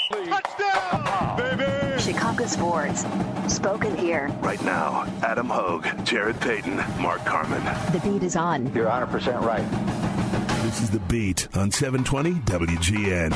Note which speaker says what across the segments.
Speaker 1: Touchdown, baby!
Speaker 2: Chicago sports, spoken here.
Speaker 3: Right now, Adam Hogue, Jared Payton, Mark Carman.
Speaker 2: The beat is on.
Speaker 4: You're 100% right.
Speaker 3: This is The Beat on 720 WGN.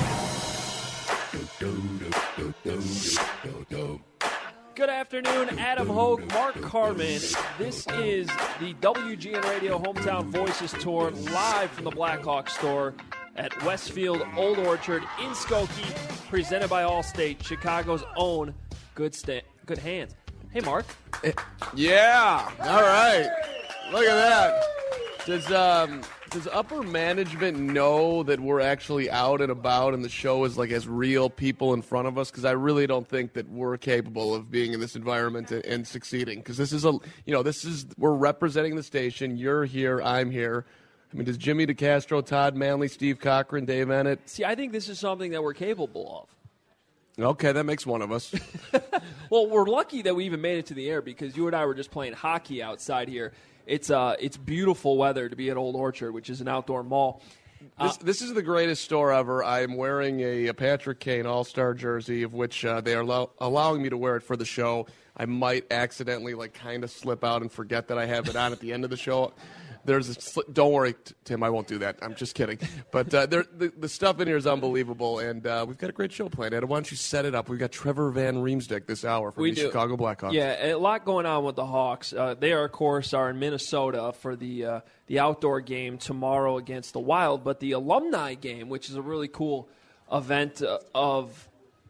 Speaker 5: Good afternoon, Adam Hogue, Mark Carman. This is the WGN Radio Hometown Voices Tour live from the Blackhawk store at Westfield Old Orchard in Skokie, presented by Allstate, Chicago's own Good Hands. Hey, Mark.
Speaker 6: Yeah. All right. Look at that. Does upper management know that we're actually out and about and the show is like as real people in front of us? Because I really don't think that we're capable of being in this environment and succeeding. Because this is we're representing the station. You're here. I'm here. I mean, does Jimmy DeCastro, Todd Manley, Steve Cochran, Dave Ennett?
Speaker 5: See, I think this is something that we're capable of.
Speaker 6: Okay, that makes one of us.
Speaker 5: Well, we're lucky that we even made it to the air because you and I were just playing hockey outside here. It's beautiful weather to be at Old Orchard, which is an outdoor mall.
Speaker 6: This is the greatest store ever. I'm wearing a Patrick Kane All-Star jersey, of which they are allowing me to wear it for the show. I might accidentally kind of slip out and forget that I have it on at the end of the show. Don't worry, Tim, I won't do that. I'm just kidding. But the stuff in here is unbelievable, and we've got a great show planned. Adam, why don't you set it up? We've got Trevor Van Riemsdyk this hour from the Chicago Blackhawks.
Speaker 5: Yeah, a lot going on with the Hawks. They, of course, are in Minnesota for the outdoor game tomorrow against the Wild, but the alumni game, which is a really cool event of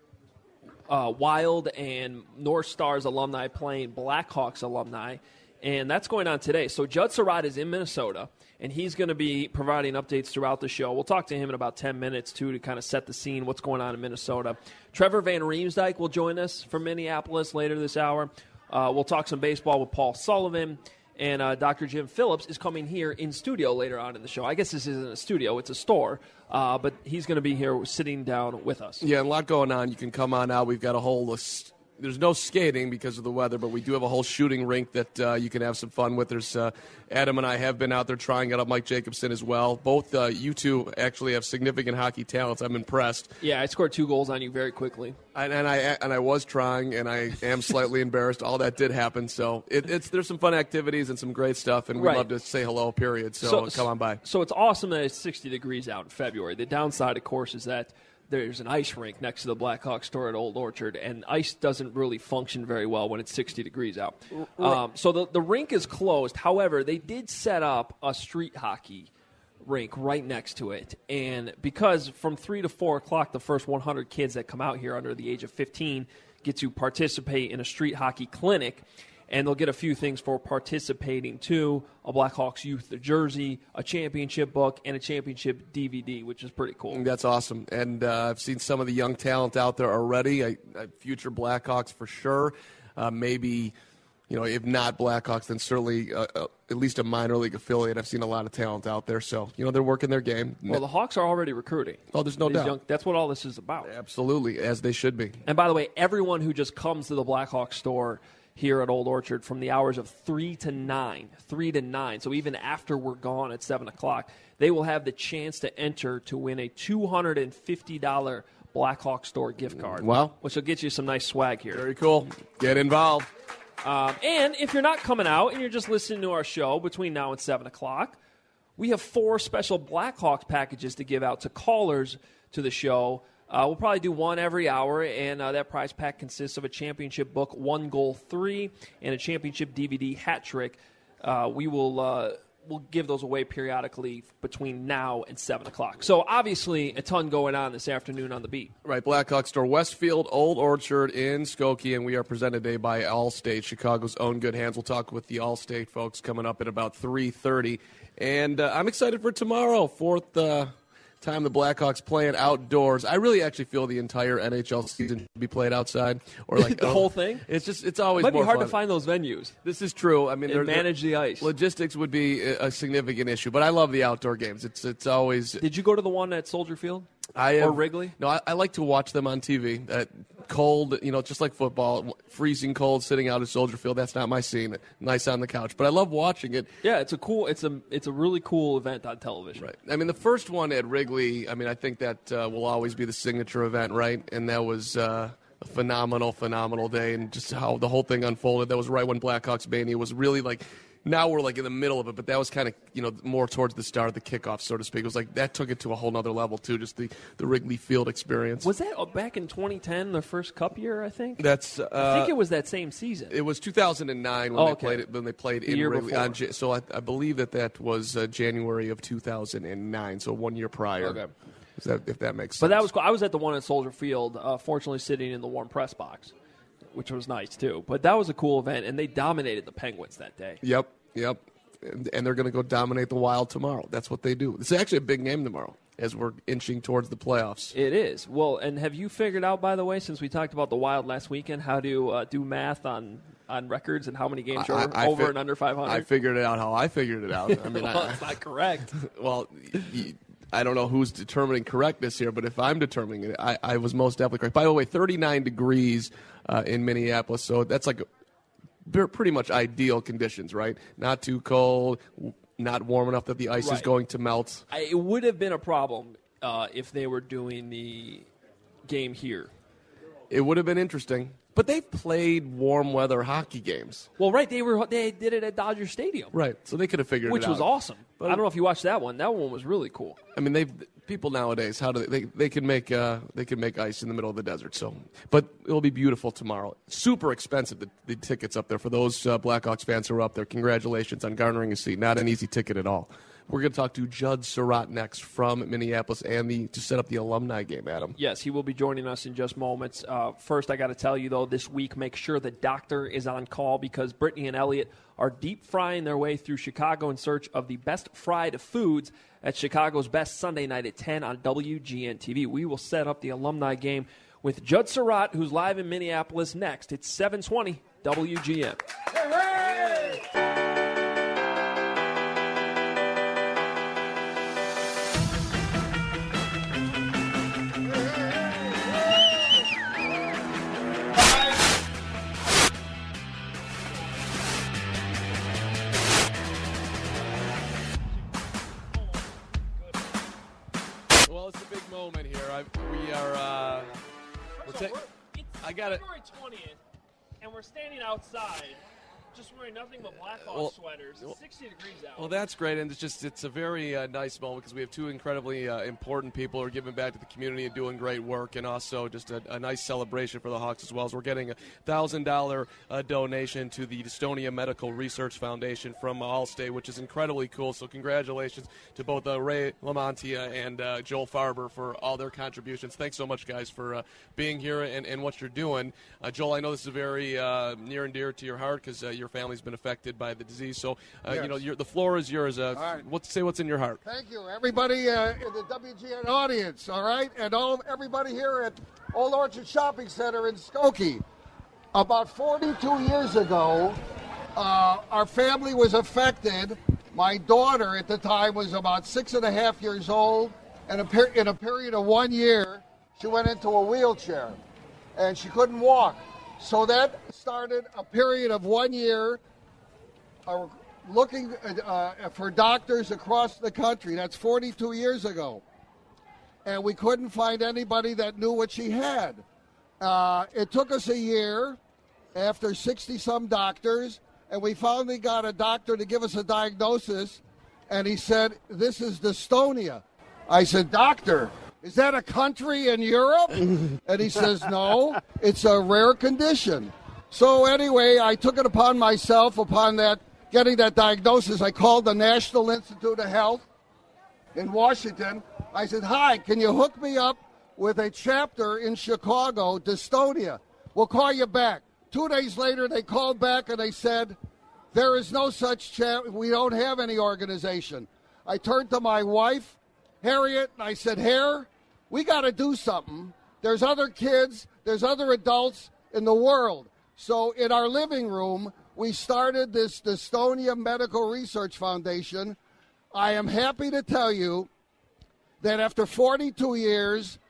Speaker 5: Wild and North Stars alumni playing Blackhawks alumni, and that's going on today. So Judd Surratt is in Minnesota, and he's going to be providing updates throughout the show. We'll talk to him in about 10 minutes, too, to kind of set the scene, what's going on in Minnesota. Trevor Van Riemsdyk will join us from Minneapolis later this hour. We'll talk some baseball with Paul Sullivan, and Dr. Jim Phillips is coming here in studio later on in the show. I guess this isn't a studio, it's a store, but he's going to be here sitting down with us.
Speaker 6: Yeah, a lot going on. You can come on out. We've got a whole list. There's no skating because of the weather, but we do have a whole shooting rink that you can have some fun with. There's Adam and I have been out there trying it out, Mike Jacobson as well. Both you two actually have significant hockey talents. I'm impressed.
Speaker 5: Yeah, I scored 2 goals on you very quickly.
Speaker 6: And I was trying, and I am slightly embarrassed. All that did happen. So there's some fun activities and some great stuff, and we'd love to say hello, period. So come on by.
Speaker 5: So it's awesome that it's 60 degrees out in February. The downside, of course, is that there's an ice rink next to the Blackhawk store at Old Orchard, and ice doesn't really function very well when it's 60 degrees out. So the rink is closed. However, they did set up a street hockey rink right next to it, and because from 3 to 4 o'clock, the first 100 kids that come out here under the age of 15 get to participate in a street hockey clinic, and they'll get a few things for participating, too: a Blackhawks youth jersey, a championship book, and a championship DVD, which is pretty cool.
Speaker 6: That's awesome. And I've seen some of the young talent out there already. Future Blackhawks for sure. Maybe, if not Blackhawks, then certainly at least a minor league affiliate. I've seen a lot of talent out there. So, they're working their game.
Speaker 5: Well, the Hawks are already recruiting.
Speaker 6: Oh, there's no doubt.
Speaker 5: That's what all this is about.
Speaker 6: Absolutely, as they should be.
Speaker 5: And by the way, everyone who just comes to the Blackhawk store here at Old Orchard from the hours of 3 to 9, so even after we're gone at 7 o'clock, they will have the chance to enter to win a $250 Blackhawk store gift card.
Speaker 6: Wow.
Speaker 5: Which will get you some nice swag here.
Speaker 6: Very cool. Get involved.
Speaker 5: And if you're not coming out and you're just listening to our show between now and 7 o'clock, we have 4 special Blackhawks packages to give out to callers to the show. We'll probably do one every hour, and that prize pack consists of a championship book, 1 Goal 3, and a championship DVD hat trick. We'll give those away periodically between now and 7 o'clock. So, obviously, a ton going on this afternoon on the beat.
Speaker 6: Right, Blackhawk Store, Westfield, Old Orchard in Skokie, and we are presented today by Allstate, Chicago's own good hands. We'll talk with the Allstate folks coming up at about 3:30. And I'm excited for tomorrow, 4th time the Blackhawks playing outdoors. I really actually feel the entire NHL season should be played outside, or
Speaker 5: the whole thing.
Speaker 6: It's always
Speaker 5: might
Speaker 6: more
Speaker 5: be hard
Speaker 6: fun
Speaker 5: to find those venues.
Speaker 6: This is true. I mean,
Speaker 5: manage the ice.
Speaker 6: Logistics would be a significant issue, but I love the outdoor games. It's always.
Speaker 5: Did you go to the one at Soldier Field?
Speaker 6: Or
Speaker 5: Wrigley?
Speaker 6: No, I like to watch them on TV. cold, just like football, freezing cold, sitting out at Soldier Field. That's not my scene. Nice on the couch, but I love watching it.
Speaker 5: Yeah, it's a really cool event on television.
Speaker 6: Right. I mean, the first one at Wrigley, I think that will always be the signature event, right? And that was a phenomenal day, and just how the whole thing unfolded. That was right when Blackhawks Mania was really like. Now we're like in the middle of it, but that was kind of, more towards the start of the kickoff, so to speak. It was like that took it to a whole nother level, too, just the Wrigley Field experience.
Speaker 5: Was that back in 2010, the first Cup year, I think?
Speaker 6: I
Speaker 5: think it was that same season.
Speaker 6: It was 2009 when they played
Speaker 5: the
Speaker 6: in
Speaker 5: year
Speaker 6: Wrigley. So I believe that was January of 2009, so 1 year prior.
Speaker 5: Okay.
Speaker 6: If that makes sense.
Speaker 5: But that was cool. I was at the one at Soldier Field, fortunately sitting in the warm press box, which was nice, too. But that was a cool event, and they dominated the Penguins that day.
Speaker 6: Yep. And they're going to go dominate the Wild tomorrow. That's what they do. It's actually a big game tomorrow as we're inching towards the playoffs.
Speaker 5: It is. Well, and have you figured out, by the way, since we talked about the Wild last weekend, how to do math on records and how many games are over and under 500?
Speaker 6: I figured it out how I figured it out. I mean,
Speaker 5: well, it's not correct.
Speaker 6: Well, I don't know who's determining correctness here, but if I'm determining it, I was most definitely correct. By the way, 39 degrees in Minneapolis, so that's like pretty much ideal conditions, right? Not too cold, not warm enough that the ice is going to melt.
Speaker 5: It would have been a problem if they were doing the game here.
Speaker 6: It would have been interesting. But they've played warm weather hockey games.
Speaker 5: Well, right, they did it at Dodger Stadium.
Speaker 6: Right, so they could have figured it out.
Speaker 5: Which was awesome. But I don't know if you watched that one. That one was really cool.
Speaker 6: I mean, people nowadays, how do they can make ice in the middle of the desert. So, but it'll be beautiful tomorrow. Super expensive, the tickets up there for those Blackhawks fans who are up there. Congratulations on garnering a seat. Not an easy ticket at all. We're going to talk to Judd Surratt next from Minneapolis and to set up the alumni game, Adam.
Speaker 5: Yes, he will be joining us in just moments. First, I got to tell you, though, this week, make sure the doctor is on call because Brittany and Elliot are deep frying their way through Chicago in search of the best fried foods at Chicago's Best Sunday night at 10 on WGN-TV. We will set up the alumni game with Judd Surratt, who's live in Minneapolis next. It's 720 WGN. February 20th, and we're standing outside, just wearing nothing but Blackhawks sweaters. It's 60 degrees out.
Speaker 6: Well, that's great, and it's a very nice moment because we have two incredibly important people who are giving back to the community and doing great work, and also just a nice celebration for the Hawks as well. So we're getting a $1,000 donation to the Estonia Medical Research Foundation from Allstate, which is incredibly cool. So congratulations to both Ray Lamontia and Joel Farber for all their contributions. Thanks so much, guys, for being here and what you're doing. Joel, I know this is very near and dear to your heart because your family's been affected by the disease. So,
Speaker 1: yes.
Speaker 6: The floor is yours.
Speaker 1: Right.
Speaker 6: Say what's in your heart.
Speaker 1: Thank you, everybody in the WGN audience, all right? And everybody here at Old Orchard Shopping Center in Skokie. About 42 years ago, our family was affected. My daughter at the time was about 6.5 years old, and in a period of 1 year, she went into a wheelchair, and she couldn't walk. So that started a period of 1 year looking for doctors across the country. That's 42 years ago. And we couldn't find anybody that knew what she had. It took us a year after 60-some doctors, and we finally got a doctor to give us a diagnosis, and he said, "This is dystonia." I said, "Doctor, is that a country in Europe?" And he says, "No, it's a rare condition." So anyway, I took it upon myself, getting that diagnosis, I called the National Institute of Health in Washington. I said, "Hi, can you hook me up with a chapter in Chicago, dystonia? We'll call you back." 2 days later, they called back and they said, "There is no such chapter. We don't have any organization." I turned to my wife, Harriet, and I said, "Hare, we got to do something. There's other kids, there's other adults in the world." So in our living room, we started this Estonia Medical Research Foundation. I am happy to tell you that after 42 years,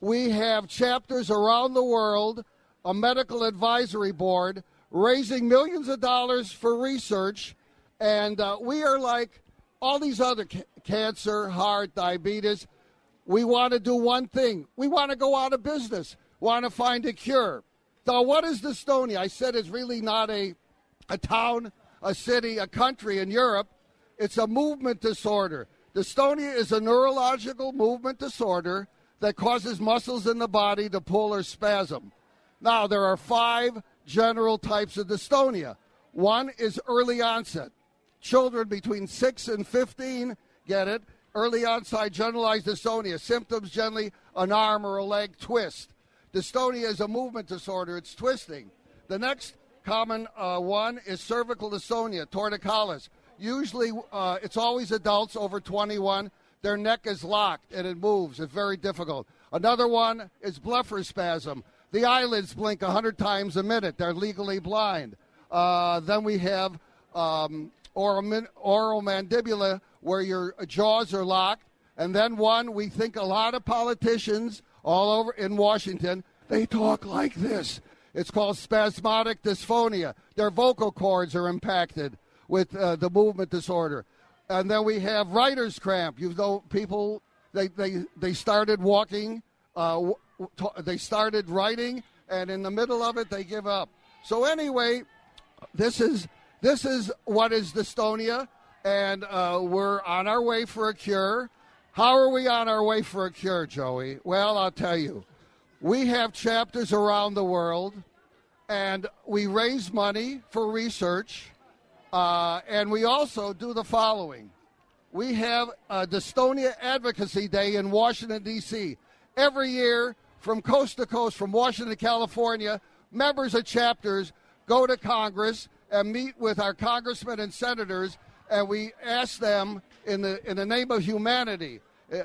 Speaker 1: we have chapters around the world, a medical advisory board, raising millions of dollars for research, and we are like all these other cancer, heart, diabetes. We want to do one thing. We want to go out of business, want to find a cure. Now, what is dystonia? I said it's really not a town, a city, a country in Europe. It's a movement disorder. Dystonia is a neurological movement disorder that causes muscles in the body to pull or spasm. Now, there are 5 general types of dystonia. One is early onset. Children between 6 and 15 get it. Early onset generalized dystonia. Symptoms generally an arm or a leg twist. Dystonia is a movement disorder. It's twisting. The next common one is cervical dystonia, torticollis. Usually it's always adults over 21. Their neck is locked and it moves. It's very difficult. Another one is blepharospasm. The eyelids blink 100 times a minute. They're legally blind. Then we have oral mandibula, where your jaws are locked. And then one, we think a lot of politicians all over in Washington, they talk like this. It's called spasmodic dysphonia. Their vocal cords are impacted with the movement disorder. And then we have writer's cramp. You know, people, they started walking, they started writing, and in the middle of it, they give up. So anyway, this is what is dystonia, and we're on our way for a cure. How are we on our way for a cure, Joey? Well, I'll tell you. We have chapters around the world, and we raise money for research, and we also do the following. We have a Dystonia Advocacy Day in Washington, D.C. Every year, from coast to coast, from Washington to California, members of chapters go to Congress and meet with our congressmen and senators, and we ask them, in the name of humanity,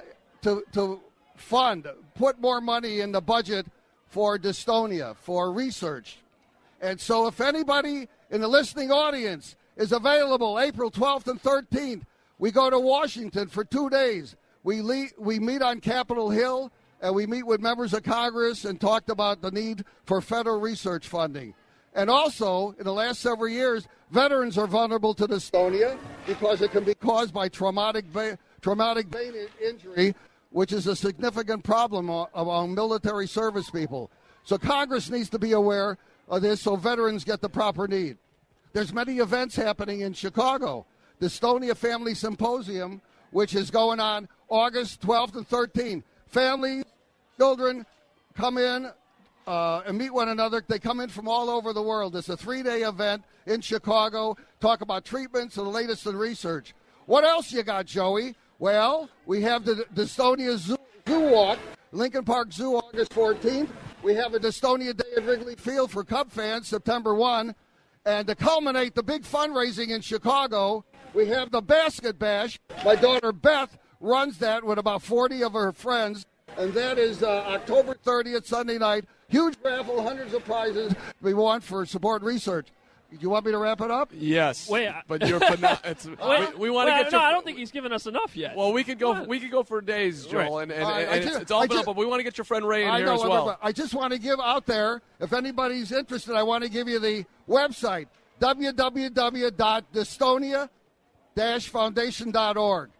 Speaker 1: to put more money in the budget for dystonia, for research. And so if anybody in the listening audience is available April 12th and 13th, we go to Washington for 2 days. We meet on Capitol Hill, and we meet with members of Congress and talked about the need for federal research funding. And also, in the last several years, veterans are vulnerable to dystonia because it can be caused by traumatic brain injury, which is a significant problem among military service people. So Congress needs to be aware of this so veterans get the proper need. There's many events happening in Chicago. Dystonia Family Symposium, which is going on August 12th and 13th. Families, children come in and meet one another. They come in from all over the world. It's a 3-day event in Chicago. Talk about treatments and the latest in research. What else you got, Joey? Well, we have the Dystonia Zoo Walk, Lincoln Park Zoo, August 14th. We have a Dystonia Day at Wrigley Field for Cub fans, September 1. And to culminate the big fundraising in Chicago, we have the Basket Bash. My daughter Beth runs that with about 40 of her friends. And that is October 30th, Sunday night. Huge raffle, hundreds of prizes we want for support research. Do you want me to wrap it up?
Speaker 6: Yes.
Speaker 5: Wait,
Speaker 6: but you're we want to get your.
Speaker 5: No, I don't think he's given us enough yet.
Speaker 6: Well, we could go. We could go for days, Joel, and it's all up. But we want to get your friend Ray in here as well.
Speaker 1: I just want to give out there, if anybody's interested, I want to give you the website, www.dystonia-foundation.org.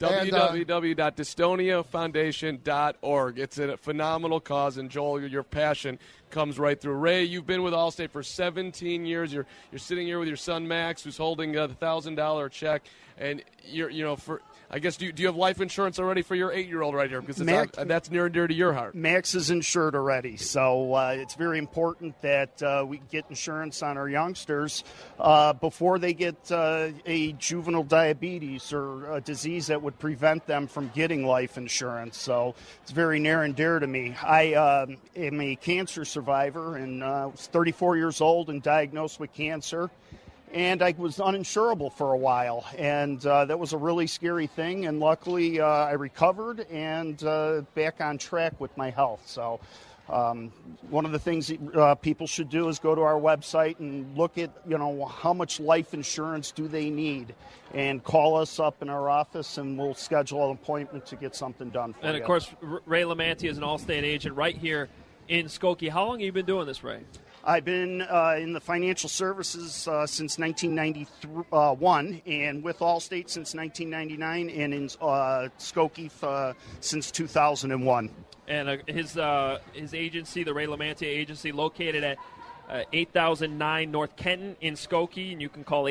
Speaker 6: www.dystoniafoundation.org. It's a phenomenal cause, and Joel, your passion comes right through. Ray, you've been with Allstate for 17 years. You're sitting here with your son Max, who's holding the $1,000 check, and I guess do you have life insurance already for your 8-year-old right here? Because that's near and dear to your heart.
Speaker 7: Max is insured already, so it's very important that we get insurance on our youngsters before they get a juvenile diabetes or a disease that would prevent them from getting life insurance. So it's very near and dear to me. I am a cancer survivor and was 34 years old and diagnosed with cancer. And I was uninsurable for a while, and that was a really scary thing. And luckily, I recovered and back on track with my health. So One of the things people should do is go to our website and look at, how much life insurance do they need, and call us up in our office, and we'll schedule an appointment to get something done for you.
Speaker 5: And, of course, Ray Lamantia is an Allstate agent right here in Skokie. How long have you been doing this, Ray?
Speaker 7: I've been in the financial services since 1991, and with Allstate since 1999, and in Skokie since 2001.
Speaker 5: And his agency, the Ray Lamantia Agency, located at 8009 North Kenton in Skokie, and you can call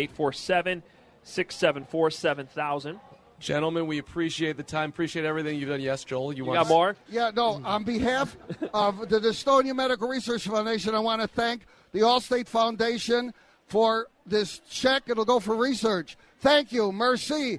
Speaker 5: 847-674-7000.
Speaker 6: Gentlemen, we appreciate the time. Appreciate everything you've done. Yes, Joel, you want
Speaker 5: got more?
Speaker 1: Yeah, no. On behalf of the Dystonia Medical Research Foundation, I want to thank the Allstate Foundation for this check. It'll go for research. Thank you. Merci.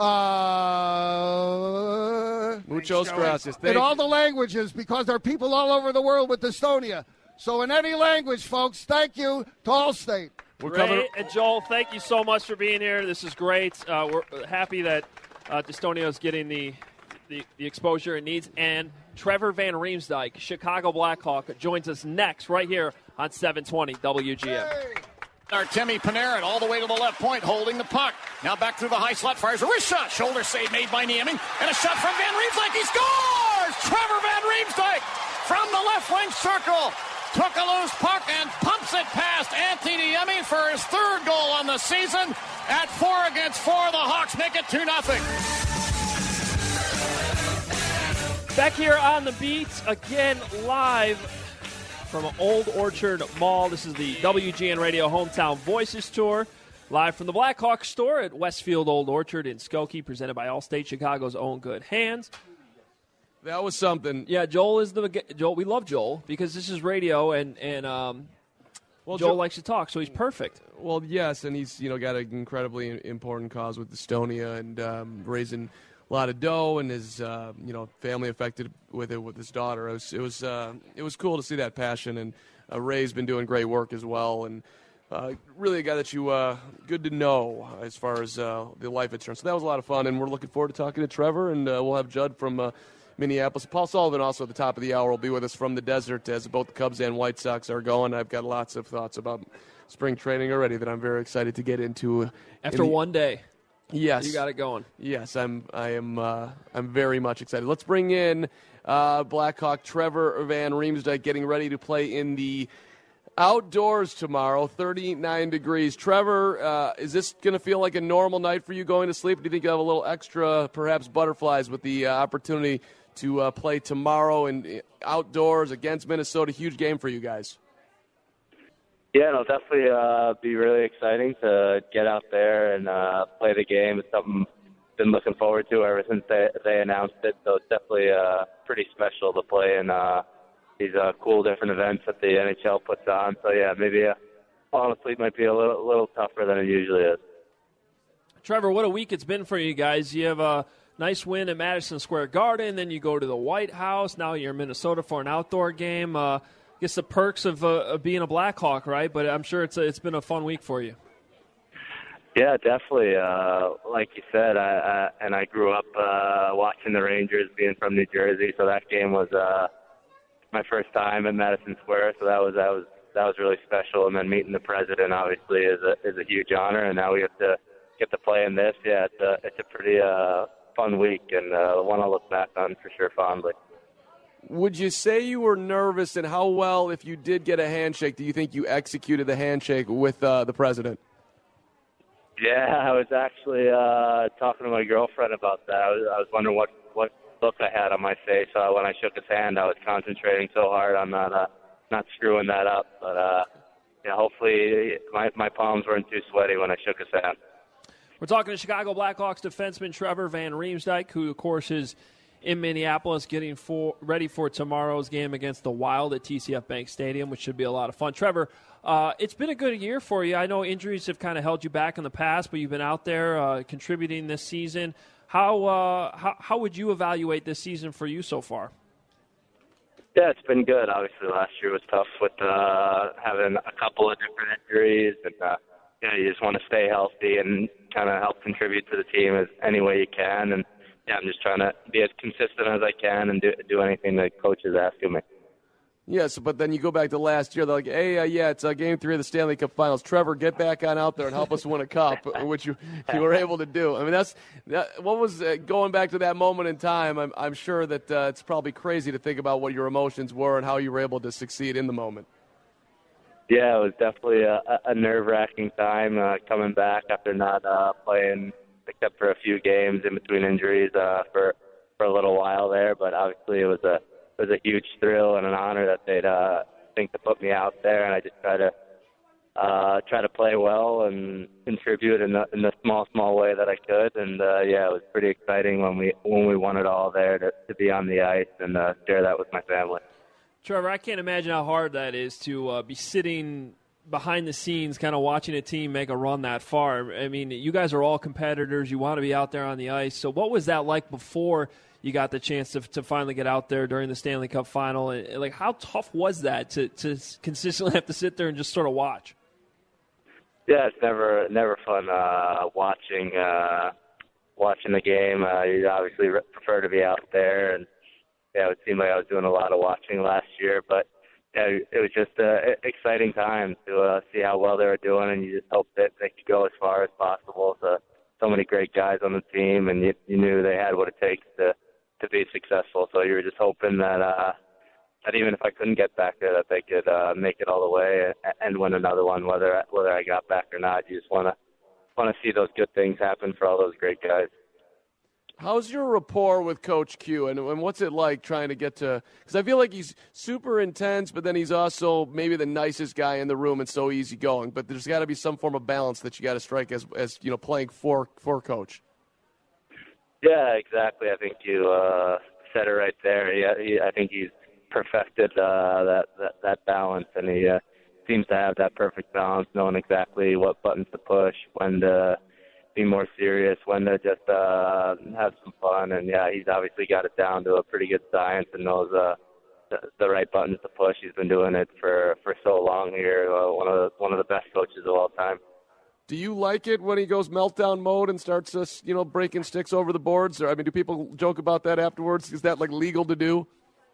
Speaker 6: Muchos gracias.
Speaker 1: In all the languages, because there are people all over the world with dystonia. So in any language, folks, thank you to Allstate.
Speaker 5: Ray and Joel, thank you so much for being here. This is great. We're happy that dystonia is getting the exposure it needs. And Trevor Van Riemsdyk, Chicago Blackhawk, joins us next right here on 720 WGN.
Speaker 1: Hey.
Speaker 8: Artemi Panarin all the way to the left point, holding the puck. Now back through the high slot, fires a wrist shot. Shoulder save made by Nieming. And a shot from Van Riemsdyk. He scores! Trevor Van Riemsdyk from the left wing circle. Took a loose puck and pumps it past Anthony Nieming for his third goal on the season. At 4 against 4, the Hawks make it 2-0.
Speaker 5: Back here on the beat, again live from Old Orchard Mall. This is the WGN Radio Hometown Voices Tour, live from the Blackhawk store at Westfield Old Orchard in Skokie, presented by Allstate, Chicago's own good hands.
Speaker 6: That was something.
Speaker 5: Yeah, Joel is Joel. We love Joel because this is radio, and Joel likes to talk, so he's perfect.
Speaker 6: Well, yes, and he's got an incredibly important cause with dystonia and raising a lot of dough, and his family affected with it with his daughter. It was cool to see that passion, and Ray's been doing great work as well, and really a guy that you good to know as far as the life insurance. So that was a lot of fun, and we're looking forward to talking to Trevor, and we'll have Judd from Minneapolis. Paul Sullivan also at the top of the hour will be with us from the desert as both the Cubs and White Sox are going. I've got lots of thoughts about spring training already that I'm very excited to get into.
Speaker 5: After one day.
Speaker 6: Yes,
Speaker 5: you got it going.
Speaker 6: Yes, I'm very much excited. Let's bring in Blackhawk Trevor Van Riemsdyk, getting ready to play in the outdoors tomorrow. 39 degrees. Trevor, is this going to feel like a normal night for you going to sleep? Do you think you have a little extra, perhaps butterflies, with the opportunity to play tomorrow and outdoors against Minnesota? Huge game for you guys.
Speaker 9: Yeah, it'll definitely be really exciting to get out there and play the game. It's something I've been looking forward to ever since they announced it. So it's definitely pretty special to play in these cool different events that the NHL puts on. So yeah, maybe falling asleep might be a little tougher than it usually is.
Speaker 5: Trevor, what a week it's been for you guys. You have a nice win at Madison Square Garden, then you go to the White House. Now you're in Minnesota for an outdoor game. I guess the perks of being a Blackhawk, right? But I'm sure it's been a fun week for you.
Speaker 9: Yeah, definitely. Like you said, I grew up watching the Rangers, being from New Jersey, so that game was my first time at Madison Square. So that was really special. And then meeting the president obviously is a huge honor. And now we have to get to play in this. Yeah, it's a pretty fun week, and one I'll look back on for sure fondly.
Speaker 6: Would you say you were nervous, and how well, if you did get a handshake, do you think you executed the handshake with the president?
Speaker 9: Yeah, I was actually talking to my girlfriend about that. I was wondering what look I had on my face when I shook his hand. I was concentrating so hard on not screwing that up. But yeah, hopefully my palms weren't too sweaty when I shook his hand.
Speaker 5: We're talking to Chicago Blackhawks defenseman Trevor Van Riemsdyk, who, of course, is in Minneapolis getting ready for tomorrow's game against the Wild at TCF Bank Stadium, which should be a lot of fun. Trevor, it's been a good year for you. I know injuries have kind of held you back in the past, but you've been out there contributing this season. How would you evaluate this season for you so far?
Speaker 9: Yeah, it's been good. Obviously, last year was tough with having a couple of different injuries, and you just want to stay healthy and kind of help contribute to the team as any way you can. And yeah, I'm just trying to be as consistent as I can and do anything the coach is asking me.
Speaker 6: Yes, but then you go back to last year. They're like, "Hey, yeah, it's Game 3 of the Stanley Cup Finals. Trevor, get back on out there and help us win a cup," which you were able to do. I mean, what was going back to that moment in time. I'm sure that it's probably crazy to think about what your emotions were and how you were able to succeed in the moment.
Speaker 9: Yeah, it was definitely a nerve-wracking time coming back after not playing except for a few games in between injuries for a little while there. But obviously, it was a huge thrill and an honor that they'd think to put me out there, and I just try to play well and contribute in the small way that I could. And yeah, it was pretty exciting when we won it all there to be on the ice and share that with my family.
Speaker 5: Trevor, I can't imagine how hard that is to be sitting behind the scenes kind of watching a team make a run that far. I mean, you guys are all competitors. You want to be out there on the ice. So what was that like before you got the chance to finally get out there during the Stanley Cup final? And, like, how tough was that to consistently have to sit there and just sort of watch?
Speaker 9: Yeah, it's never fun watching the game. You obviously prefer to be out there, and yeah, it seemed like I was doing a lot of watching last year, but yeah, it was just an exciting time to see how well they were doing, and you just hope that they could go as far as possible. So many great guys on the team, and you knew they had what it takes to be successful. So you were just hoping that even if I couldn't get back there, that they could make it all the way and win another one, whether I got back or not. You just want to see those good things happen for all those great guys.
Speaker 6: How's your rapport with Coach Q, and what's it like trying to get to – because I feel like he's super intense, but then he's also maybe the nicest guy in the room and so easygoing. But there's got to be some form of balance that you got to strike as you know, playing for Coach.
Speaker 9: Yeah, exactly. I think you said it right there. I think he's perfected that balance, and he seems to have that perfect balance, knowing exactly what buttons to push, when to be more serious, when to just have some fun. And yeah, he's obviously got it down to a pretty good science and knows the right buttons to push. He's been doing it for so long here. One of the best coaches of all time.
Speaker 6: Do you like it when he goes meltdown mode and starts breaking sticks over the boards? Or, I mean, do people joke about that afterwards? Is that like legal to do?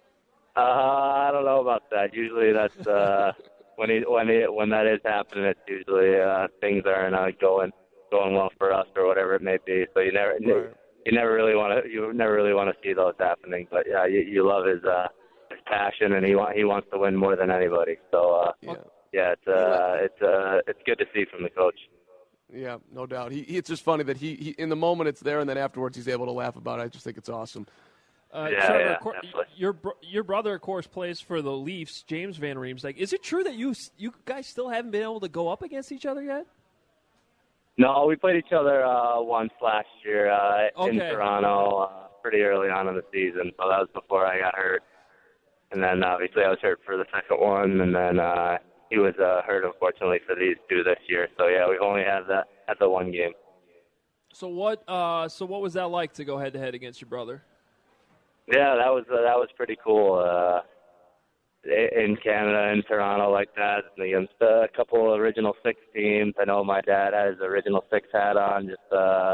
Speaker 9: I don't know about that. Usually that's when that is happening, it's usually things aren't going well for us or whatever it may be. So you never really want to see those happening. But yeah, you love his passion, and he wants to win more than anybody. So it's good to see from the coach.
Speaker 6: Yeah, no doubt. It's just funny that he in the moment it's there, and then afterwards he's able to laugh about it. I just think it's awesome.
Speaker 5: Trevor, your brother, of course, plays for the Leafs, James Van Riemsdyk. Is it true that you guys still haven't been able to go up against each other yet?
Speaker 9: No, we played each other once last year in Toronto pretty early on in the season. So that was before I got hurt. And then obviously I was hurt for the second one, and then he was hurt, unfortunately, for these two this year. So yeah, we've only had the one game.
Speaker 5: So what was that like to go head-to-head against your brother?
Speaker 9: Yeah, that was pretty cool. In Canada, in Toronto, like that, against a couple of Original Six teams. I know my dad had his Original Six hat on, just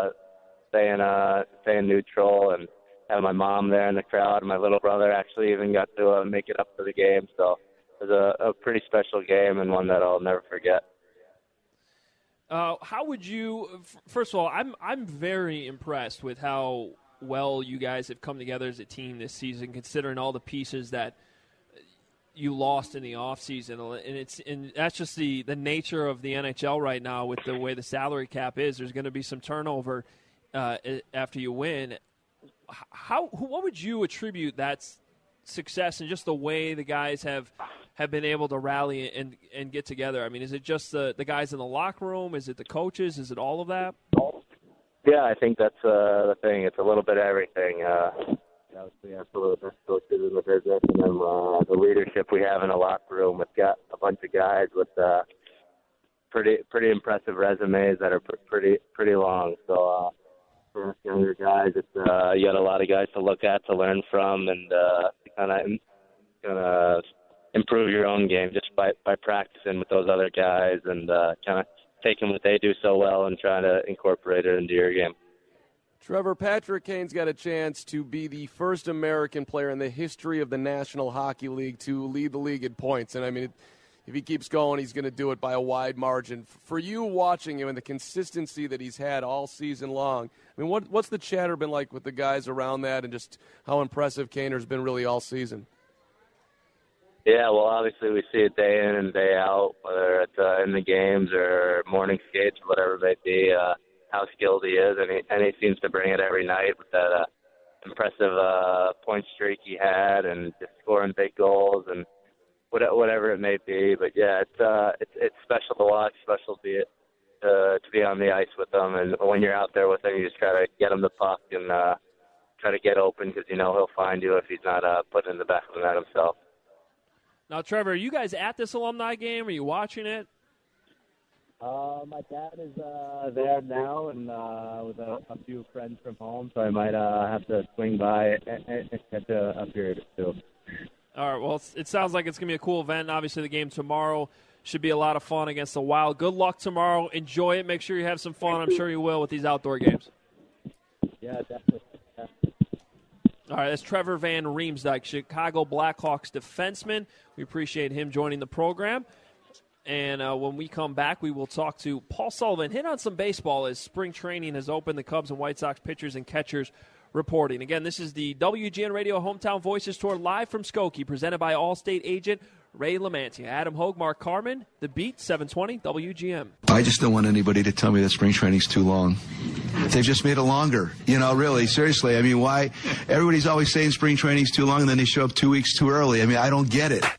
Speaker 9: staying neutral, and had my mom there in the crowd. My little brother actually even got to make it up to the game. So it was a pretty special game, and one that I'll never forget.
Speaker 5: How would you? First of all, I'm very impressed with how well you guys have come together as a team this season, considering all the pieces that you lost in the offseason. And that's just the nature of the NHL right now with the way the salary cap is. There's going to be some turnover after you win. What would you attribute that success and just the way the guys have been able to rally and get together? I mean, is it just the guys in the locker room? Is it the coaches? Is it all of that?
Speaker 9: Yeah, I think that's the thing. It's a little bit of everything. Obviously, that's a little bit of coaches in the business, and then the leadership we have in the locker room. We've got a bunch of guys with pretty impressive resumes that are pretty long. So for us younger guys, it's you got a lot of guys to look at, to learn from, and kind of improve your own game just by practicing with those other guys and kind of taking what they do so well and trying to incorporate it into your game.
Speaker 6: Trevor, Patrick Kane's got a chance to be the first American player in the history of the National Hockey League to lead the league in points. And, I mean, if he keeps going, he's going to do it by a wide margin. For you watching him and the consistency that he's had all season long, I mean, what's the chatter been like with the guys around that and just how impressive Kaner's been really all season?
Speaker 9: Yeah, well, obviously we see it day in and day out, whether it's in the games or morning skates or whatever it may be, how skilled he is, and he seems to bring it every night with that impressive point streak he had and just scoring big goals and whatever it may be. But yeah, it's special to watch, special to be on the ice with him, and when you're out there with him, you just try to get him the puck and try to get open because you know he'll find you if he's not putting in the back of the net himself.
Speaker 5: Now, Trevor, are you guys at this alumni game? Are you watching it?
Speaker 10: My dad is there now, and with a few friends from home, so I might have to swing by and catch a period or two.
Speaker 5: All right, well, it sounds like it's going to be a cool event. Obviously, the game tomorrow should be a lot of fun against the Wild. Good luck tomorrow. Enjoy it. Make sure you have some fun. I'm sure you will with these outdoor games.
Speaker 10: Yeah, definitely. Yeah.
Speaker 5: All right, that's Trevor Van Riemsdyk, Chicago Blackhawks defenseman. We appreciate him joining the program. And when we come back, we will talk to Paul Sullivan. Hit on some baseball as spring training has opened. The Cubs and White Sox pitchers and catchers reporting. Again, this is the WGN Radio Hometown Voices Tour live from Skokie, presented by Allstate agent Ray Lamantia. Adam Hogue, Mark Carman, The Beat, 720 WGN.
Speaker 11: I just don't want anybody to tell me that spring training's too long. They've just made it longer. You know, really, seriously. I mean, why? Everybody's always saying spring training's too long, and then they show up 2 weeks too early. I mean, I don't get it.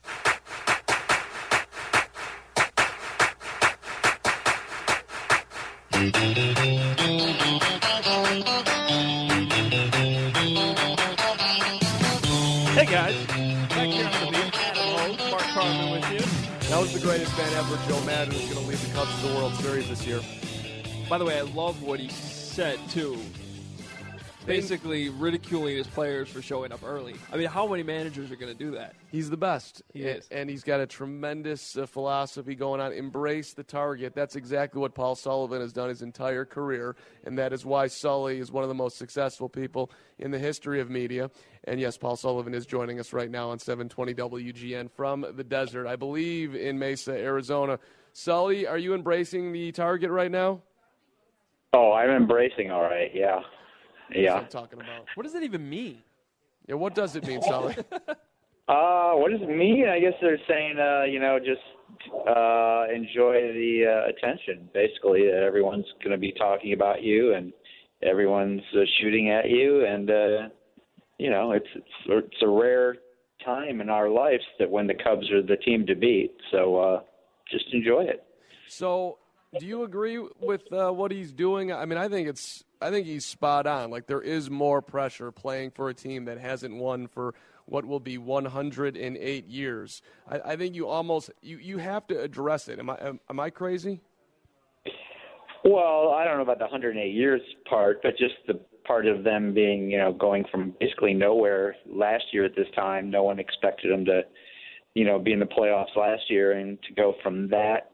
Speaker 5: Hey, guys. Back here on The Beat, Adam Hogue, Mark Carman with you.
Speaker 6: That was the greatest man ever, Joe Madden, who's going to lead the Cubs to the World Series this year.
Speaker 5: By the way, I love what he said, too. Basically ridiculing his players for showing up early. I mean, how many managers are going to do that?
Speaker 6: He's the best.
Speaker 5: He is.
Speaker 6: And he's got a tremendous philosophy going on. Embrace the target. That's exactly what Paul Sullivan has done his entire career, and that is why Sully is one of the most successful people in the history of media. And, yes, Paul Sullivan is joining us right now on 720 WGN from the desert, I believe in Mesa, Arizona. Sully, are you embracing the target right now?
Speaker 12: Oh, I'm embracing, all right, yeah.
Speaker 6: That's what I'm talking about.
Speaker 5: What does that even mean?
Speaker 6: Yeah, what does it mean, Sully?
Speaker 12: What does it mean? I guess they're saying, just enjoy the attention, basically, that everyone's going to be talking about you and everyone's shooting at you. And, it's a rare time in our lives that when the Cubs are the team to beat. So just enjoy it.
Speaker 6: So do you agree with what he's doing? I mean, I think he's spot on. Like, there is more pressure playing for a team that hasn't won for what will be 108 years. I think you almost you have to address it. Am I crazy?
Speaker 12: Well, I don't know about the 108 years part, but just the part of them being, going from basically nowhere last year at this time. No one expected them to, be in the playoffs last year, and to go from that.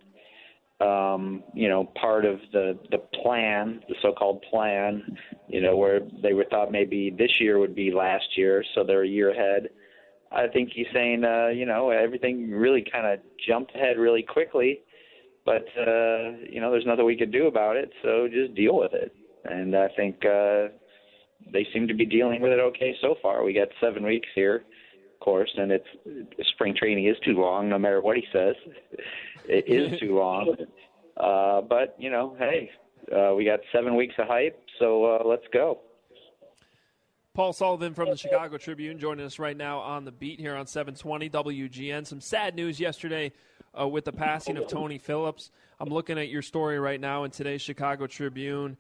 Speaker 12: Part of the plan, the so-called plan, where they were thought maybe this year would be last year, so they're a year ahead. I think he's saying, everything really kind of jumped ahead really quickly, but, there's nothing we could do about it, so just deal with it. And I think they seem to be dealing with it okay so far. We got 7 weeks here, of course, and spring training is too long, no matter what he says. It is too long. But, hey, we got 7 weeks of hype, so let's go.
Speaker 5: Paul Sullivan from the Chicago Tribune joining us right now on The Beat here on 720 WGN. Some sad news yesterday with the passing of Tony Phillips. I'm looking at your story right now in today's Chicago Tribune.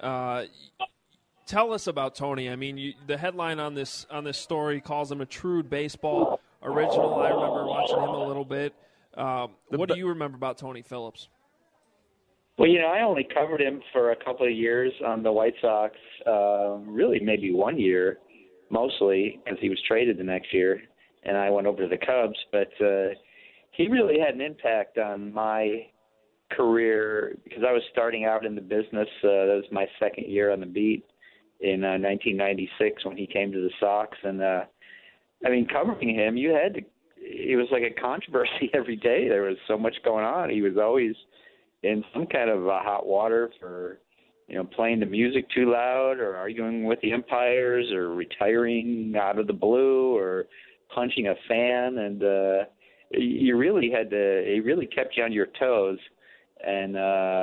Speaker 5: Tell us about Tony. I mean, the headline on this story calls him a true baseball original. I remember watching him a little bit. What do you remember about Tony Phillips?
Speaker 12: Well, I only covered him for a couple of years on the White Sox, really maybe 1 year, mostly, because he was traded the next year, and I went over to the Cubs. But he really had an impact on my career because I was starting out in the business. That was my second year on the beat, in 1996 when he came to the Sox. And, I mean, covering him, it was like a controversy every day. There was so much going on. He was always in some kind of hot water for, playing the music too loud or arguing with the umpires or retiring out of the blue or punching a fan. And it really kept you on your toes. And,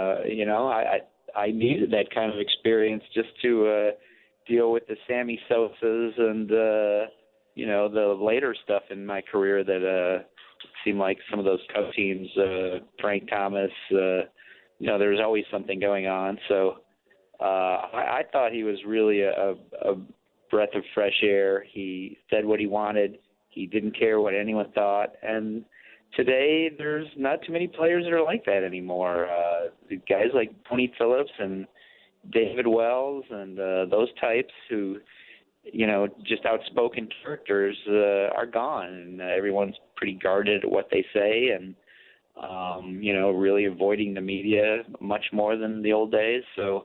Speaker 12: I needed that kind of experience just to deal with the Sammy Sosas and, the later stuff in my career that seemed like some of those Cub teams, Frank Thomas, there was always something going on. So I thought he was really a breath of fresh air. He said what he wanted. He didn't care what anyone thought. And today, there's not too many players that are like that anymore. Guys like Tony Phillips and David Wells and those types who, just outspoken characters are gone. And everyone's pretty guarded at what they say and, really avoiding the media much more than the old days. So,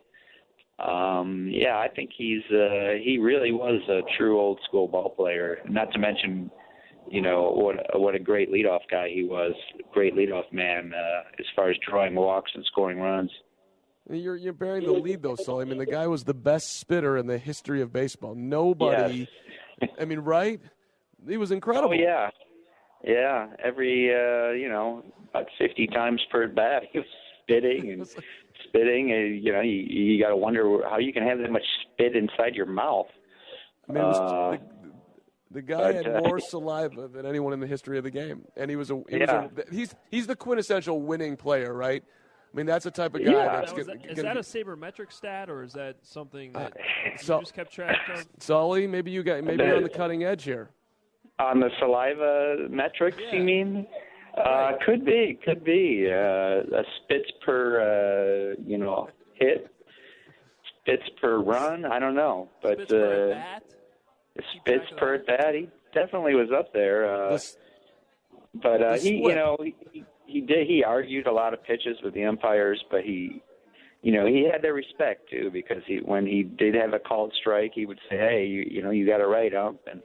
Speaker 12: I think he really was a true old school ball player, not to mention what a great leadoff guy he was, great leadoff man as far as drawing walks and scoring runs.
Speaker 6: You're bearing the lead, though, Sully. I mean, the guy was the best spitter in the history of baseball. Nobody, yes. I mean, right? He was incredible.
Speaker 12: Oh, yeah. Yeah, every, about 50 times per at bat, he was spitting and spitting. You got to wonder how you can have that much spit inside your mouth.
Speaker 6: I mean, the guy had more saliva than anyone in the history of the game, and he's the quintessential winning player, right? I mean, that's the type of guy that's
Speaker 5: is that a sabermetric stat, or is that something that you just kept track of?
Speaker 6: Sully, maybe you're on the cutting edge here.
Speaker 12: On the saliva metrics, you mean? Right. Could be. A spits per hit, spits per run. I don't know, but
Speaker 5: spits per at bat.
Speaker 12: Spits per at bat. He definitely was up there. But he argued a lot of pitches with the umpires, but he had their respect too, because when he did have a called strike, he would say, "Hey, you got it right, ump." And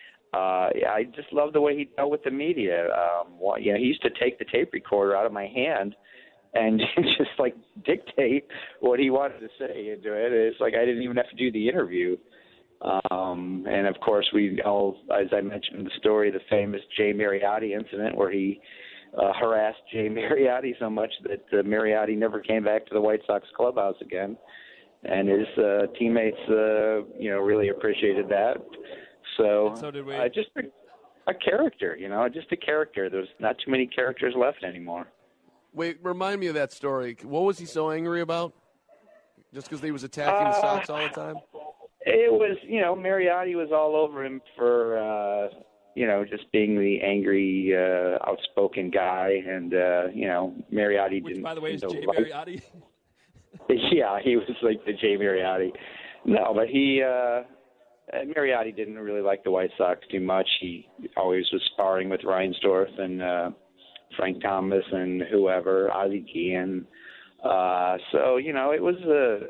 Speaker 12: I just love the way he dealt with the media. He used to take the tape recorder out of my hand and just like dictate what he wanted to say into it. It's like I didn't even have to do the interview. And of course, we all, as I mentioned in the story, the famous Jay Mariotti incident where he harassed Jay Mariotti so much that Mariotti never came back to the White Sox clubhouse again. And his teammates, really appreciated that. So
Speaker 5: did we.
Speaker 12: Just a character, just a character. There's not too many characters left anymore.
Speaker 6: Wait, remind me of that story. What was he so angry about? Just because he was attacking the Sox all the time?
Speaker 12: It was, Mariotti was all over him for, just being the angry, outspoken guy. And, Mariotti didn't.
Speaker 5: Which, by the way, is Jay Mariotti?
Speaker 12: Yeah, he was like the Jay Mariotti. No, but Mariotti didn't really like the White Sox too much. He always was sparring with Reinsdorf and Frank Thomas and whoever, Ozzie Guillen. So, it was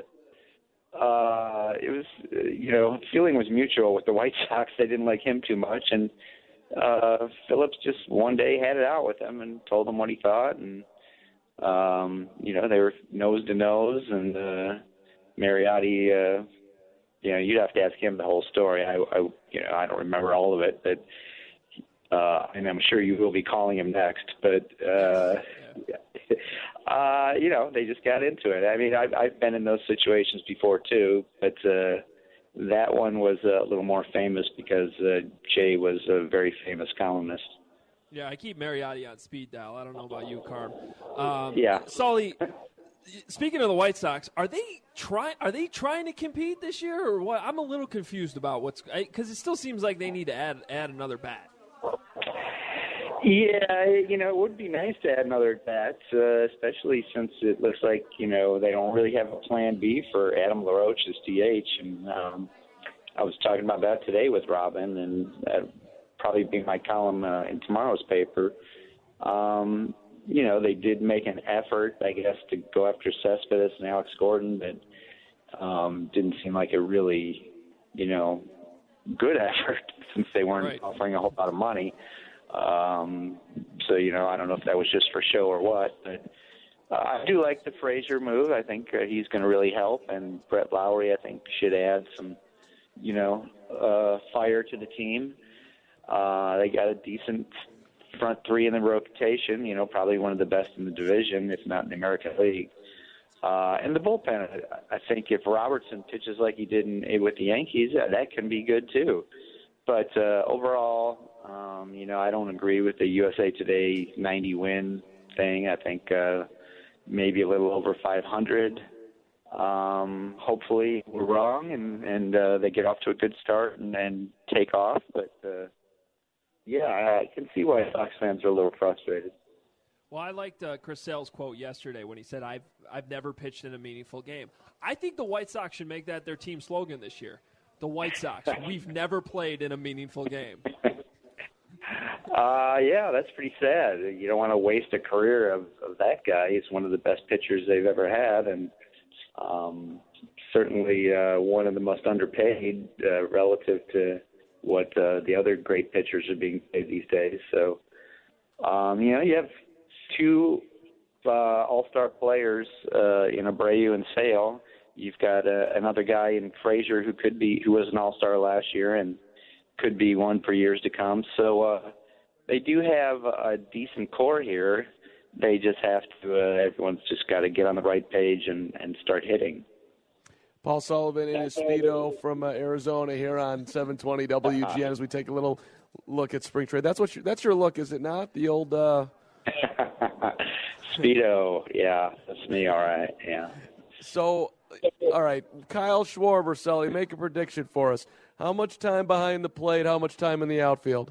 Speaker 12: feeling was mutual with the White Sox. They didn't like him too much, and Phillips just one day had it out with him and told him what he thought, and they were nose to nose, and Mariotti, you'd have to ask him the whole story. I don't remember all of it, but and I'm sure you will be calling him next, but they just got into it. I mean, I've been in those situations before too, but that one was a little more famous because Jay was a very famous columnist.
Speaker 5: Yeah, I keep Mariotti on speed dial. I don't know about you, Carm. Sully, speaking of the White Sox, are they trying to compete this year, or what? I'm a little confused about because it still seems like they need to add another bat.
Speaker 12: Yeah, it would be nice to add another bat, especially since it looks like, they don't really have a plan B for Adam LaRoche's DH. And I was talking about that today with Robin, and that'll probably be my column in tomorrow's paper. They did make an effort, I guess, to go after Cespedes and Alex Gordon, but didn't seem like a really, good effort since they weren't offering a whole lot of money. So, I don't know if that was just for show or what, but I do like the Frazier move. I think he's going to really help, and Brett Lowry, I think, should add some, fire to the team. They got a decent front three in the rotation, probably one of the best in the division, if not in the American League. And the bullpen, I think if Robertson pitches like he did with the Yankees, that can be good too. But overall, I don't agree with the USA Today 90 win thing. I think maybe a little over 500. Hopefully we're wrong and they get off to a good start and take off. But, I can see why Sox fans are a little frustrated.
Speaker 5: Well, I liked Chris Sale's quote yesterday when he said, I've never pitched in a meaningful game. I think the White Sox should make that their team slogan this year. The White Sox, we've never played in a meaningful game.
Speaker 12: That's pretty sad. You don't want to waste a career of that guy. He's one of the best pitchers they've ever had, and certainly one of the most underpaid relative to what the other great pitchers are being paid these days. So, you have two all-star players in Abreu and Sale. You've got another guy in Frazier who was an all-star last year and could be one for years to come. So they do have a decent core here. They just have to, everyone's just got to get on the right page and start hitting.
Speaker 6: Paul Sullivan in his Speedo from Arizona here on 720 WGN as we take a little look at spring trade. That's your look, is it not? The old
Speaker 12: Speedo, yeah, that's me, all right, yeah.
Speaker 6: So, all right, Kyle Schwarber, Sully, make a prediction for us. How much time behind the plate, how much time in the outfield?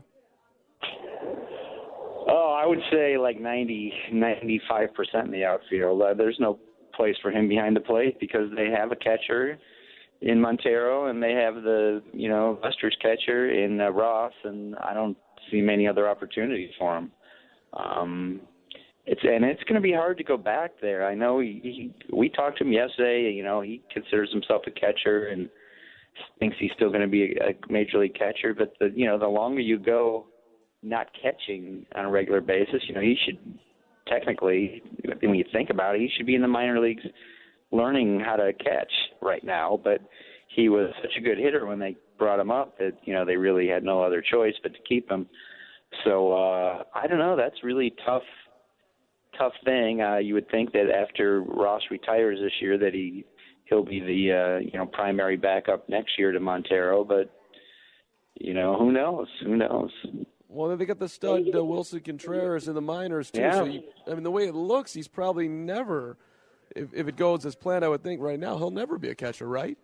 Speaker 12: Oh, I would say like 95% in the outfield. There's no place for him behind the plate because they have a catcher in Montero and they have the, Buster's catcher in Ross, and I don't see many other opportunities for him. It's going to be hard to go back there. I know we talked to him yesterday. He considers himself a catcher and thinks he's still going to be a major league catcher. But the longer you go not catching on a regular basis, he should technically, when you think about it, he should be in the minor leagues learning how to catch right now. But he was such a good hitter when they brought him up that they really had no other choice but to keep him. So I don't know. That's really tough thing. You would think that after Ross retires this year that he'll be the primary backup next year to Montero, but who knows?
Speaker 6: Well, then they got the stud Wilson Contreras in the minors too.
Speaker 12: Yeah.
Speaker 6: So the way it looks, he's probably never, if it goes as planned, I would think right now he'll never be a catcher, right?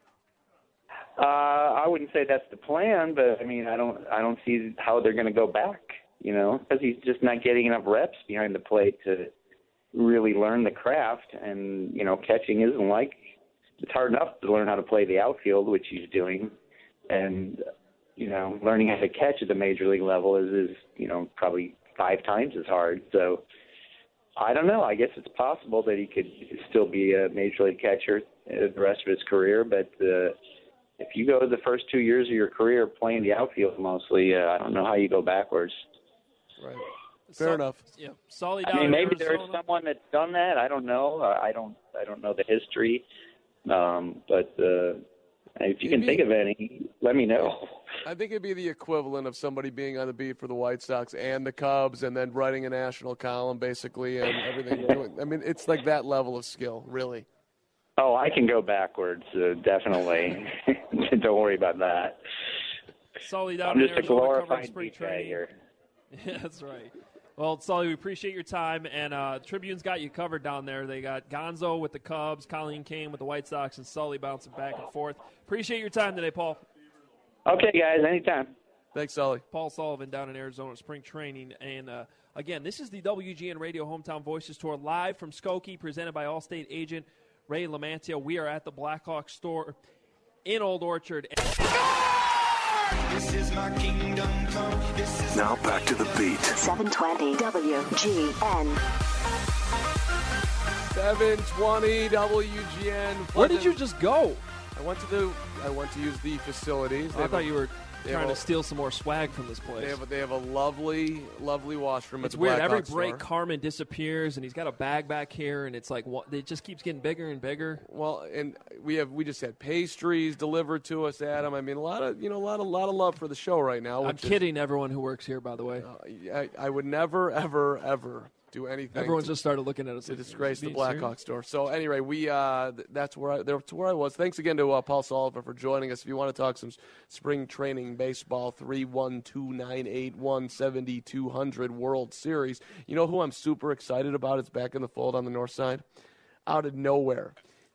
Speaker 12: I wouldn't say that's the plan, but I don't see how they're going to go back. Because he's just not getting enough reps behind the plate to really learn the craft. And, catching isn't it's hard enough to learn how to play the outfield, which he's doing. And, learning how to catch at the major league level is probably 5 times as hard. So I don't know. I guess it's possible that he could still be a major league catcher the rest of his career. But if you go the first 2 years of your career playing the outfield mostly, I don't know how you go backwards.
Speaker 6: Right. Fair enough.
Speaker 5: Yeah. Solid.
Speaker 12: Maybe there's someone that's done that. I don't know. I don't know the history. But if you can think of any, let me know.
Speaker 6: I think it'd be the equivalent of somebody being on the beat for the White Sox and the Cubs and then writing a national column basically and everything. It's like that level of skill, really.
Speaker 12: Oh, I can go backwards, definitely. Don't worry about that.
Speaker 5: Sully down
Speaker 12: I'm just
Speaker 5: in
Speaker 12: a
Speaker 5: Arizona covering
Speaker 12: glorified
Speaker 5: spring
Speaker 12: DJ
Speaker 5: training.
Speaker 12: here.
Speaker 5: Yeah, that's right. Well, Sully, we appreciate your time, and Tribune's got you covered down there. They got Gonzo with the Cubs, Colleen Kane with the White Sox, and Sully bouncing back and forth. Appreciate your time today, Paul.
Speaker 12: Okay, guys, anytime.
Speaker 6: Thanks, Sully.
Speaker 5: Paul Sullivan down in Arizona spring training. And, again, this is the WGN Radio Hometown Voices Tour live from Skokie, presented by Allstate agent Ray Lamantia. We are at the Blackhawk store in Old Orchard.
Speaker 13: This is my kingdom come.
Speaker 3: Now back to the beat.
Speaker 2: 720 WGN.
Speaker 6: 7:20 WGN.
Speaker 5: Where did you just go?
Speaker 6: I went to use the facilities.
Speaker 5: I thought you were trying to steal some more swag from this place.
Speaker 6: They have a lovely washroom at
Speaker 5: it's
Speaker 6: the
Speaker 5: weird.
Speaker 6: Blackhawks
Speaker 5: Every
Speaker 6: store.
Speaker 5: break, Carmen disappears, and he's got a bag back here, and it's like it just keeps getting bigger and bigger.
Speaker 6: Well, and we just had pastries delivered to us, Adam. I mean, a lot of love for the show right now.
Speaker 5: I'm kidding everyone who works here, by the way.
Speaker 6: I would never, ever, ever do anything.
Speaker 5: Everyone's just started looking at us
Speaker 6: to
Speaker 5: like,
Speaker 6: disgrace the
Speaker 5: being
Speaker 6: Blackhawks
Speaker 5: serious?
Speaker 6: store. So anyway, that's where I was. Thanks again to Paul Sullivan for joining us. If you want to talk some spring training baseball, 312-981-7200 World Series. You know who I'm super excited about? It's back in the fold on the north side, out of nowhere.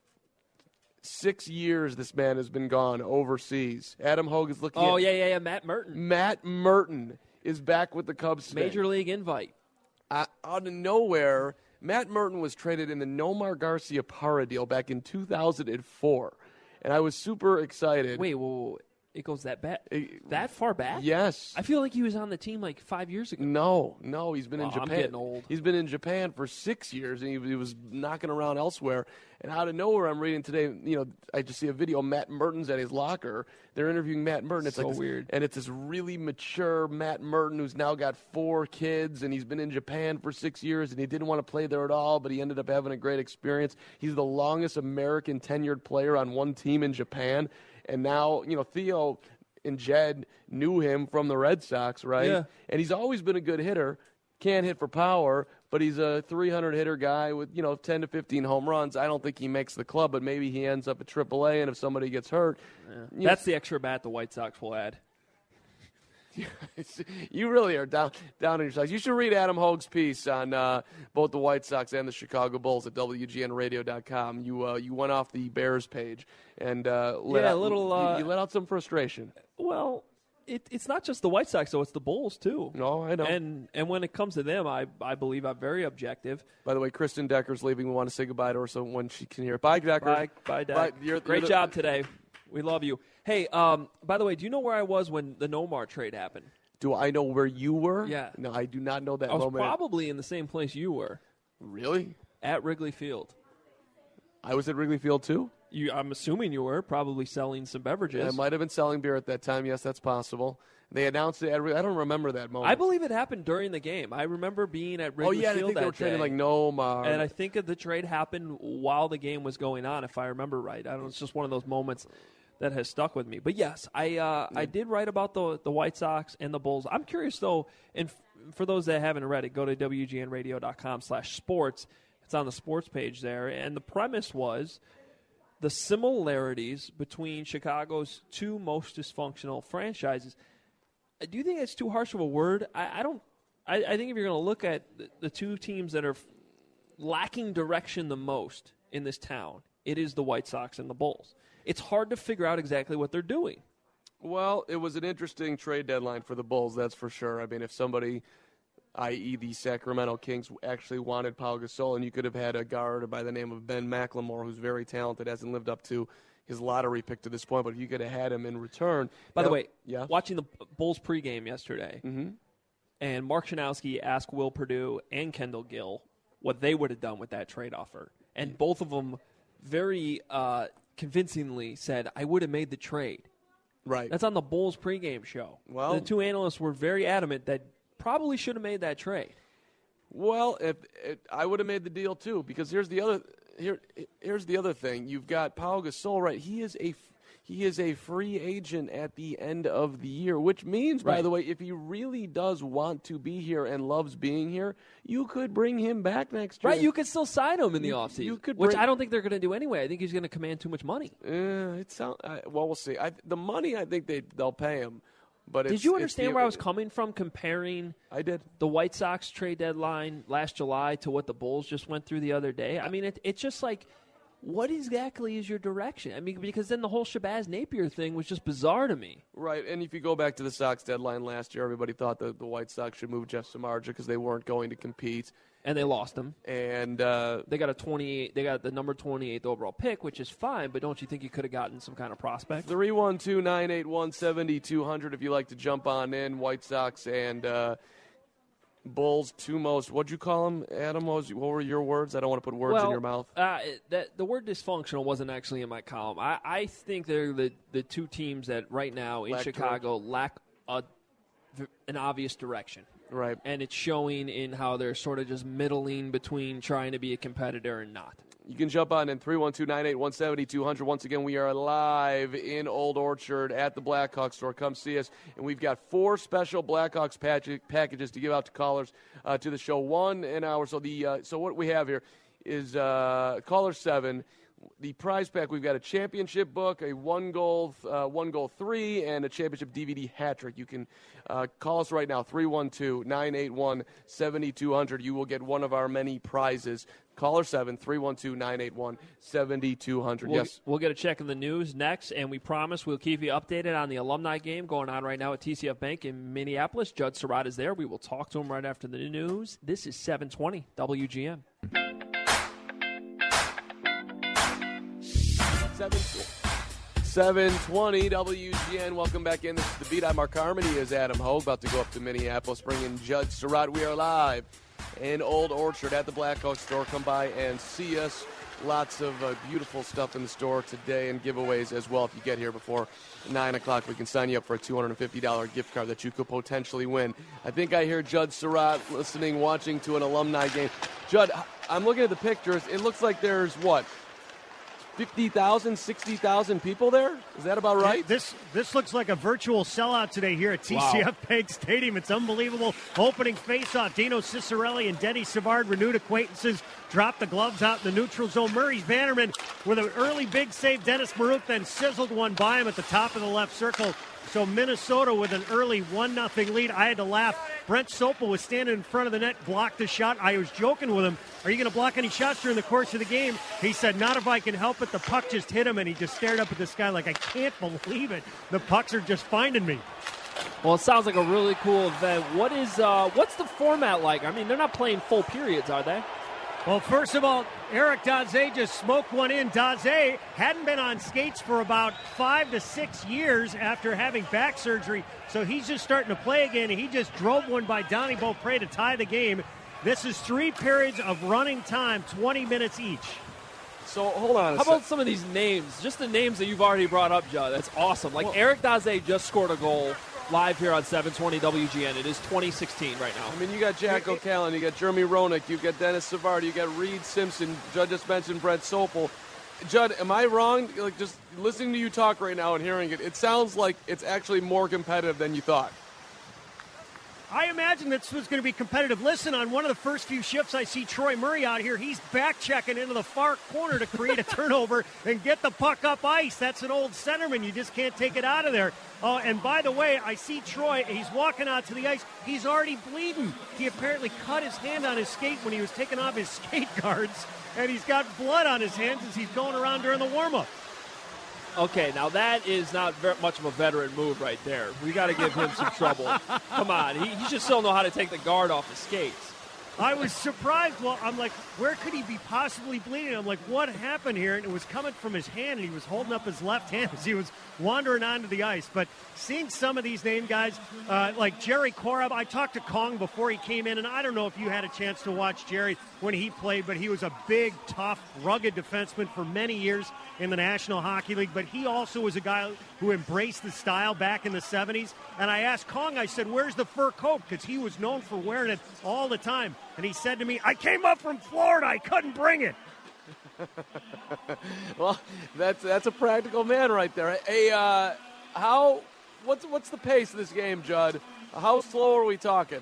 Speaker 6: 6 years this man has been gone overseas. Adam Hogue is looking.
Speaker 5: Oh yeah, Matt Merton.
Speaker 6: Matt Merton is back with the Cubs.
Speaker 5: Major League invite.
Speaker 6: Out of nowhere, Matt Merton was traded in the Nomar Garcia Parra deal back in 2004, and I was super excited.
Speaker 5: Wait, it goes that that far back?
Speaker 6: Yes.
Speaker 5: I feel like he was on the team like 5 years ago.
Speaker 6: No, he's been in Japan.
Speaker 5: I'm getting old.
Speaker 6: He's been in Japan for 6 years, and he was knocking around elsewhere. And out of nowhere, I'm reading today, I just see a video. Matt Merton's at his locker. They're interviewing Matt Merton. It's
Speaker 5: so
Speaker 6: like
Speaker 5: weird.
Speaker 6: And it's this really mature Matt Merton who's now got 4 kids, and he's been in Japan for 6 years, and he didn't want to play there at all, but he ended up having a great experience. He's the longest American tenured player on one team in Japan. And now, Theo and Jed knew him from the Red Sox, right?
Speaker 5: Yeah.
Speaker 6: And he's always been a good hitter. Can't hit for power, but he's a 300 hitter guy with 10 to 15 home runs. I don't think he makes the club, but maybe he ends up at AAA. And if somebody gets hurt,
Speaker 5: that's the extra bat the White Sox will add.
Speaker 6: You really are down in your socks. You should read Adam Hogue's piece on both the White Sox and the Chicago Bulls at WGNradio.com. You went off the Bears page and you let out some frustration.
Speaker 5: Well, it's not just the White Sox, though. It's the Bulls, too.
Speaker 6: No, I know.
Speaker 5: And when it comes to them, I believe I'm very objective.
Speaker 6: By the way, Kristen Decker's leaving. We want to say goodbye to her so when she can hear it. Bye, Decker.
Speaker 5: Bye, Decker. Great job today. We love you. Hey, by the way, do you know where I was when the Nomar trade happened?
Speaker 6: Do I know where you were?
Speaker 5: Yeah.
Speaker 6: No, I do not know that
Speaker 5: I was
Speaker 6: moment.
Speaker 5: probably in the same place you were.
Speaker 6: Really?
Speaker 5: At Wrigley Field.
Speaker 6: I was at Wrigley Field, too?
Speaker 5: I'm assuming you were probably selling some beverages.
Speaker 6: I might have been selling beer at that time. Yes, that's possible. They announced it. I don't remember that moment.
Speaker 5: I believe it happened during the game. I remember being at Wrigley Field
Speaker 6: I think they were trading
Speaker 5: day.
Speaker 6: like Nomar.
Speaker 5: And I think the trade happened while the game was going on, if I remember right. I don't know. It's just one of those moments that has stuck with me. But yes, I did write about the White Sox and the Bulls. I'm curious though, and for those that haven't read it, go to WGNradio.com/sports. It's on the sports page there, and the premise was the similarities between Chicago's two most dysfunctional franchises. Do you think it's too harsh of a word? I don't. I think if you're going to look at the two teams that are lacking direction the most in this town, it is the White Sox and the Bulls. It's hard to figure out exactly what they're doing.
Speaker 6: Well, it was an interesting trade deadline for the Bulls, that's for sure. I mean, if somebody, i.e. the Sacramento Kings, actually wanted Pau Gasol, and you could have had a guard by the name of Ben McLemore, who's very talented, hasn't lived up to his lottery pick to this point, but if you could have had him in return.
Speaker 5: By the way,
Speaker 6: yeah?
Speaker 5: Watching the Bulls pregame yesterday, and Mark Shanowski asked Will Perdue and Kendall Gill what they would have done with that trade offer. And both of them very convincingly said, I would have made the trade.
Speaker 6: Right.
Speaker 5: That's on the Bulls pregame show.
Speaker 6: Well,
Speaker 5: the two analysts were very adamant that probably should have made that trade.
Speaker 6: Well, I would have made the deal too, because here's the other thing. You've got Pau Gasol, right? He is a free agent at the end of the year, which means, by the way, if he really does want to be here and loves being here, you could bring him back next year.
Speaker 5: Right, you could still sign him in the offseason, which I don't think they're going to do anyway. I think he's going to command too much money.
Speaker 6: Well, we'll see. The money, I think they'll pay him. But
Speaker 5: did you understand where I was coming from comparing
Speaker 6: I did.
Speaker 5: The White Sox trade deadline last July to what the Bulls just went through the other day? I mean, it's just like, what exactly is your direction? I mean, because then the whole Shabazz Napier thing was just bizarre to me.
Speaker 6: Right, and if you go back to the Sox deadline last year, everybody thought that the White Sox should move Jeff Samardzija because they weren't going to compete.
Speaker 5: And they lost him.
Speaker 6: And
Speaker 5: they got the number 28th overall pick, which is fine, but don't you think you could have gotten some kind of prospect?
Speaker 6: 312-981-7200 if you like to jump on in. White Sox and Bulls' two most, what'd you call them, Adam? What were your words? I don't want to put words in your mouth.
Speaker 5: The word dysfunctional wasn't actually in my column. I think they're the two teams that right now in Chicago lack an obvious direction.
Speaker 6: Right.
Speaker 5: And it's showing in how they're sort of just middling between trying to be a competitor and not.
Speaker 6: You can jump on in 312-981-7200. Once again, we are live in Old Orchard at the Blackhawks store. Come see us. And we've got 4 special Blackhawks packages to give out to callers to the show. 1 an hour. So so what we have here is caller 7. The prize pack, we've got a championship book, a one goal 3, and a championship DVD hat trick. You can call us right now, 312-981-7200. You will get one of our many prizes. Caller 7, 312-981-7200. Yes.
Speaker 5: We'll get a check in the news next, and we promise we'll keep you updated on the alumni game going on right now at TCF Bank in Minneapolis. Judd Surratt is there. We will talk to him right after the news. This is 720 WGN.
Speaker 6: 720 WGN. Welcome back in. This is The Beat. I'm Mark Harmony. Is Adam Hogue about to go up to Minneapolis, bring in Judd Surratt. We are live in Old Orchard at the Blackhawks store. Come by and see us. Lots of beautiful stuff in the store today and giveaways as well. If you get here before 9 o'clock, we can sign you up for a $250 gift card that you could potentially win. I think I hear Judd Surratt listening, watching to an alumni game. Judd, I'm looking at the pictures. It looks like there's, 50,000, 60,000 people there? Is that about right?
Speaker 14: This looks like a virtual sellout today here at TCF Bank Stadium. It's unbelievable. Opening faceoff, Dino Ciccarelli and Denny Savard, renewed acquaintances, dropped the gloves out in the neutral zone. Maurice Vanderman with an early big save. Dennis Maruk then sizzled one by him at the top of the left circle. So Minnesota with an early 1-0 lead. I had to laugh. Brent Sopel was standing in front of the net, blocked the shot. I was joking with him, are you going to block any shots during the course of the game? He said, not if I can help it. The puck just hit him, and he just stared up at the sky like, I can't believe it. The pucks are just finding me.
Speaker 5: Well, it sounds like a really cool event. What's the format like? I mean, they're not playing full periods, are they?
Speaker 14: Well, first of all, Eric Daze just smoked one in. Daze hadn't been on skates for about 5 to 6 years after having back surgery, so he's just starting to play again. He just drove one by Donnie Beaupre to tie the game. This is 3 periods of running time, 20 minutes each.
Speaker 6: So, hold on a
Speaker 5: How about some of these names? Just the names that you've already brought up, Judd. That's awesome. Eric Daze just scored a goal live here on 720 WGN. It is 2016 right now.
Speaker 6: I mean, you got Jack O'Callaghan, you got Jeremy Roenick, you've got Dennis Savard, you got Reed Simpson. Judd just mentioned Brent Sopel. Judd, am I wrong? Just listening to you talk right now and hearing it, it sounds like it's actually more competitive than you thought.
Speaker 14: I imagine this was going to be competitive. Listen, on one of the first few shifts, I see Troy Murray out here. He's back-checking into the far corner to create a turnover and get the puck up ice. That's an old centerman. You just can't take it out of there. Oh, and by the way, I see Troy. He's walking out to the ice. He's already bleeding. He apparently cut his hand on his skate when he was taking off his skate guards, and he's got blood on his hands as he's going around during the warm-up.
Speaker 5: Okay, now that is not very much of a veteran move right there. We got to give him some trouble. Come on, he should still know how to take the guard off his skates.
Speaker 14: I was surprised. Well, I'm like, where could he be possibly bleeding? I'm like, what happened here? And it was coming from his hand, and he was holding up his left hand as he was wandering onto the ice. But seeing some of these name guys, like Jerry Korab, I talked to Kong before he came in, and I don't know if you had a chance to watch Jerry when he played, but he was a big, tough, rugged defenseman for many years in the National Hockey League. But he also was a guy who embraced the style back in the 70s. And I asked Kong, I said, where's the fur coat? Because he was known for wearing it all the time. And he said to me, I came up from Florida. I couldn't bring it.
Speaker 6: Well, that's a practical man right there. Hey, what's the pace of this game, Judd? How slow are we talking?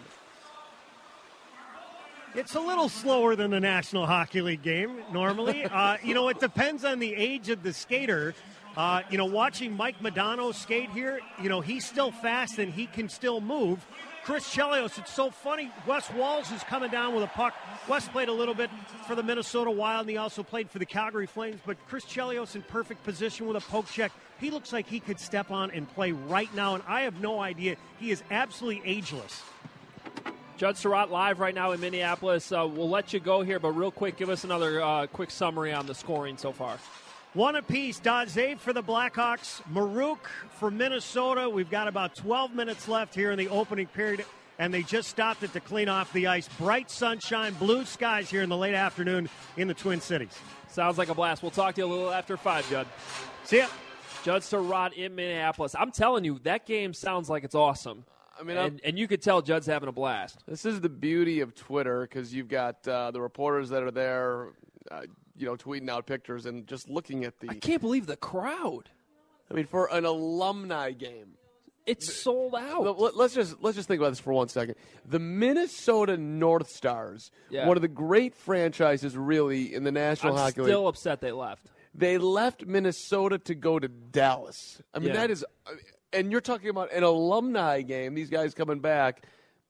Speaker 14: It's a little slower than the National Hockey League game normally. It depends on the age of the skater. Watching Mike Modano skate here, he's still fast and he can still move. Chris Chelios, it's so funny. Wes Walz is coming down with a puck. Wes played a little bit for the Minnesota Wild, and he also played for the Calgary Flames. But Chris Chelios in perfect position with a poke check. He looks like he could step on and play right now, and I have no idea. He is absolutely ageless.
Speaker 5: Judd Surratt live right now in Minneapolis. We'll let you go here, but real quick, give us another quick summary on the scoring so far.
Speaker 14: One apiece. Daze for the Blackhawks. Maruk for Minnesota. We've got about 12 minutes left here in the opening period. and they just stopped it to clean off the ice. Bright sunshine, blue skies here in the late afternoon in the Twin Cities.
Speaker 5: Sounds like a blast. We'll talk to you a little after 5, Judd.
Speaker 14: See ya.
Speaker 5: Judd Surratt in Minneapolis. I'm telling you, that game sounds like it's awesome.
Speaker 6: I mean,
Speaker 5: and you could tell Judd's having a blast.
Speaker 6: This is the beauty of Twitter, because you've got the reporters that are there, tweeting out pictures and just looking at
Speaker 5: I can't believe the crowd.
Speaker 6: I mean, for an alumni game,
Speaker 5: it's sold out.
Speaker 6: Let's just think about this for 1 second. The Minnesota North Stars, one of the great franchises, really, in the National Hockey League.
Speaker 5: I'm still upset they left.
Speaker 6: They left Minnesota to go to Dallas. I mean, that is. And you're talking about an alumni game, these guys coming back,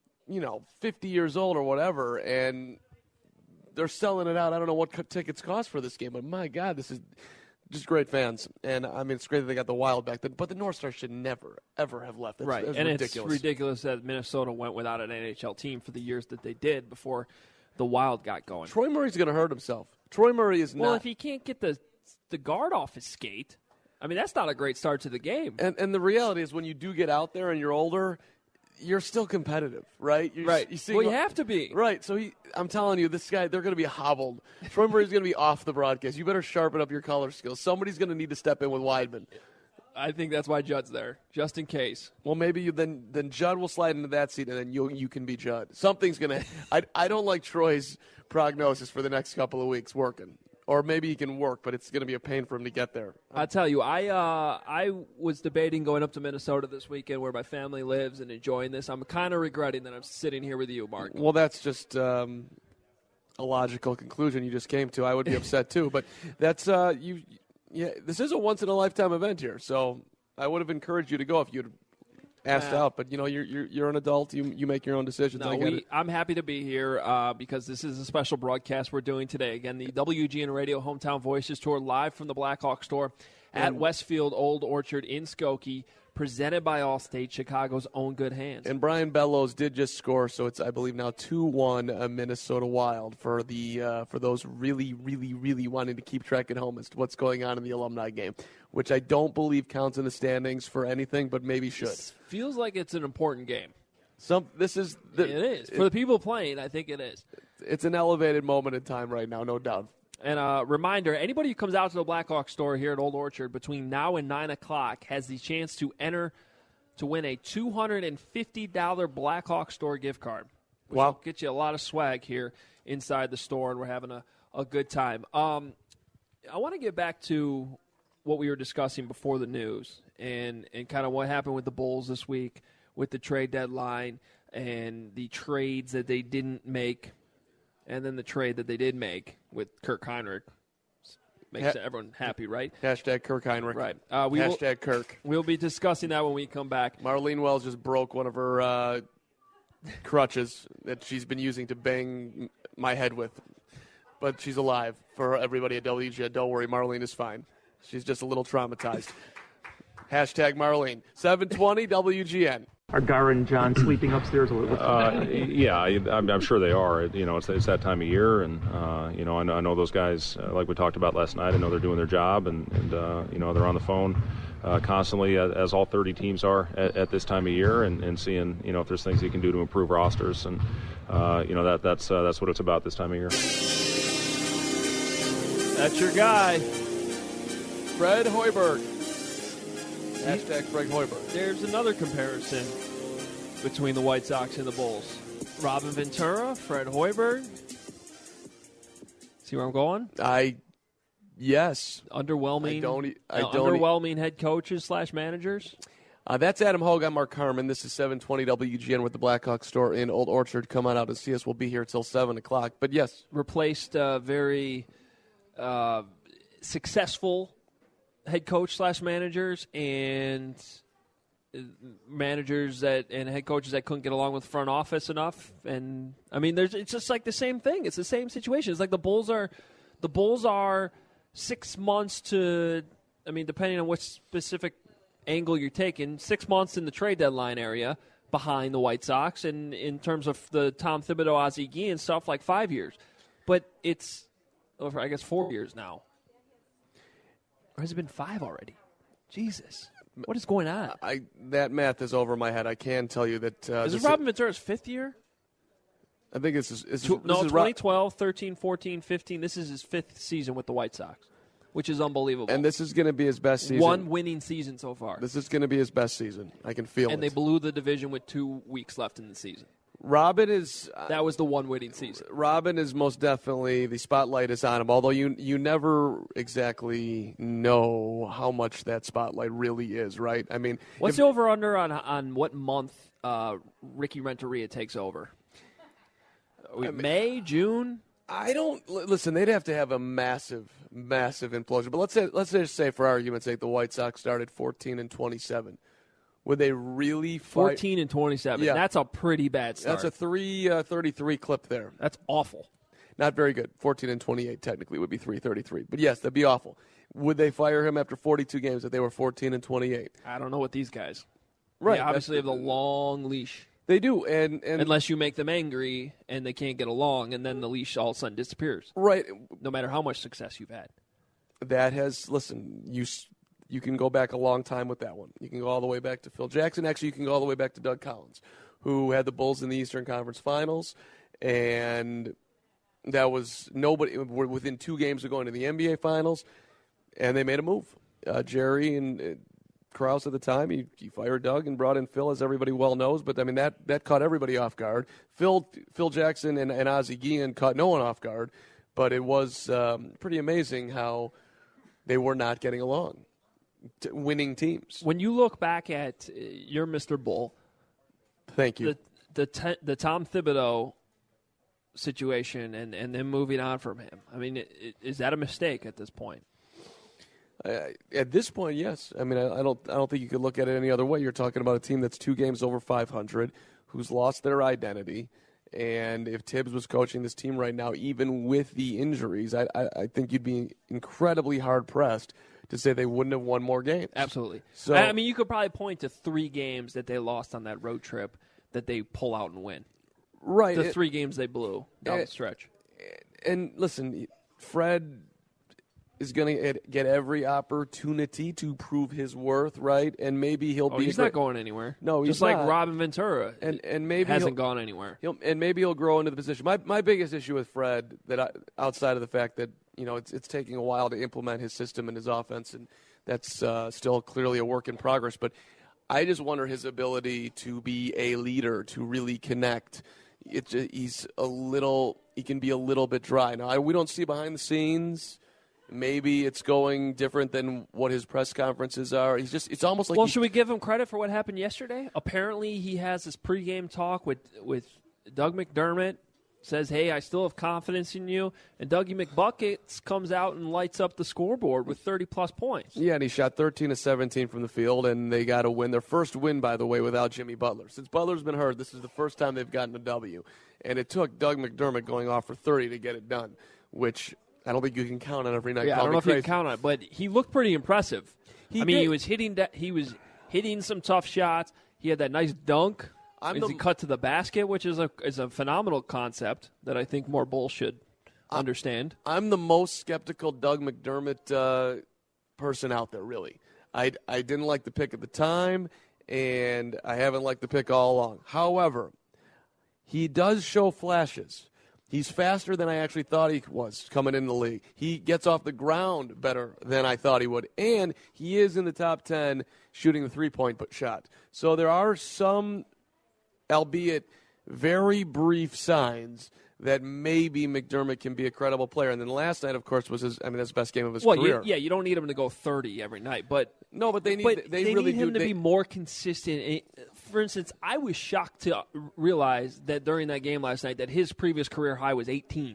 Speaker 6: 50 years old or whatever, and they're selling it out. I don't know what tickets cost for this game, but my God, this is just great fans. And, I mean, it's great that they got the Wild back, but the North Stars should never, ever have left.
Speaker 5: Right,
Speaker 6: that's
Speaker 5: and
Speaker 6: ridiculous.
Speaker 5: It's ridiculous that Minnesota went without an NHL team for the years that they did before the Wild got going.
Speaker 6: Troy Murray's going to hurt himself. Troy Murray is not.
Speaker 5: Well, if he can't get the guard off his skate, I mean, that's not a great start to the game.
Speaker 6: And the reality is when you do get out there and you're older, you're still competitive, right? You
Speaker 5: have to be.
Speaker 6: Right. So I'm telling you, this guy, they're going to be hobbled. Troy Murray's going to be off the broadcast. You better sharpen up your color skills. Somebody's going to need to step in with Weidman.
Speaker 5: I think that's why Judd's there, just in case.
Speaker 6: Well, maybe then Judd will slide into that seat, and then you can be Judd. Something's going to – I don't like Troy's prognosis for the next couple of weeks working. Or maybe he can work, but it's going to be a pain for him to get there.
Speaker 5: I tell you, I was debating going up to Minnesota this weekend where my family lives and enjoying this. I'm kind of regretting that I'm sitting here with you, Mark.
Speaker 6: Well, that's just a logical conclusion you just came to. I would be upset too, but that's this is a once-in-a-lifetime event here, so I would have encouraged you to go if you'd asked out, but you're an adult. You make your own decisions.
Speaker 5: I'm happy to be here because this is a special broadcast we're doing today. Again, the WGN Radio Hometown Voices Tour live from the Blackhawk store at Westfield Old Orchard in Skokie, presented by Allstate, Chicago's own good hands.
Speaker 6: And Brian Bellows did just score, so it's, I believe, now 2-1 Minnesota Wild for those really, really, really wanting to keep track at home as to what's going on in the alumni game, which I don't believe counts in the standings for anything, but maybe should.
Speaker 5: This feels like it's an important game.
Speaker 6: It is.
Speaker 5: For the people playing, I think it is.
Speaker 6: It's an elevated moment in time right now, no doubt.
Speaker 5: And a reminder, anybody who comes out to the Blackhawk store here at Old Orchard between now and 9 o'clock has the chance to enter to win a $250 Blackhawk store gift card, which will get you a lot of swag here inside the store, and we're having a good time. I want to get back to what we were discussing before the news and kind of what happened with the Bulls this week with the trade deadline and the trades that they didn't make. And then the trade that they did make with Kirk Heinrich makes everyone happy, right?
Speaker 6: Hashtag Kirk Heinrich.
Speaker 5: Right.
Speaker 6: Hashtag Kirk.
Speaker 5: We'll be discussing that when we come back.
Speaker 6: Marlene Wells just broke one of her crutches that she's been using to bang my head with. But she's alive. For everybody at WGN, don't worry, Marlene is fine. She's just a little traumatized. Hashtag Marlene. 720 WGN.
Speaker 15: Are Gar and John sleeping upstairs?
Speaker 16: Yeah, I'm sure they are. It's that time of year, and I know those guys, like we talked about last night. I know they're doing their job, and they're on the phone constantly, as all 30 teams are at this time of year, and seeing if there's things you can do to improve rosters, and that's what it's about this time of year.
Speaker 5: That's your guy,
Speaker 6: Fred Hoiberg. Hashtag Fred Hoiberg.
Speaker 5: There's another comparison between the White Sox and the Bulls. Robin Ventura, Fred Hoiberg. See where I'm going?
Speaker 6: Yes.
Speaker 5: Underwhelming. Underwhelming head coaches / managers.
Speaker 6: That's Adam Hogue. I'm Mark Harmon. This is 720 WGN with the Blackhawk store in Old Orchard. Come on out and see us. We'll be here till 7 o'clock. But yes.
Speaker 5: Replaced very successful head coach / managers and managers and head coaches that couldn't get along with front office enough. And I mean, it's just like the same thing. It's the same situation. It's like the Bulls are 6 months to, I mean, depending on which specific angle you're taking, 6 months in the trade deadline area behind the White Sox, and in terms of the Tom Thibodeau, Ozzie Guillen stuff, like 5 years. But it's over, I guess, 4 years now. Or has it been 5 already? Jesus. What is going on?
Speaker 6: That math is over my head. I can tell you that.
Speaker 5: Is this Robin Ventura's 5th year?
Speaker 6: I think this is
Speaker 5: 2012, 13, 14, 15. This is his 5th season with the White Sox, which is unbelievable.
Speaker 6: And this is going to be his best season.
Speaker 5: One winning season so far.
Speaker 6: This is going to be his best season. I can feel it.
Speaker 5: And they blew the division with 2 weeks left in the season.
Speaker 6: Robin is...
Speaker 5: that was the one winning season.
Speaker 6: Robin is most definitely, the spotlight is on him, although you never exactly know how much that spotlight really is, right? I mean...
Speaker 5: What's the over-under on what month Ricky Renteria takes over? May, June?
Speaker 6: I don't listen. They'd have to have a massive implosion. But let's just say, for argument's sake, the White Sox started 14-27. Would they really
Speaker 5: 14-27?
Speaker 6: Yeah.
Speaker 5: That's a pretty bad start.
Speaker 6: That's a 3:33 clip there.
Speaker 5: That's awful.
Speaker 6: Not very good. 14-28 technically would be 3:33. But yes, that'd be awful. Would they fire him after 42 games if they were 14-28?
Speaker 5: I don't know what these guys.
Speaker 6: Right.
Speaker 5: They obviously have the long leash.
Speaker 6: They do, and
Speaker 5: unless you make them angry and they can't get along, and then the leash all of a sudden disappears.
Speaker 6: Right.
Speaker 5: No matter how much success you've had.
Speaker 6: That has you can go back a long time with that one. You can go all the way back to Phil Jackson. Actually, you can go all the way back to Doug Collins, who had the Bulls in the Eastern Conference Finals, and that was nobody within 2 games of going to the NBA Finals, and they made a move. Jerry and Krause at the time, he fired Doug and brought in Phil, as everybody well knows. But I mean that caught everybody off guard. Phil Jackson and Ozzie Guillen caught no one off guard. But it was pretty amazing how they were not getting along. Winning teams.
Speaker 5: When you look back at your Mr. Bull,
Speaker 6: thank you.
Speaker 5: The Tom Thibodeau situation and then moving on from him. I mean, is that a mistake at this point?
Speaker 6: At this point, yes. I mean, I don't think you could look at it any other way. You're talking about a team that's 2 games over 500, who's lost their identity. And if Tibbs was coaching this team right now, even with the injuries, I think you'd be incredibly hard-pressed to say they wouldn't have won more games.
Speaker 5: Absolutely.
Speaker 6: So,
Speaker 5: I mean, you could probably point to 3 games that they lost on that road trip that they pull out and win.
Speaker 6: Right.
Speaker 5: The 3 games they blew down the stretch.
Speaker 6: And listen, Fred is going to get every opportunity to prove his worth, right? And maybe he'll be.
Speaker 5: He's not going anywhere.
Speaker 6: No, he's
Speaker 5: just like
Speaker 6: not.
Speaker 5: Robin Ventura,
Speaker 6: and maybe
Speaker 5: hasn't gone anywhere.
Speaker 6: Maybe he'll grow into the position. My biggest issue with Fred, outside of the fact that it's taking a while to implement his system and his offense, and that's still clearly a work in progress. But I just wonder his ability to be a leader, to really connect. He can be a little bit dry. Now we don't see behind the scenes. Maybe it's going different than what his press conferences are. It's almost like.
Speaker 5: Well, should we give him credit for what happened yesterday? Apparently, he has this pregame talk with Doug McDermott. Says, "Hey, I still have confidence in you." And Dougie McBuckets comes out and lights up the scoreboard with 30-plus points.
Speaker 6: Yeah, and he shot 13 of 17 from the field, and they got a win. Their first win, by the way, without Jimmy Butler. Since Butler's been hurt, this is the first time they've gotten a W. And it took Doug McDermott going off for 30 to get it done, which I don't think you can count on every night.
Speaker 5: Yeah, I don't know if you can count on it, but he looked pretty impressive. He was hitting some tough shots. He had that nice dunk. He cut to the basket, which is a phenomenal concept that I think more Bulls should understand.
Speaker 6: I'm the most skeptical Doug McDermott person out there, really. I didn't like the pick at the time, and I haven't liked the pick all along. However, he does show flashes. He's faster than I actually thought he was coming in the league. He gets off the ground better than I thought he would. And he is in the top 10 shooting the three-point shot. So there are some, albeit very brief, signs that maybe McDermott can be a credible player. And then last night, of course, was that's the best game of his career.
Speaker 5: You don't need him to go 30 every night. But
Speaker 6: they need him
Speaker 5: to be more consistent. For instance, I was shocked to realize that during that game last night that his previous career high was 18.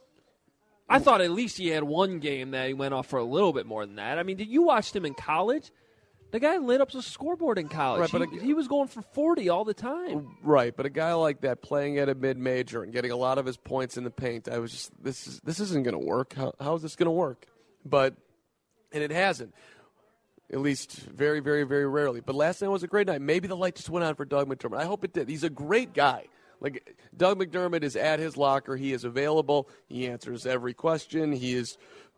Speaker 5: I thought at least he had one game that he went off for a little bit more than that. I mean, did you watch him in college? The guy lit up the scoreboard in college.
Speaker 6: Right,
Speaker 5: he was going for 40 all the time.
Speaker 6: Right, but a guy like that playing at a mid-major and getting a lot of his points in the paint, I was just, this isn't going to work. How is this going to work? And it hasn't. At least very, very, very rarely. But last night was a great night. Maybe the light just went on for Doug McDermott. I hope it did. He's a great guy. Like, Doug McDermott is at his locker. He is available. He answers every question. He is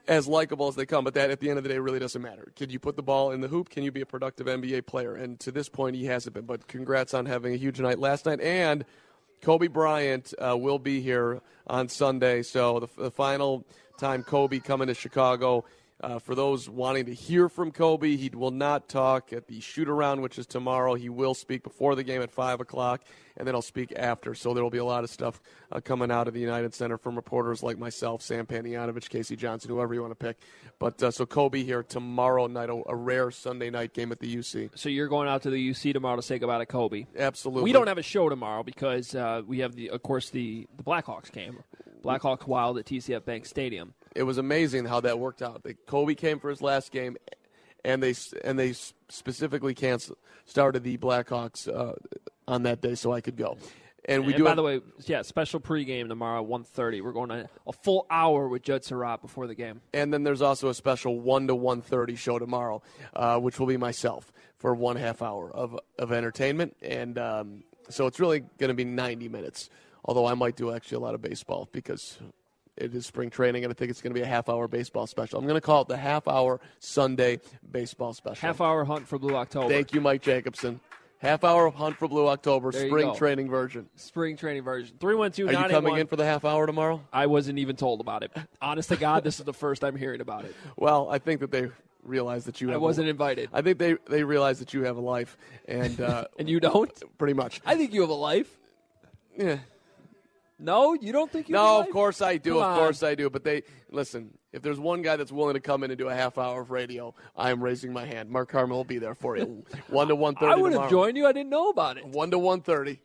Speaker 6: as likable as they come, but that at the end of the day really doesn't matter. Can you put the ball in the hoop? Can you be a productive NBA player? And to this point, he hasn't been. But congrats on having a huge night last night. And Kobe Bryant will be here on Sunday. So the final time Kobe coming to Chicago. For those wanting to hear from Kobe, he will not talk at the shoot-around, which is tomorrow. He will speak before the game at 5 o'clock, and then he'll speak after. So there will be a lot of stuff coming out of the United Center from reporters like myself, Sam Panayotovich, Casey Johnson, whoever you want to pick. But so Kobe here tomorrow night, a rare Sunday night game at the UC.
Speaker 5: So you're going out to the UC tomorrow to say goodbye to Kobe.
Speaker 6: Absolutely.
Speaker 5: We don't have a show tomorrow because we have, the Blackhawks game. Blackhawks Wild at TCF Bank Stadium.
Speaker 6: It was amazing how that worked out. Kobe came for his last game, and they specifically started the Blackhawks on that day so I could go. And we do.
Speaker 5: By the way, special pregame tomorrow at 1:30. We're going to a full hour with Judd Surratt before the game.
Speaker 6: And then there's also a special 1 to 1:30 show tomorrow, which will be myself for 1/2 hour of entertainment. And so it's really going to be 90 minutes. Although I might do actually a lot of baseball because it is spring training, and I think it's going to be a half-hour baseball special. I'm going to call it the half-hour Sunday baseball special.
Speaker 5: Half-hour hunt for Blue October.
Speaker 6: Thank you, Mike Jacobson. Half-hour hunt for Blue October, spring training version.
Speaker 5: Spring training version. 312-981.
Speaker 6: Are you coming in for the half-hour tomorrow?
Speaker 5: I wasn't even told about it. Honest to God, this is the first I'm hearing about it.
Speaker 6: Well, I think that they realize that you have.
Speaker 5: I wasn't invited.
Speaker 6: I think they realize that you have a life, and
Speaker 5: and you don't.
Speaker 6: Pretty much.
Speaker 5: I think you have a life.
Speaker 6: Yeah.
Speaker 5: No, you don't think you have a
Speaker 6: No,
Speaker 5: life?
Speaker 6: of course I do.
Speaker 5: Come
Speaker 6: Of
Speaker 5: on.
Speaker 6: course I do. But listen, if there's one guy that's willing to come in and do a half hour of radio, I am raising my hand. Mark Carmel will be there for you. 1 to 1:30
Speaker 5: I would have
Speaker 6: tomorrow.
Speaker 5: joined you. I didn't know about it.
Speaker 6: 1 to 1:30.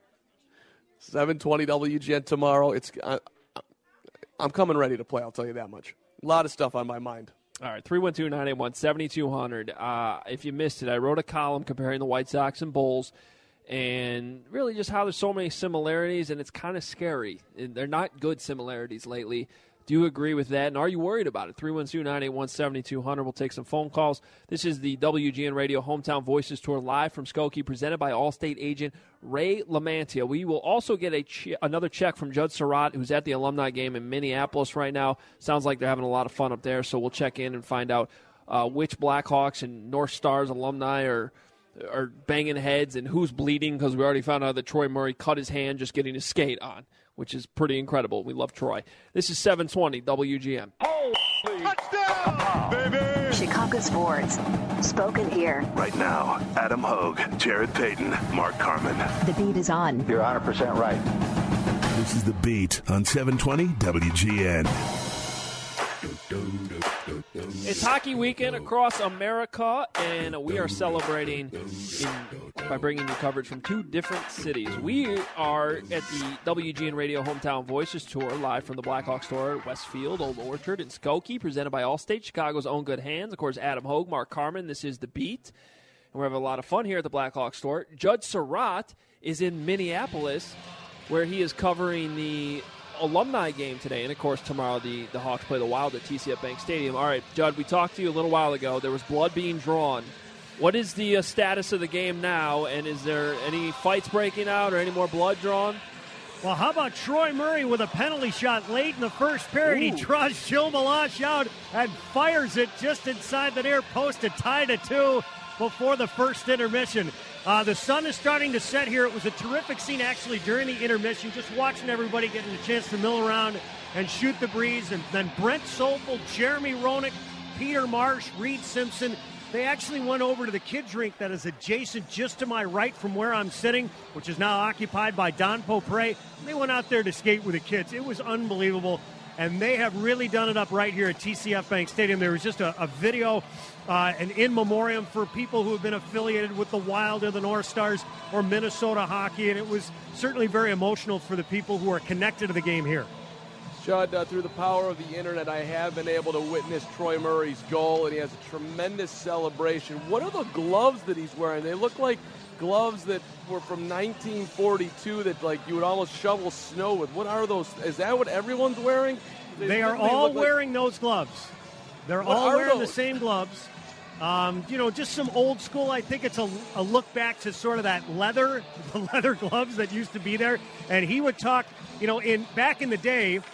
Speaker 6: 7:20 WGN tomorrow. I'm coming ready to play, I'll tell you that much. A lot of stuff on my mind.
Speaker 5: All right, 312-981-7200. If you missed it, I wrote a column comparing the White Sox and Bulls and really just how there's so many similarities, and it's kind of scary. And they're not good similarities lately. Do you agree with that, and are you worried about it? 312-981-7200. We'll take some phone calls. This is the WGN Radio Hometown Voices Tour live from Skokie, presented by Allstate agent Ray LaMantia. We will also get another check from Judd Surratt, who's at the alumni game in Minneapolis right now. Sounds like they're having a lot of fun up there, so we'll check in and find out which Blackhawks and North Stars alumni are banging heads and who's bleeding, because we already found out that Troy Murray cut his hand just getting his skate on, which is pretty incredible. We love Troy. This is 720 WGN.
Speaker 13: Touchdown, baby!
Speaker 2: Chicago sports. Spoken here.
Speaker 3: Right now, Adam Hogue, Jared Payton, Mark Carman.
Speaker 2: The beat is on.
Speaker 4: You're 100% right.
Speaker 17: This is The Beat on 720 WGN.
Speaker 5: It's hockey weekend across America, and we are celebrating by bringing you coverage from two different cities. We are at the WGN Radio Hometown Voices Tour, live from the Blackhawks store at Westfield, Old Orchard, in Skokie, presented by Allstate, Chicago's own good hands. Of course, Adam Hogue, Mark Carman. This is The Beat, and we're having a lot of fun here at the Blackhawks store. Judd Surratt is in Minneapolis, where he is covering the alumni game today, and of course tomorrow the Hawks play the Wild at TCF Bank Stadium. All right, Judd, we talked to you a little while ago. There was blood being drawn. What is the status of the game now, and is there any fights breaking out or any more blood drawn?
Speaker 14: Well, how about Troy Murray with a penalty shot late in the first period? He draws Joe Malash out and fires it just inside the near post to tie to 2 before the first intermission. The sun is starting to set here. It was a terrific scene, actually, during the intermission, just watching everybody getting a chance to mill around and shoot the breeze. And then Brent Sopel, Jeremy Roenick, Peter Marsh, Reed Simpson, they actually went over to the kids' rink that is adjacent just to my right from where I'm sitting, which is now occupied by Don Popre. They went out there to skate with the kids. It was unbelievable. And they have really done it up right here at TCF Bank Stadium. There was just a video, an in memoriam for people who have been affiliated with the Wild or the North Stars or Minnesota hockey, and it was certainly very emotional for the people who are connected to the game here.
Speaker 6: Judd, through the power of the internet, I have been able to witness Troy Murray's goal, and he has a tremendous celebration. What are the gloves that he's wearing? They look like gloves that were from 1942 that, like, you would almost shovel snow with. What are those? Is that what everyone's wearing?
Speaker 14: They are all wearing those gloves. They're all wearing the same gloves. Just some old school. I think it's a look back to sort of the leather gloves that used to be there. And he would talk, back in the day,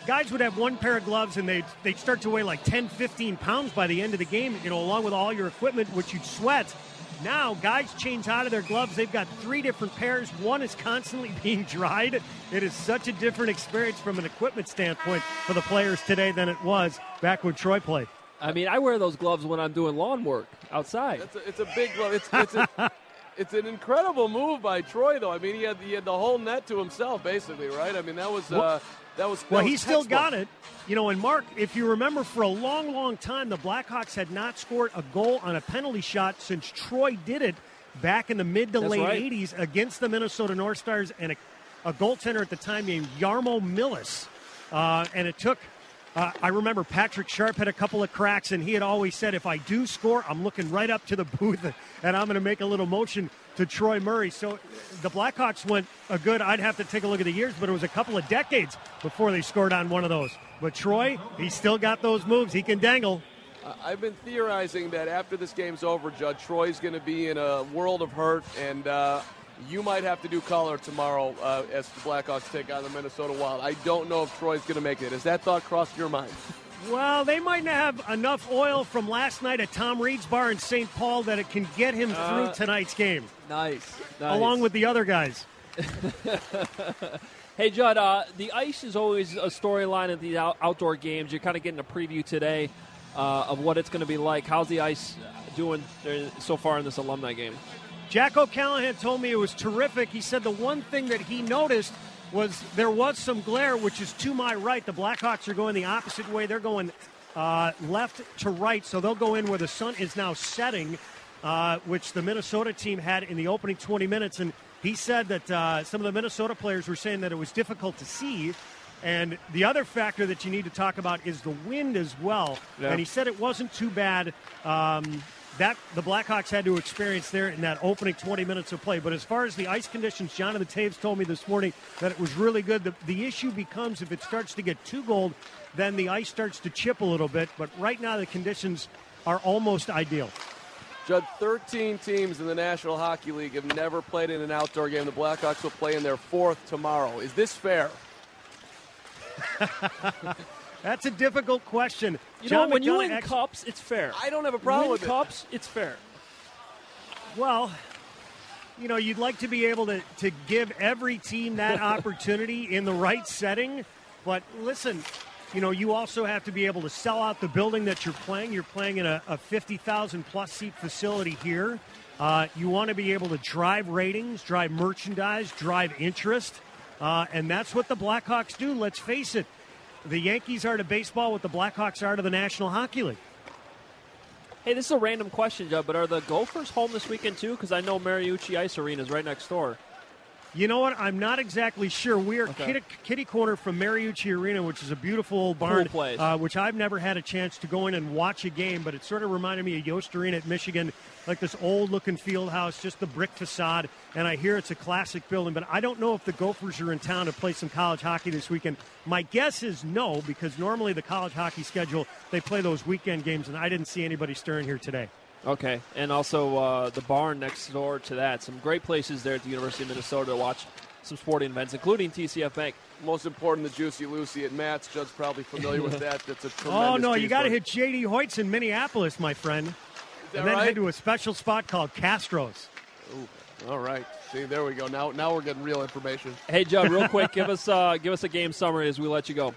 Speaker 14: guys would have one pair of gloves, and they'd start to weigh like 10, 15 pounds by the end of the game, along with all your equipment, which you'd sweat. Now, guys change out of their gloves. They've got 3 different pairs. One is constantly being dried. It is such a different experience from an equipment standpoint for the players today than it was back when Troy played.
Speaker 5: I mean, I wear those gloves when I'm doing lawn work outside.
Speaker 6: It's a big glove. It's an incredible move by Troy, though. I mean, he had the whole net to himself, basically, right? I mean, that was
Speaker 14: he still got it. And Mark, if you remember, for a long, long time, the Blackhawks had not scored a goal on a penalty shot since Troy did it back in the mid to late 80s against the Minnesota North Stars and a goaltender at the time named Jarmo Millis. And it took, I remember Patrick Sharp had a couple of cracks, and he had always said, if I do score, I'm looking right up to the booth, and I'm going to make a little motion to Troy Murray. So the Blackhawks went a good, I'd have to take a look at the years, but it was a couple of decades before they scored on one of those. But Troy, he's still got those moves. He can dangle.
Speaker 6: I've been theorizing that after this game's over, Judd, Troy's going to be in a world of hurt, and you might have to do color tomorrow as the Blackhawks take on the Minnesota Wild. I don't know if Troy's going to make it. Has that thought crossed your mind?
Speaker 14: Well, they might not have enough oil from last night at Tom Reed's bar in St. Paul that it can get him through tonight's game.
Speaker 5: Nice.
Speaker 14: Along with the other guys.
Speaker 5: Hey, Judd, the ice is always a storyline at the outdoor games. You're kind of getting a preview today of what it's going to be like. How's the ice doing so far in this alumni game?
Speaker 14: Jack O'Callahan told me it was terrific. He said the one thing that he noticed was there was some glare, which is to my right. The Blackhawks are going the opposite way. They're going left to right, so they'll go in where the sun is now setting, which the Minnesota team had in the opening 20 minutes. And he said that some of the Minnesota players were saying that it was difficult to see. And the other factor that you need to talk about is the wind as well. Yeah. And he said it wasn't too bad that the Blackhawks had to experience there in that opening 20 minutes of play. But as far as the ice conditions, Jonathan Taves told me this morning that it was really good. The issue becomes if it starts to get too cold, then the ice starts to chip a little bit. But right now the conditions are almost ideal.
Speaker 6: Judd, 13 teams in the National Hockey League have never played in an outdoor game. The Blackhawks will play in their 4th tomorrow. Is this fair?
Speaker 14: That's a difficult question.
Speaker 5: When you win cups, it's fair.
Speaker 6: I don't have a problem with
Speaker 5: cups, it's fair.
Speaker 14: Well, you'd like to be able to give every team that opportunity in the right setting. But listen, you also have to be able to sell out the building that you're playing. You're playing in a 50,000-plus seat facility here. You want to be able to drive ratings, drive merchandise, drive interest. And that's what the Blackhawks do. Let's face it. The Yankees are to baseball what the Blackhawks are to the National Hockey League.
Speaker 5: Hey, this is a random question, Joe, but are the Gophers home this weekend too? Because I know Mariucci Ice Arena is right next door.
Speaker 14: You know what? I'm not exactly sure. We are kitty corner from Mariucci Arena, which is a beautiful old barn,
Speaker 5: cool place.
Speaker 14: Which I've never had a chance to go in and watch a game, but it sort of reminded me of Yost Arena at Michigan, like this old-looking field house, just the brick facade, and I hear it's a classic building, but I don't know if the Gophers are in town to play some college hockey this weekend. My guess is no, because normally the college hockey schedule, they play those weekend games, and I didn't see anybody stirring here today.
Speaker 5: Okay, and also the barn next door to that. Some great places there at the University of Minnesota to watch some sporting events, including TCF Bank.
Speaker 6: Most important, the Juicy Lucy at Matt's. Judd's probably familiar with that. That's a tremendous
Speaker 14: Oh, no, you got to hit J.D. Hoyt's in Minneapolis, my friend. And then head to a special spot called Castro's.
Speaker 6: Ooh, all right. See, there we go. Now we're getting real information.
Speaker 5: Hey, Joe, real quick, give us a game summary as we let you go.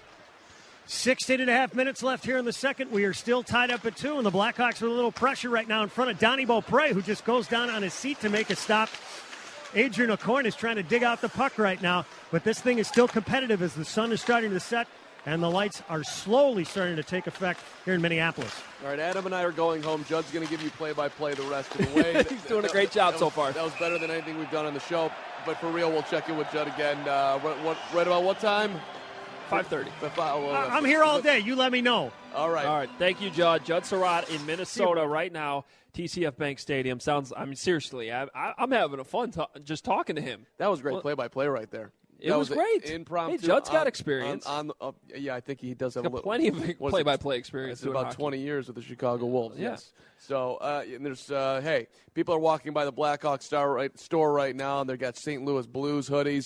Speaker 14: 16.5 minutes left here in the second. We are still tied up at 2, and the Blackhawks with a little pressure right now in front of Donnie Beaupre, who just goes down on his seat to make a stop. Adrian Aucoin is trying to dig out the puck right now, but this thing is still competitive as the sun is starting to set, and the lights are slowly starting to take effect here in Minneapolis.
Speaker 6: All right, Adam and I are going home. Judd's going to give you play-by-play the rest of the way.
Speaker 5: He's doing a great job so far.
Speaker 6: That was better than anything we've done on the show. But for real, we'll check in with Judd again. Right about what time?
Speaker 5: 5:30.
Speaker 14: I'm here all day. You let me know.
Speaker 6: All right.
Speaker 5: Thank you, Judd. Judd Surratt in Minnesota right now. TCF Bank Stadium. Seriously, I'm having a fun just talking to him.
Speaker 6: That was great play-by-play right there.
Speaker 5: It was great.
Speaker 6: Impromptu.
Speaker 5: Hey, Judd's got experience.
Speaker 6: Yeah, I think he does have
Speaker 5: plenty of play-by-play experience.
Speaker 6: It's about
Speaker 5: hockey.
Speaker 6: 20 years with the Chicago Wolves.
Speaker 5: Yeah.
Speaker 6: Yes. So and there's hey, people are walking by the Blackhawks store right now, and they've got St. Louis Blues hoodies.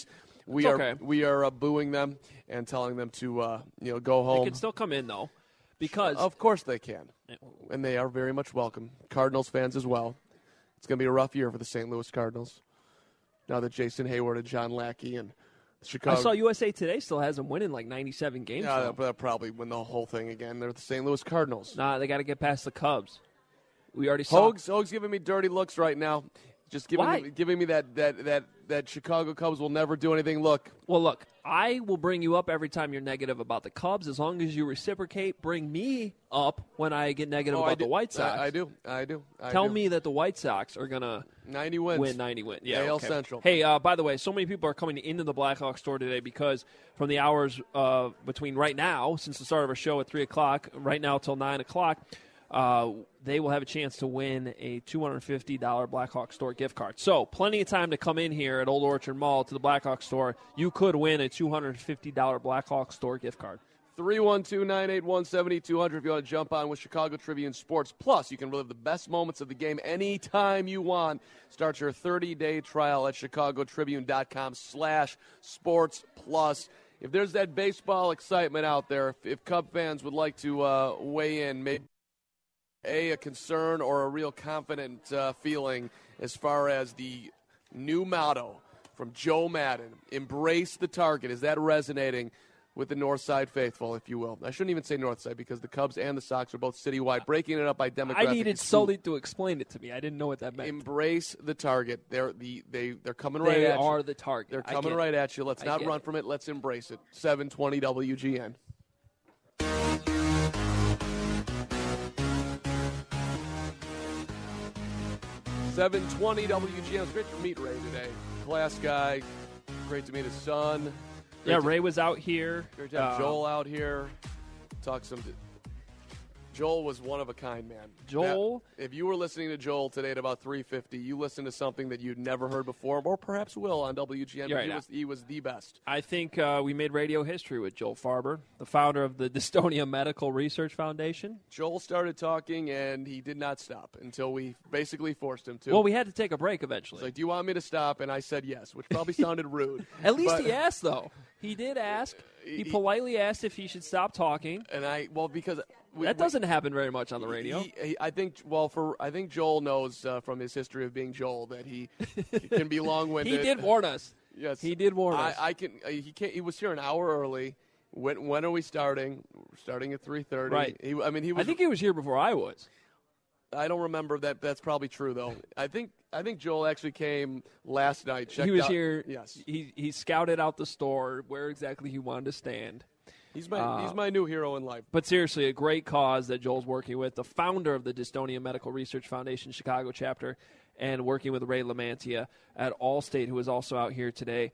Speaker 6: we
Speaker 5: It's
Speaker 6: are
Speaker 5: okay.
Speaker 6: booing them and telling them to go home.
Speaker 5: They can still come in though, because
Speaker 6: of course they can, and they are very much welcome. Cardinals fans as well. It's going to be a rough year for the St. Louis Cardinals. Now that Jason Hayward and John Lackey and Chicago.
Speaker 5: I saw USA Today still has them winning like 97 games.
Speaker 6: Yeah, they'll probably win the whole thing again. They're the St. Louis Cardinals.
Speaker 5: Nah, they got to get past the Cubs. We already saw.
Speaker 6: Hoag's giving me dirty looks right now. Just giving me that Chicago Cubs will never do anything look.
Speaker 5: Well, look, I will bring you up every time you're negative about the Cubs as long as you reciprocate. Bring me up when I get negative about the White Sox.
Speaker 6: I do.
Speaker 5: Tell me that the White Sox are going to
Speaker 6: 90 wins.
Speaker 5: Win 90 wins. Yeah,
Speaker 6: AL
Speaker 5: okay.
Speaker 6: Central.
Speaker 5: Hey, by the way, so many people are coming into the Blackhawks store today because from the hours between right now, since the start of our show at 3 o'clock, right now till 9 o'clock, they will have a chance to win a $250 Blackhawk store gift card. So plenty of time to come in here at Old Orchard Mall to the Blackhawk store. You could win a $250 Blackhawk store gift card.
Speaker 6: 312-981-7200 if you want to jump on with Chicago Tribune Sports. Plus, you can relive the best moments of the game anytime you want. Start your 30-day trial at chicagotribune.com/sports plus. If there's that baseball excitement out there, if Cub fans would like to weigh in, maybe a concern or a real confident feeling as far as the new motto from Joe Madden, embrace the target. Is that resonating with the Northside faithful, if you will? I shouldn't even say Northside because the Cubs and the Sox are both citywide, breaking it up by demographic.
Speaker 5: I needed Sully to explain it to me. I didn't know what that meant.
Speaker 6: Embrace the target. They're coming right at you.
Speaker 5: They are the target.
Speaker 6: They're coming right at you. Let's not run from it. Let's embrace it. 720 WGN. .720 WGN. It's great to meet Ray today. Class guy. Great to meet his son.
Speaker 5: Ray was out here.
Speaker 6: Great to have Joel out here. Joel was one of a kind, man.
Speaker 5: Joel?
Speaker 6: If you were listening to Joel today at about 3:50, you listened to something that you'd never heard before, or perhaps will on WGN.
Speaker 5: Right.
Speaker 6: He was the best.
Speaker 5: I think we made radio history with Joel Farber, the founder of the Dystonia Medical Research Foundation.
Speaker 6: Joel started talking, and he did not stop until we basically forced him to.
Speaker 5: Well, we had to take a break eventually.
Speaker 6: He's like, do you want me to stop? And I said yes, which probably sounded rude.
Speaker 5: At least he asked, though. He did ask. He politely asked if he should stop talking.
Speaker 6: And because
Speaker 5: that doesn't happen very much on the radio.
Speaker 6: I think Joel knows from his history of being Joel that he can be long-winded.
Speaker 5: He did warn us.
Speaker 6: Yes,
Speaker 5: he did warn us.
Speaker 6: He was here an hour early. When are we starting? We're starting at 3:30.
Speaker 5: Right. I think he was here before I was.
Speaker 6: I don't remember that. That's probably true, though. I think Joel actually came last night.
Speaker 5: He was
Speaker 6: out.
Speaker 5: here.
Speaker 6: Yes.
Speaker 5: He scouted out the store where exactly he wanted to stand.
Speaker 6: He's my new hero in life.
Speaker 5: But seriously, a great cause that Joel's working with. The founder of the Dystonia Medical Research Foundation Chicago chapter, and working with Ray LaMantia at Allstate, who is also out here today.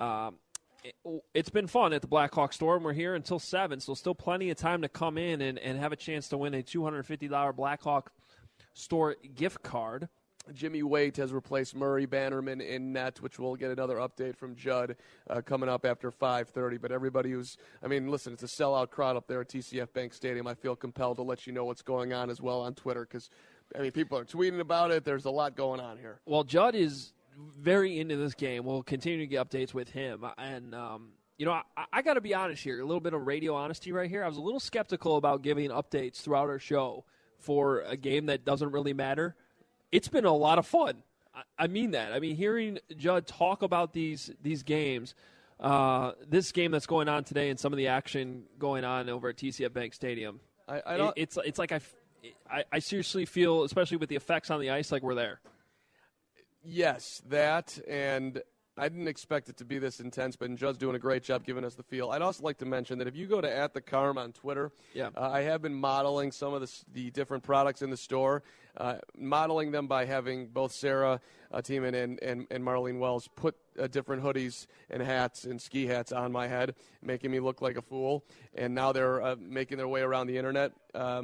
Speaker 5: It's been fun at the Blackhawk store, and we're here until 7, so still plenty of time to come in and have a chance to win a $250 Blackhawk store gift card.
Speaker 6: Jimmy Waite has replaced Murray Bannerman in net, which we'll get another update from Judd coming up after 5:30. But everybody listen, it's a sellout crowd up there at TCF Bank Stadium. I feel compelled to let you know what's going on as well on Twitter because, people are tweeting about it. There's a lot going on here.
Speaker 5: Well, Judd is very into this game. We'll continue to get updates with him. And, I got to be honest here, a little bit of radio honesty right here. I was a little skeptical about giving updates throughout our show for a game that doesn't really matter. It's been a lot of fun. I mean that. Hearing Judd talk about these games, this game that's going on today and some of the action going on over at TCF Bank Stadium, it's like I seriously feel, especially with the effects on the ice, like we're there.
Speaker 6: Yes, that, and I didn't expect it to be this intense, but Judd's doing a great job giving us the feel. I'd also like to mention that if you go to @thecarm on Twitter, I have been modeling some of the different products in the store, modeling them by having both Sarah Tiemann and Marlene Wells put different hoodies and hats and ski hats on my head, making me look like a fool. And now they're making their way around the internet.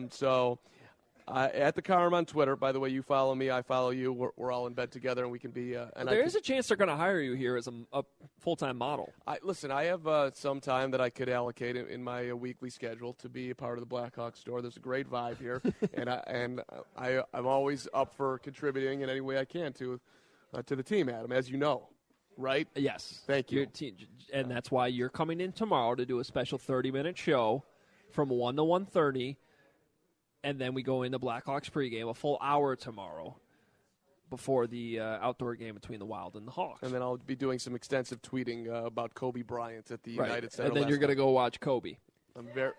Speaker 6: @thecarm on Twitter. By the way, you follow me, I follow you. We're all in bed together, and we can be.
Speaker 5: There is a chance they're going to hire you here as a full-time model.
Speaker 6: I have some time that I could allocate in my weekly schedule to be a part of the Blackhawk store. There's a great vibe here, and I'm always up for contributing in any way I can to the team, Adam, as you know. right?
Speaker 5: Yes.
Speaker 6: Thank you.
Speaker 5: Your team, and that's why you're coming in tomorrow to do a special 30-minute show from 1 to 1:30, and then we go into Blackhawks pregame, a full hour tomorrow before the outdoor game between the Wild and the Hawks.
Speaker 6: And then I'll be doing some extensive tweeting about Kobe Bryant at the United Center.
Speaker 5: And then you're going to go watch Kobe.
Speaker 6: I'm very.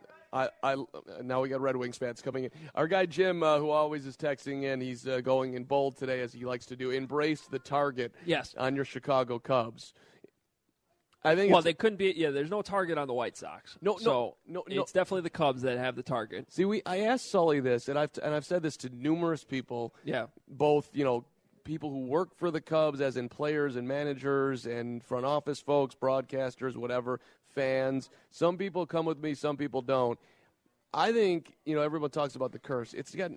Speaker 6: Now we got Red Wings fans coming in. Our guy Jim, who always is texting in, he's going in bold today, as he likes to do. Embrace the target.
Speaker 5: Yes.
Speaker 6: On your Chicago Cubs. I think.
Speaker 5: Well, they couldn't be. Yeah, there's no target on the White Sox.
Speaker 6: No.
Speaker 5: It's definitely the Cubs that have the target.
Speaker 6: See, I asked Sully this, and I've said this to numerous people.
Speaker 5: Yeah.
Speaker 6: Both, people who work for the Cubs, as in players and managers and front office folks, broadcasters, whatever, fans. Some people come with me, some people don't. I think, everyone talks about the curse.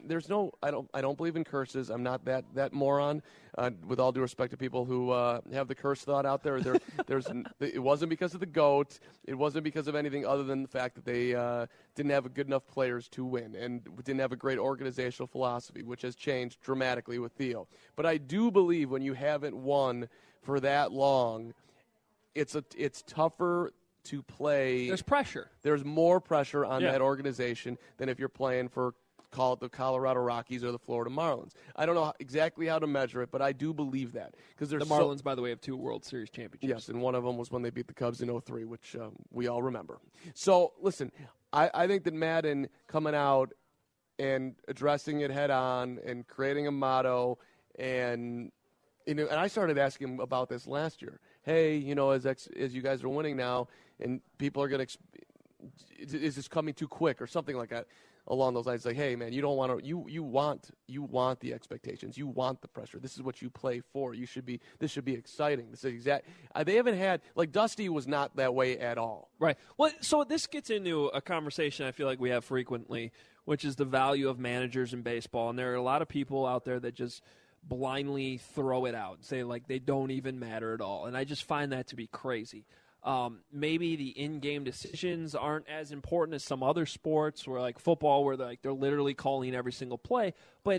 Speaker 6: I don't believe in curses. I'm not that moron. With all due respect to people who have the curse thought out there, it wasn't because of the GOAT. It wasn't because of anything other than the fact that they didn't have good enough players to win and didn't have a great organizational philosophy, which has changed dramatically with Theo. But I do believe when you haven't won for that long, it's tougher to play.
Speaker 5: There's pressure.
Speaker 6: There's more pressure on that organization than if you're playing for, call it the Colorado Rockies or the Florida Marlins. I don't know exactly how to measure it, but I do believe that. Because
Speaker 5: the Marlins, by the way, have 2 World Series championships.
Speaker 6: Yes, and one of them was when they beat the Cubs in 2003, which we all remember. So, listen, I think that Madden coming out and addressing it head on and creating a motto, and I started asking him about this last year. Hey, as you guys are winning now, and people are going to, is this coming too quick or something like that along those lines? Like, hey, man, you don't want to, you want the expectations, you want the pressure. This is what you play for. This should be exciting. This is they haven't had, like, Dusty was not that way at all.
Speaker 5: Right. Well, so this gets into a conversation I feel like we have frequently, which is the value of managers in baseball. And there are a lot of people out there that just blindly throw it out and say, like, they don't even matter at all. And I just find that to be crazy. Maybe the in-game decisions aren't as important as some other sports, where like football, where they're literally calling every single play. But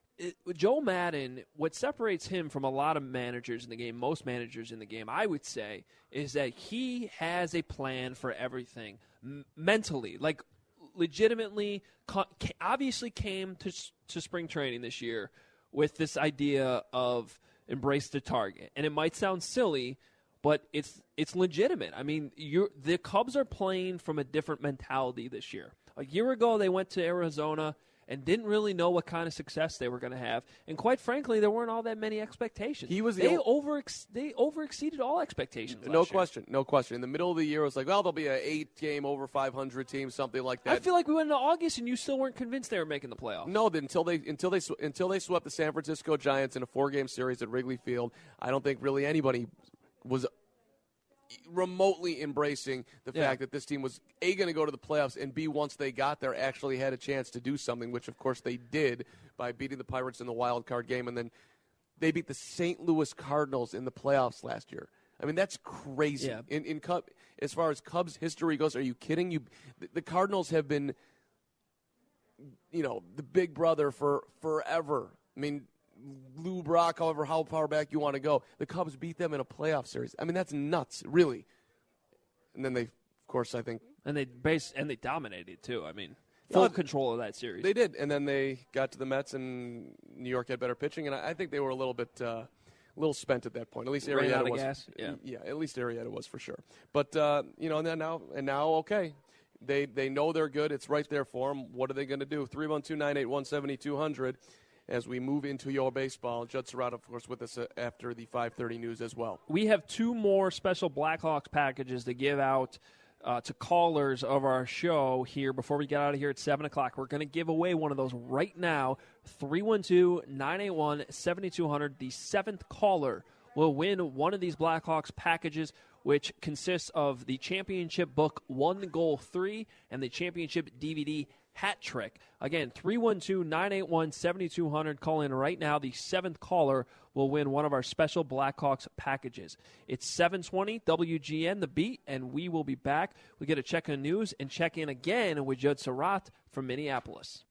Speaker 5: Joe Madden, what separates him from a lot of managers in the game, most managers in the game, I would say, is that he has a plan for everything mentally. Like, legitimately, obviously came to spring training this year with this idea of embrace the target. And it might sound silly, but it's legitimate. I mean, the Cubs are playing from a different mentality this year. A year ago, they went to Arizona and didn't really know what kind of success they were going to have. And quite frankly, there weren't all that many expectations. They over-exceeded all expectations
Speaker 6: No
Speaker 5: last
Speaker 6: question, no question. In the middle of the year, it was like, well, there'll be an 8-game over 500 team, something like that.
Speaker 5: I feel like we went into August and you still weren't convinced they were making the playoffs.
Speaker 6: No, until they swept the San Francisco Giants in a 4-game series at Wrigley Field, I don't think really anybody was remotely embracing the fact that this team was A, going to go to the playoffs, and B, once they got there, actually had a chance to do something, which of course they did by beating the Pirates in the wild card game, and then they beat the St. Louis Cardinals in the playoffs last year. I mean, that's crazy.
Speaker 5: Yeah.
Speaker 6: As far as Cubs history goes, are you kidding? The Cardinals have been, the big brother for forever. I mean, Lou Brock, however, how far back you want to go. The Cubs beat them in a playoff series. I mean, that's nuts, really. And then they, of course, I think.
Speaker 5: And they dominated, too. I mean, full control of that series.
Speaker 6: They did. And then they got to the Mets, and New York had better pitching. And I think they were a little bit, spent at that point. At least Arrieta was.
Speaker 5: Gas.
Speaker 6: Yeah, at least Arrieta was for sure. But, and now, okay. They know they're good. It's right there for them. What are they going to do? 312-981-7200. As we move into your baseball. Judd Serrata, of course, with us after the 5:30 news as well.
Speaker 5: We have 2 more special Blackhawks packages to give out to callers of our show here before we get out of here at 7 o'clock. We're going to give away one of those right now, 312-981-7200. The 7th caller will win one of these Blackhawks packages, which consists of the championship book 1 Goal 3 and the championship DVD Hat Trick. Again, 312-981-7200. Call in right now. The 7th caller will win one of our special Blackhawks packages. It's 720 WGN, The Beat, and we will be back. We get a check on news and check in again with Judd Serrata from Minneapolis.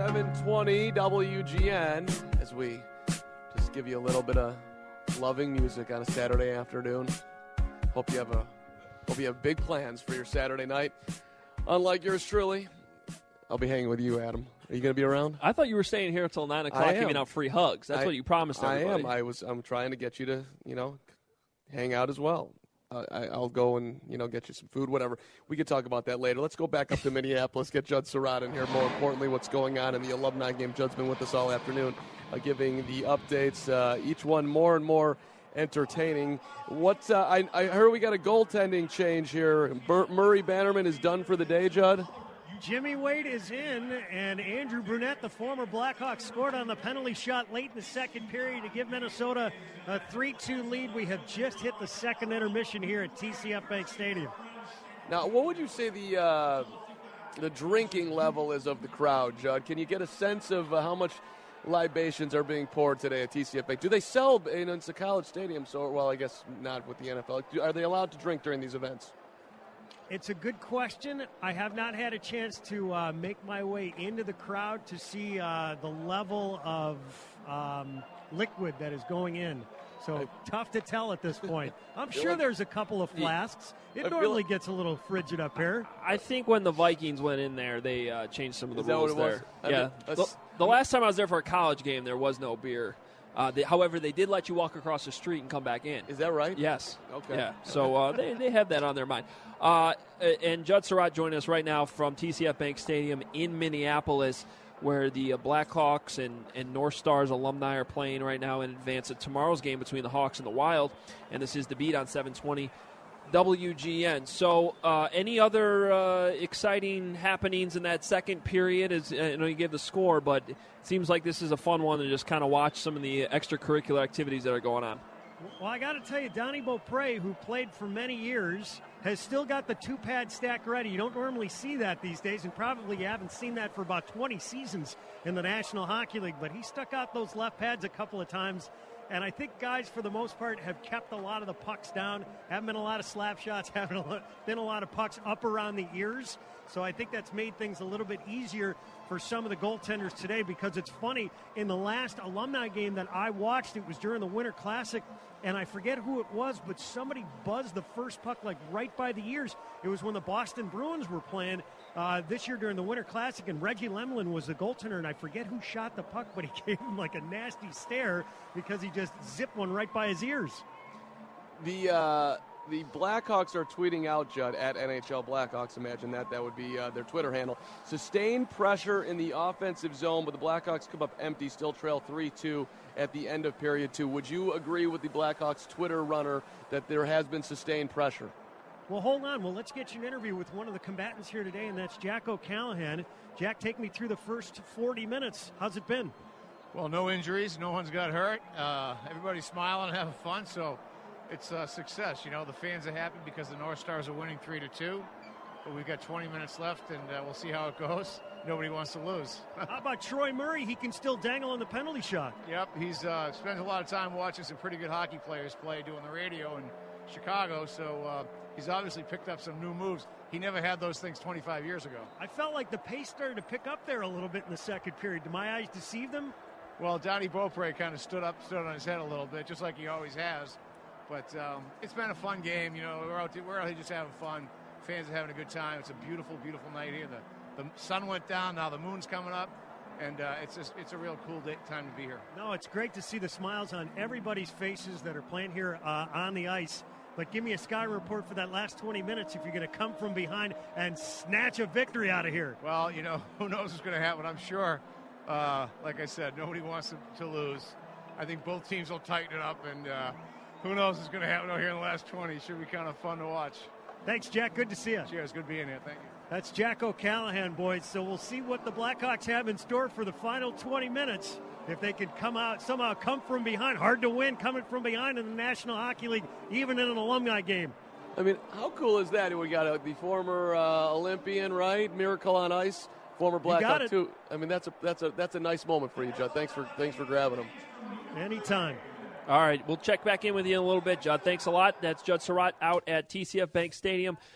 Speaker 6: 720 WGN, as we just give you a little bit of loving music on a Saturday afternoon. Hope you have big plans for your Saturday night. Unlike yours truly, I'll be hanging with you, Adam. Are you going to be around?
Speaker 5: I thought you were staying here until 9 o'clock giving out free hugs. That's what you promised everybody.
Speaker 6: I am. I'm trying to get you to, hang out as well. I'll go and, get you some food, whatever. We could talk about that later. Let's go back up to Minneapolis, get Judd Surratt in here. More importantly, what's going on in the alumni game. Judd's been with us all afternoon, giving the updates, each one more and more entertaining. I heard we got a goaltending change here. Murray Bannerman is done for the day, Judd?
Speaker 14: Jimmy Wade is in, and Andrew Brunette, the former Blackhawk, scored on the penalty shot late in the second period to give Minnesota a 3-2 lead. We have just hit the second intermission here at TCF Bank Stadium.
Speaker 6: Now, what would you say the drinking level is of the crowd, Judd? Can you get a sense of how much libations are being poured today at TCF Bank? Do they sell, it's a college stadium, so, well, I guess not with the NFL. Are they allowed to drink during these events?
Speaker 14: It's a good question. I have not had a chance to make my way into the crowd to see the level of liquid that is going in. So tough to tell at this point. I'm sure there's a couple of flasks. It normally gets a little frigid up here.
Speaker 5: I think when the Vikings went in there, they changed some of the rules there.
Speaker 6: Yeah.
Speaker 5: The last time I was there for a college game, there was no beer. However, they did let you walk across the street and come back in.
Speaker 6: Is that right?
Speaker 5: Yes.
Speaker 6: Okay.
Speaker 5: Yeah. So they have that on their mind. And Judd Surratt joining us right now from TCF Bank Stadium in Minneapolis, where the Blackhawks and North Stars alumni are playing right now in advance of tomorrow's game between the Hawks and the Wild. And this is the Beat on 720 WGN. So any other exciting happenings in that second period? I know you gave the score, but it seems like this is a fun one to just kind of watch some of the extracurricular activities that are going on.
Speaker 14: Well, I got to tell you, Donnie Beaupre, who played for many years, has still got the two-pad stack ready. You don't normally see that these days, and probably you haven't seen that for about 20 seasons in the National Hockey League, but he stuck out those left pads a couple of times. And I think guys, for the most part, have kept a lot of the pucks down. Haven't been a lot of slap shots. Haven't been a lot of pucks up around the ears. So I think that's made things a little bit easier for some of the goaltenders today, because it's funny, in the last alumni game that I watched, it was during the Winter Classic, and I forget who it was, but somebody buzzed the first puck like right by the ears. It was when the Boston Bruins were playing this year during the Winter Classic, and Reggie Lemelin was the goaltender, and I forget who shot the puck, but he gave him like a nasty stare because he just zipped one right by his ears.
Speaker 6: The Blackhawks are tweeting out, Judd, at NHL Blackhawks. Imagine that would be their Twitter handle. Sustained pressure in the offensive zone, but the Blackhawks come up empty, still trail 3-2 at the end of period 2. Would you agree with the Blackhawks Twitter runner that there has been sustained pressure?
Speaker 14: Well, hold on. Well, let's get you an interview with one of the combatants here today, and that's Jack O'Callahan. Jack, take me through the first 40 minutes. How's it been?
Speaker 18: Well, no injuries. No one's got hurt. Everybody's smiling and having fun, so it's a success. You know, the fans are happy because the North Stars are winning 3-2. But we've got 20 minutes left, and we'll see how it goes. Nobody wants to lose.
Speaker 14: How about Troy Murray? He can still dangle on the penalty shot.
Speaker 18: Yep, he's spends a lot of time watching some pretty good hockey players play, doing the radio in Chicago, so he's obviously picked up some new moves. He never had those things 25 years ago.
Speaker 14: I felt like the pace started to pick up there a little bit in the second period. Did my eyes deceive them?
Speaker 18: Well, Donnie Beaupre kind of stood on his head a little bit, just like he always has. But it's been a fun game. You know, we're out here just having fun. Fans are having a good time. It's a beautiful, beautiful night here. The sun went down. Now the moon's coming up. And it's a real cool time to be here.
Speaker 14: No, it's great to see the smiles on everybody's faces that are playing here on the ice. But give me a sky report for that last 20 minutes if you're going to come from behind and snatch a victory out of here.
Speaker 18: Well, you know, who knows what's going to happen. I'm sure, like I said, nobody wants to lose. I think both teams will tighten it up, and who knows what's going to happen out here in the last 20. It should be kind of fun to watch.
Speaker 14: Thanks, Jack. Good to see you.
Speaker 18: Cheers. Good being here. Thank you.
Speaker 14: That's Jack O'Callahan, boys. So we'll see what the Blackhawks have in store for the final 20 minutes. If they could somehow come from behind. Hard to win coming from behind in the National Hockey League, even in an alumni game.
Speaker 6: I mean, how cool is that? We got the former Olympian, right? Miracle on Ice, former Blackhawk too. I mean, that's a nice moment for you, Judd. Thanks for grabbing him.
Speaker 14: Anytime.
Speaker 5: All right, we'll check back in with you in a little bit, Judd. Thanks a lot. That's Judd Surratt out at TCF Bank Stadium.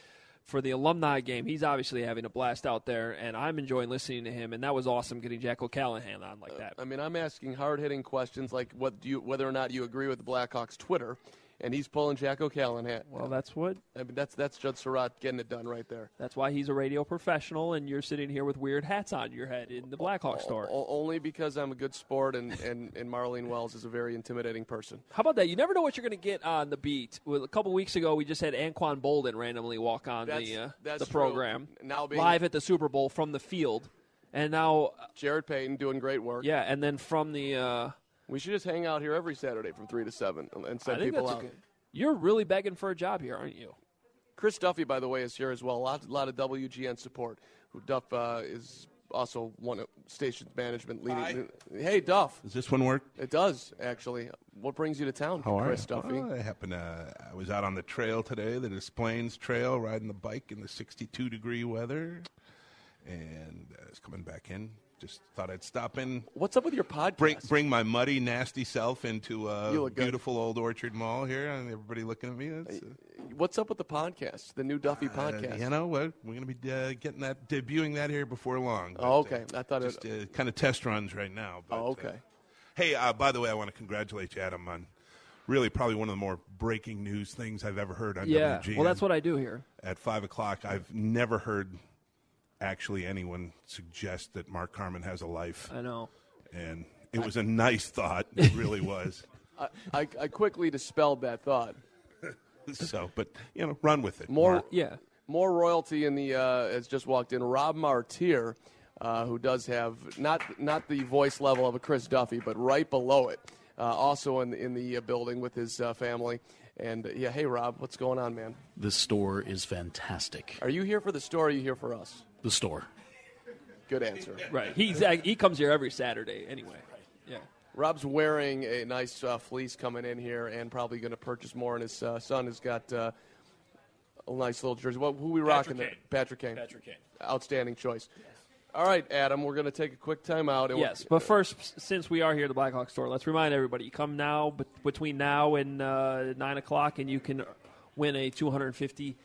Speaker 5: for the alumni game, he's obviously having a blast out there, and I'm enjoying listening to him. And that was awesome getting Jack O'Callahan on like that.
Speaker 6: I mean, I'm asking hard-hitting questions like whether or not you agree with the Blackhawks Twitter, and he's pulling Jack O'Callahan.
Speaker 5: Well, that's what.
Speaker 6: I mean, that's Judd Surratt getting it done right there.
Speaker 5: That's why he's a radio professional, and you're sitting here with weird hats on your head in the Blackhawk store.
Speaker 6: Only because I'm a good sport, and Marlene Wells is a very intimidating person.
Speaker 5: How about that? You never know what you're going to get on the beat. A couple weeks ago, we just had Anquan Bolden randomly walk on the program
Speaker 6: now
Speaker 5: live at the Super Bowl from the field, and now
Speaker 6: Jared Payton doing great work.
Speaker 5: Yeah, and then from the.
Speaker 6: We should just hang out here every Saturday from 3 to 7 and send people out.
Speaker 5: You're really begging for a job here, aren't you?
Speaker 6: Chris Duffy, by the way, is here as well. A lot of WGN support. Duff is also one of station's management leading. Hey, Duff.
Speaker 19: Does this one work?
Speaker 6: It does, actually. What brings you to town, Chris Duffy?
Speaker 19: Well, I was out on the trail today, the Des Plaines Trail, riding the bike in the 62-degree weather, and I was coming back in. Just thought I'd stop in.
Speaker 6: What's up with your podcast?
Speaker 19: Bring my muddy, nasty self into
Speaker 6: You
Speaker 19: beautiful Old Orchard Mall here, and everybody looking at me.
Speaker 6: What's up with the podcast, the new Duffy podcast?
Speaker 19: You know what? We're going to be debuting that here before long.
Speaker 6: But, okay. I thought
Speaker 19: just kind of test runs right now. But,
Speaker 6: okay.
Speaker 19: Hey, by the way, I want to congratulate you, Adam, on really probably one of the more breaking news things I've ever heard on WGN.
Speaker 5: Well, that's what I do here.
Speaker 19: At 5 o'clock, I've never heard actually anyone suggest that Mark Carman has a life.
Speaker 5: I know.
Speaker 19: And it was a nice thought. It really was.
Speaker 6: I quickly dispelled that thought.
Speaker 19: But, run with it.
Speaker 6: More royalty in the has just walked in. Rob Martier, who does have not the voice level of a Chris Duffy, but right below it, also in the building with his family. And, hey, Rob, what's going on, man?
Speaker 20: The store is fantastic.
Speaker 6: Are you here for the store or are you here for us?
Speaker 20: The store.
Speaker 6: Good answer.
Speaker 5: Right. He comes here every Saturday anyway. Yeah.
Speaker 6: Rob's wearing a nice fleece coming in here and probably going to purchase more. And his son has got a nice little jersey. Who are we rocking there? Patrick Kane. Outstanding choice. Yes. All right, Adam, we're going to take a quick time out.
Speaker 5: Yes, but first, since we are here at the Blackhawk store, let's remind everybody, you come now, between now and 9 o'clock, and you can win a $250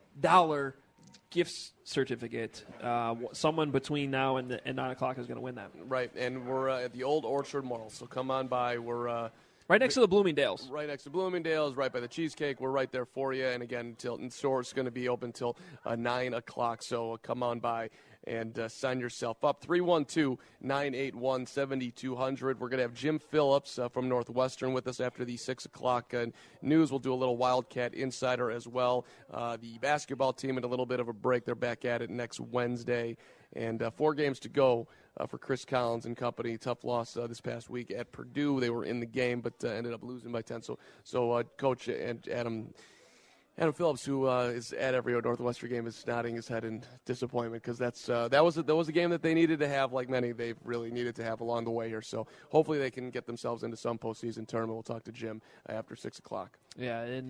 Speaker 5: gift certificate. Someone between now and 9 o'clock is going to win that.
Speaker 6: Right, and we're at the Old Orchard Mall, so come on by. We're
Speaker 5: right next to the Bloomingdale's.
Speaker 6: Right next to Bloomingdale's, right by the Cheesecake. We're right there for you. And again, the store is going to be open till 9 o'clock, so come on by and sign yourself up. 312-981-7200. We're going to have Jim Phillips from Northwestern with us after the 6 o'clock news. We'll do a little Wildcat Insider as well. The basketball team in a little bit of a break. They're back at it next Wednesday. And 4 games to go for Chris Collins and company. Tough loss this past week at Purdue. They were in the game, but ended up losing by 10. So Coach and Adam Phillips, who is at every Northwestern game, is nodding his head in disappointment because that was a game that they needed to have, like many they've really needed to have along the way here. So hopefully they can get themselves into some postseason tournament. We'll talk to Jim after 6 o'clock.
Speaker 5: Yeah, and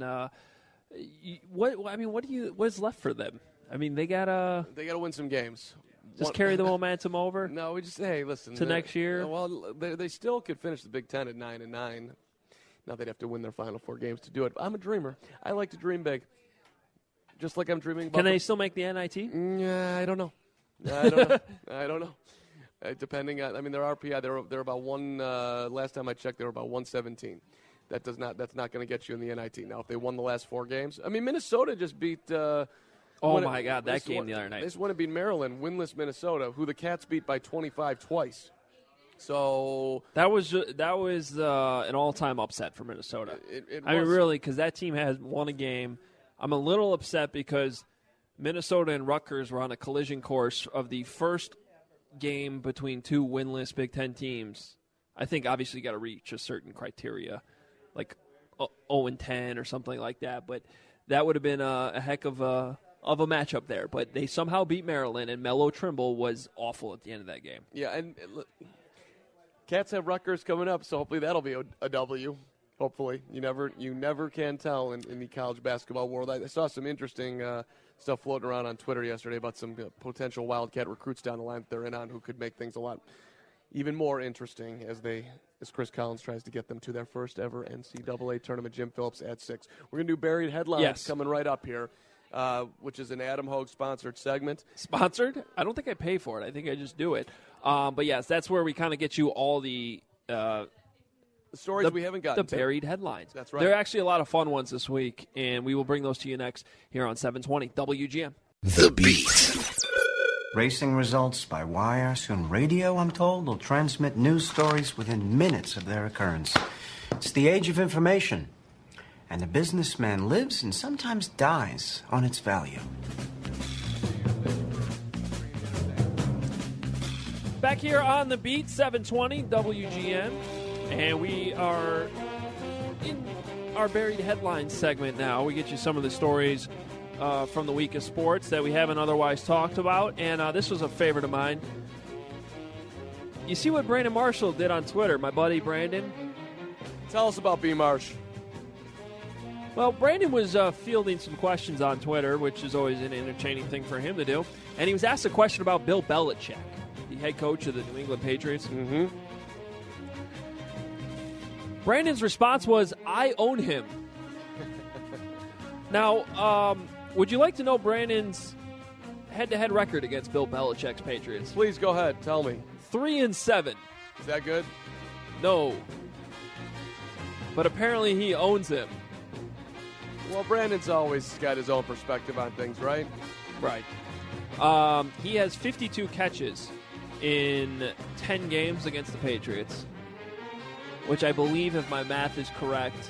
Speaker 5: what's left for them? I mean, they gotta
Speaker 6: win some games.
Speaker 5: Just carry the momentum over.
Speaker 6: No, we just listen
Speaker 5: to next year.
Speaker 6: Well, they still could finish the Big Ten at 9-9. Now they'd have to win their final 4 games to do it. I'm a dreamer. I like to dream big. Just like I'm dreaming about.
Speaker 5: Can they still make the NIT?
Speaker 6: Yeah, I don't know. I don't know. Depending on, their RPI, they're about one. Last time I checked, they were about 117. That's not going to get you in the NIT. Now, if they won the last 4 games, Minnesota just beat.
Speaker 5: Oh my God, that game the other night.
Speaker 6: They just want to beat Maryland, winless Minnesota, who the Cats beat by 25 twice. So
Speaker 5: that was an all-time upset for Minnesota. Really, because that team has won a game. I'm a little upset because Minnesota and Rutgers were on a collision course of the first game between 2 winless Big Ten teams. I think obviously you got to reach a certain criteria, like 0-10 or something like that. But that would have been a heck of a matchup there. But they somehow beat Maryland, and Melo Trimble was awful at the end of that game.
Speaker 6: Yeah, and Cats have Rutgers coming up, so hopefully that'll be a W. Hopefully. You never can tell in the college basketball world. I saw some interesting stuff floating around on Twitter yesterday about some potential Wildcat recruits down the line that they're in on who could make things a lot even more interesting as Chris Collins tries to get them to their first ever NCAA tournament. Jim Phillips at 6. We're going to do buried headlines coming right up here. which is an Adam Hogue sponsored segment.
Speaker 5: Sponsored? I don't think I pay for it. I think I just do it. But yes, that's where we kind of get you all the
Speaker 6: stories we haven't gotten
Speaker 5: the buried headlines.
Speaker 6: That's right.
Speaker 5: There are actually a lot of fun ones this week, and we will bring those to you next here on 720 WGN.
Speaker 17: The Beat.
Speaker 21: Racing results by wire, soon radio, I'm told, will transmit news stories within minutes of their occurrence. It's the age of information, and a businessman lives and sometimes dies on its value.
Speaker 5: Back here on The Beat, 720 WGN, and we are in our buried headlines segment now. We get you some of the stories from the week of sports that we haven't otherwise talked about, and this was a favorite of mine. You see what Brandon Marshall did on Twitter, my buddy Brandon?
Speaker 6: Tell us about B. Marsh.
Speaker 5: Well, Brandon was fielding some questions on Twitter, which is always an entertaining thing for him to do, and he was asked a question about Bill Belichick, the head coach of the New England Patriots.
Speaker 6: Mm-hmm.
Speaker 5: Brandon's response was, "I own him." Now, would you like to know Brandon's head-to-head record against Bill Belichick's Patriots?
Speaker 6: Please go ahead. Tell me.
Speaker 5: 3-7.
Speaker 6: Is that good?
Speaker 5: No. But apparently he owns him.
Speaker 6: Well, Brandon's always got his own perspective on things, right?
Speaker 5: Right. He has 52 catches in 10 games against the Patriots, which I believe, if my math is correct,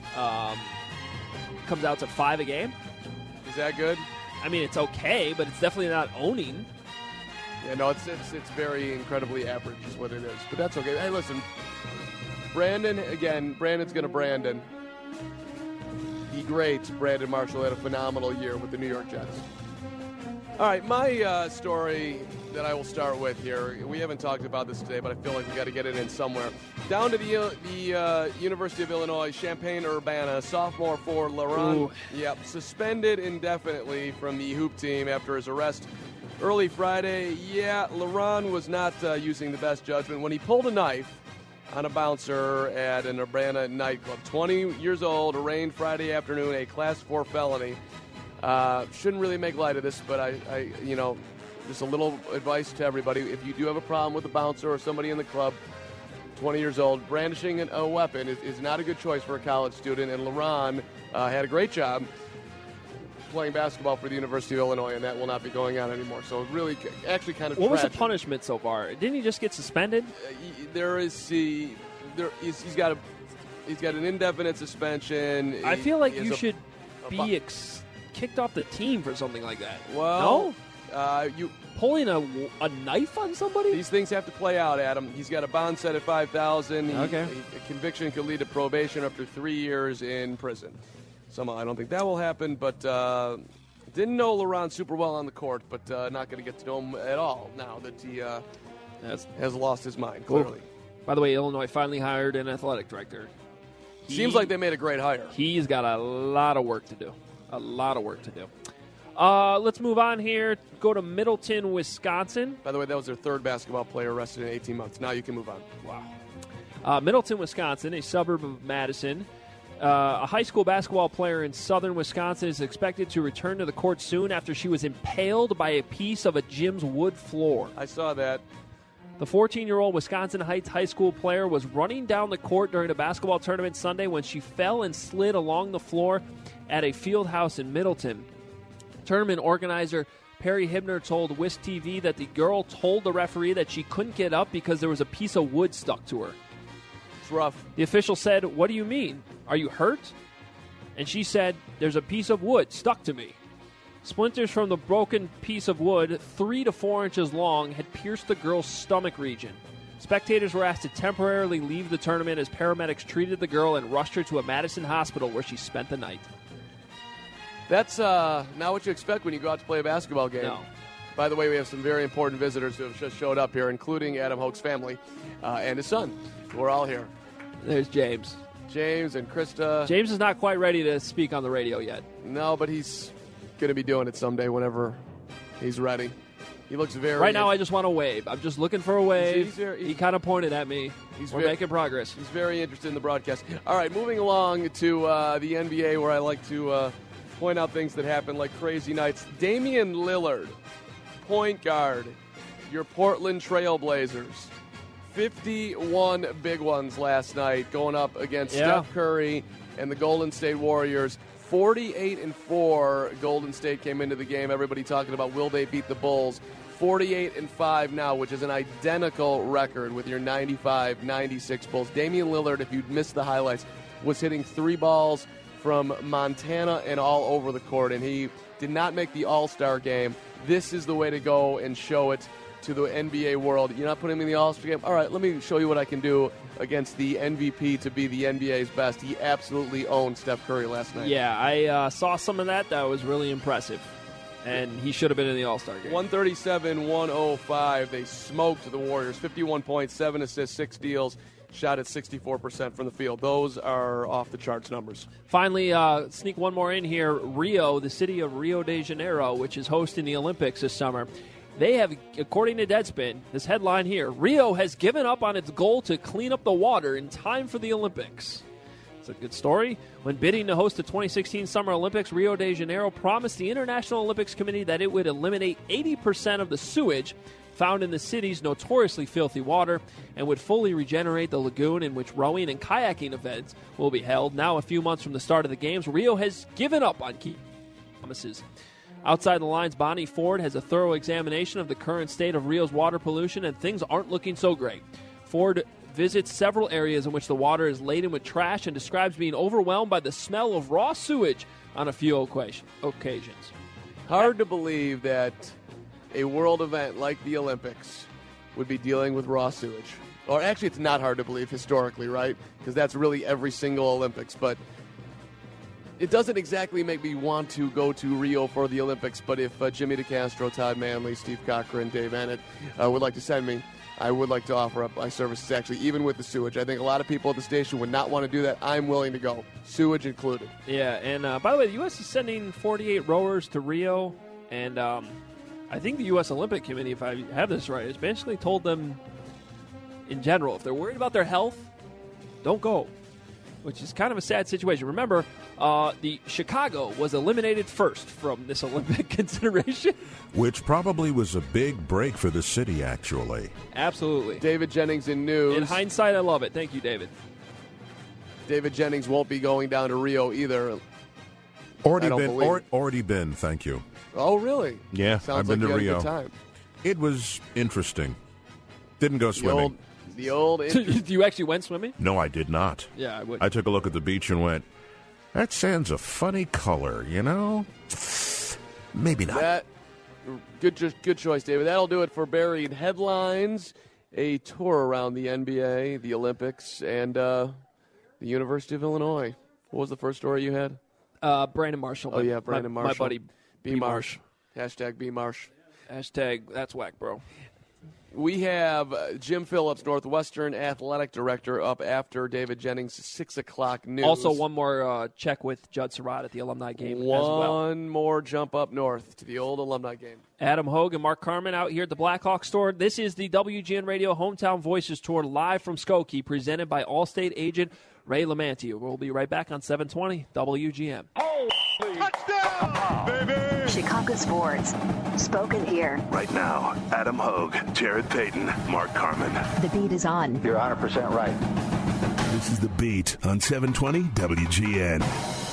Speaker 5: comes out to 5 a game.
Speaker 6: Is that good?
Speaker 5: I mean, it's okay, but it's definitely not owning.
Speaker 6: Yeah, no, it's very incredibly average is what it is. But that's okay. Hey, listen, Brandon's going to Brandon. He great. Brandon Marshall had a phenomenal year with the New York Jets. All right, my story that I will start with here, we haven't talked about this today, but I feel like we got to get it in somewhere. Down to the University of Illinois, Champaign-Urbana, sophomore for Laurent. Yep, suspended indefinitely from the hoop team after his arrest early Friday. Yeah, Laurent was not using the best judgment when he pulled a knife on a bouncer at an Urbana nightclub. 20 years old, arraigned Friday afternoon, a Class 4 felony. Shouldn't really make light of this, but I just a little advice to everybody. If you do have a problem with a bouncer or somebody in the club, 20 years old, brandishing a weapon is not a good choice for a college student. And Laurent had a great job playing basketball for the University of Illinois, and that will not be going on anymore. So really, actually kind of
Speaker 5: What was
Speaker 6: tragic.
Speaker 5: the punishment so far? Didn't he just get suspended?
Speaker 6: He's got an indefinite suspension.
Speaker 5: I feel like
Speaker 6: He
Speaker 5: you
Speaker 6: has
Speaker 5: should be kicked off the team for something like that.
Speaker 6: Well,
Speaker 5: no? You pulling a knife on somebody?
Speaker 6: These things have to play out, Adam. He's got a bond set at $5,000.
Speaker 5: Okay.
Speaker 6: A conviction could lead to probation up to 3 years in prison. Somehow, I don't think that will happen, but didn't know Laurent super well on the court, but not going to get to know him at all now that he has lost his mind, clearly.
Speaker 5: Cool. By the way, Illinois finally hired an athletic director.
Speaker 6: Seems like they made a great hire.
Speaker 5: He's got a lot of work to do. Let's move on here. Go to Middleton, Wisconsin.
Speaker 6: By the way, that was their third basketball player arrested in 18 months. Now you can move on.
Speaker 5: Wow. Middleton, Wisconsin, a suburb of Madison. A high school basketball player in southern Wisconsin is expected to return to the court soon after she was impaled by a piece of a gym's wood floor.
Speaker 6: I saw that.
Speaker 5: The 14-year-old Wisconsin Heights high school player was running down the court during a basketball tournament Sunday when she fell and slid along the floor at a field house in Middleton. Tournament organizer Perry Hibner told WISC TV that the girl told the referee that she couldn't get up because there was a piece of wood stuck to her.
Speaker 6: It's rough.
Speaker 5: The official said, "What do you mean? Are you hurt?" And she said, "There's a piece of wood stuck to me." Splinters from the broken piece of wood, 3 to 4 inches long, had pierced the girl's stomach region. Spectators were asked to temporarily leave the tournament as paramedics treated the girl and rushed her to a Madison hospital where she spent the night.
Speaker 6: That's not what you expect when you go out to play a basketball game.
Speaker 5: No.
Speaker 6: By the way, we have some very important visitors who have just showed up here, including Adam Hoke's family and his son. We're all here.
Speaker 5: There's James.
Speaker 6: James and Krista.
Speaker 5: James is not quite ready to speak on the radio yet.
Speaker 6: No, but he's going to be doing it someday whenever he's ready. He looks very...
Speaker 5: Right now, I just want to wave. I'm just looking for a wave.
Speaker 6: He's
Speaker 5: he kind of pointed at me. We're making progress.
Speaker 6: He's very interested in the broadcast. All right, moving along to the NBA, where I like to point out things that happen like crazy nights. Damian Lillard, point guard, your Portland Trailblazers. 51 big ones last night going up against Steph Curry and the Golden State Warriors. 48-4 Golden State came into the game. Everybody talking about will they beat the Bulls. 48-5 now, which is an identical record with your 95-96 Bulls. Damian Lillard, if you'd missed the highlights, was hitting 3 balls from Montana and all over the court, and he did not make the All-Star game. This is the way to go and show it to the NBA world. You're not putting him in the All-Star game? All right, let me show you what I can do against the MVP to be the NBA's best. He absolutely owned Steph Curry last night.
Speaker 5: Yeah, I saw some of that. That was really impressive. And he should have been in the All-Star game.
Speaker 6: 137-105. They smoked the Warriors. 51 points, 7 assists, 6 steals. Shot at 64% from the field. Those are off the charts numbers.
Speaker 5: Finally, sneak one more in here. Rio, the city of Rio de Janeiro, which is hosting the Olympics this summer. They have, according to Deadspin, this headline here, Rio has given up on its goal to clean up the water in time for the Olympics. It's a good story. When bidding to host the 2016 Summer Olympics, Rio de Janeiro promised the International Olympics Committee that it would eliminate 80% of the sewage found in the city's notoriously filthy water and would fully regenerate the lagoon in which rowing and kayaking events will be held. Now, a few months from the start of the Games, Rio has given up on key promises. Outside the lines, Bonnie Ford has a thorough examination of the current state of Rio's water pollution, and things aren't looking so great. Ford visits several areas in which the water is laden with trash and describes being overwhelmed by the smell of raw sewage on a few occasions.
Speaker 6: Hard to believe that a world event like the Olympics would be dealing with raw sewage. Or actually, it's not hard to believe historically, right? Because that's really every single Olympics. But it doesn't exactly make me want to go to Rio for the Olympics. But if Jimmy DeCastro, Todd Manley, Steve Cochran, Dave Ennett would like to send me, I would like to offer up my services, actually, even with the sewage. I think a lot of people at the station would not want to do that. I'm willing to go, sewage included.
Speaker 5: Yeah, and by the way, the U.S. is sending 48 rowers to Rio, and I think the U.S. Olympic Committee, if I have this right, has basically told them, in general, if they're worried about their health, don't go, which is kind of a sad situation. Remember, the Chicago was eliminated first from this Olympic consideration.
Speaker 7: Which probably was a big break for the city, actually.
Speaker 5: Absolutely.
Speaker 6: David Jennings in news.
Speaker 5: In hindsight, I love it. Thank you, David.
Speaker 6: David Jennings won't be going down to Rio either.
Speaker 7: Already been, thank you.
Speaker 6: Oh, really?
Speaker 7: Yeah,
Speaker 6: Sounds
Speaker 7: I've been
Speaker 6: like
Speaker 7: to
Speaker 6: you
Speaker 7: Rio.
Speaker 6: had a good time.
Speaker 7: It was interesting. Didn't go swimming.
Speaker 6: The old
Speaker 5: You actually went swimming?
Speaker 7: No, I did not.
Speaker 5: Yeah, I would.
Speaker 7: I took a look at the beach and went, that sand's a funny color, you know? Maybe not.
Speaker 6: Good choice, David. That'll do it for Buried Headlines, a tour around the NBA, the Olympics, and the University of Illinois. What was the first story you had?
Speaker 5: Brandon Marshall.
Speaker 6: Oh, yeah, Brandon Marshall.
Speaker 5: My buddy
Speaker 6: B. Marsh. Hashtag B. Marsh.
Speaker 5: Hashtag that's whack, bro.
Speaker 6: We have Jim Phillips, Northwestern Athletic Director, up after David Jennings' 6 o'clock news.
Speaker 5: Also, one more check with Judd Surratt at the alumni game as well.
Speaker 6: One more jump up north to the old alumni game.
Speaker 5: Adam Hogue and Mark Carman out here at the Blackhawk store. This is the WGN Radio Hometown Voices Tour live from Skokie, presented by Allstate agent Ray Lamantia. We'll be right back on 720 WGN.
Speaker 13: Touchdown, baby!
Speaker 2: Chicago Sports. Spoken here.
Speaker 3: Right now, Adam Hogue, Jared Payton, Mark Carman.
Speaker 2: The beat is on.
Speaker 4: You're 100% right.
Speaker 17: This is The Beat on 720 WGN.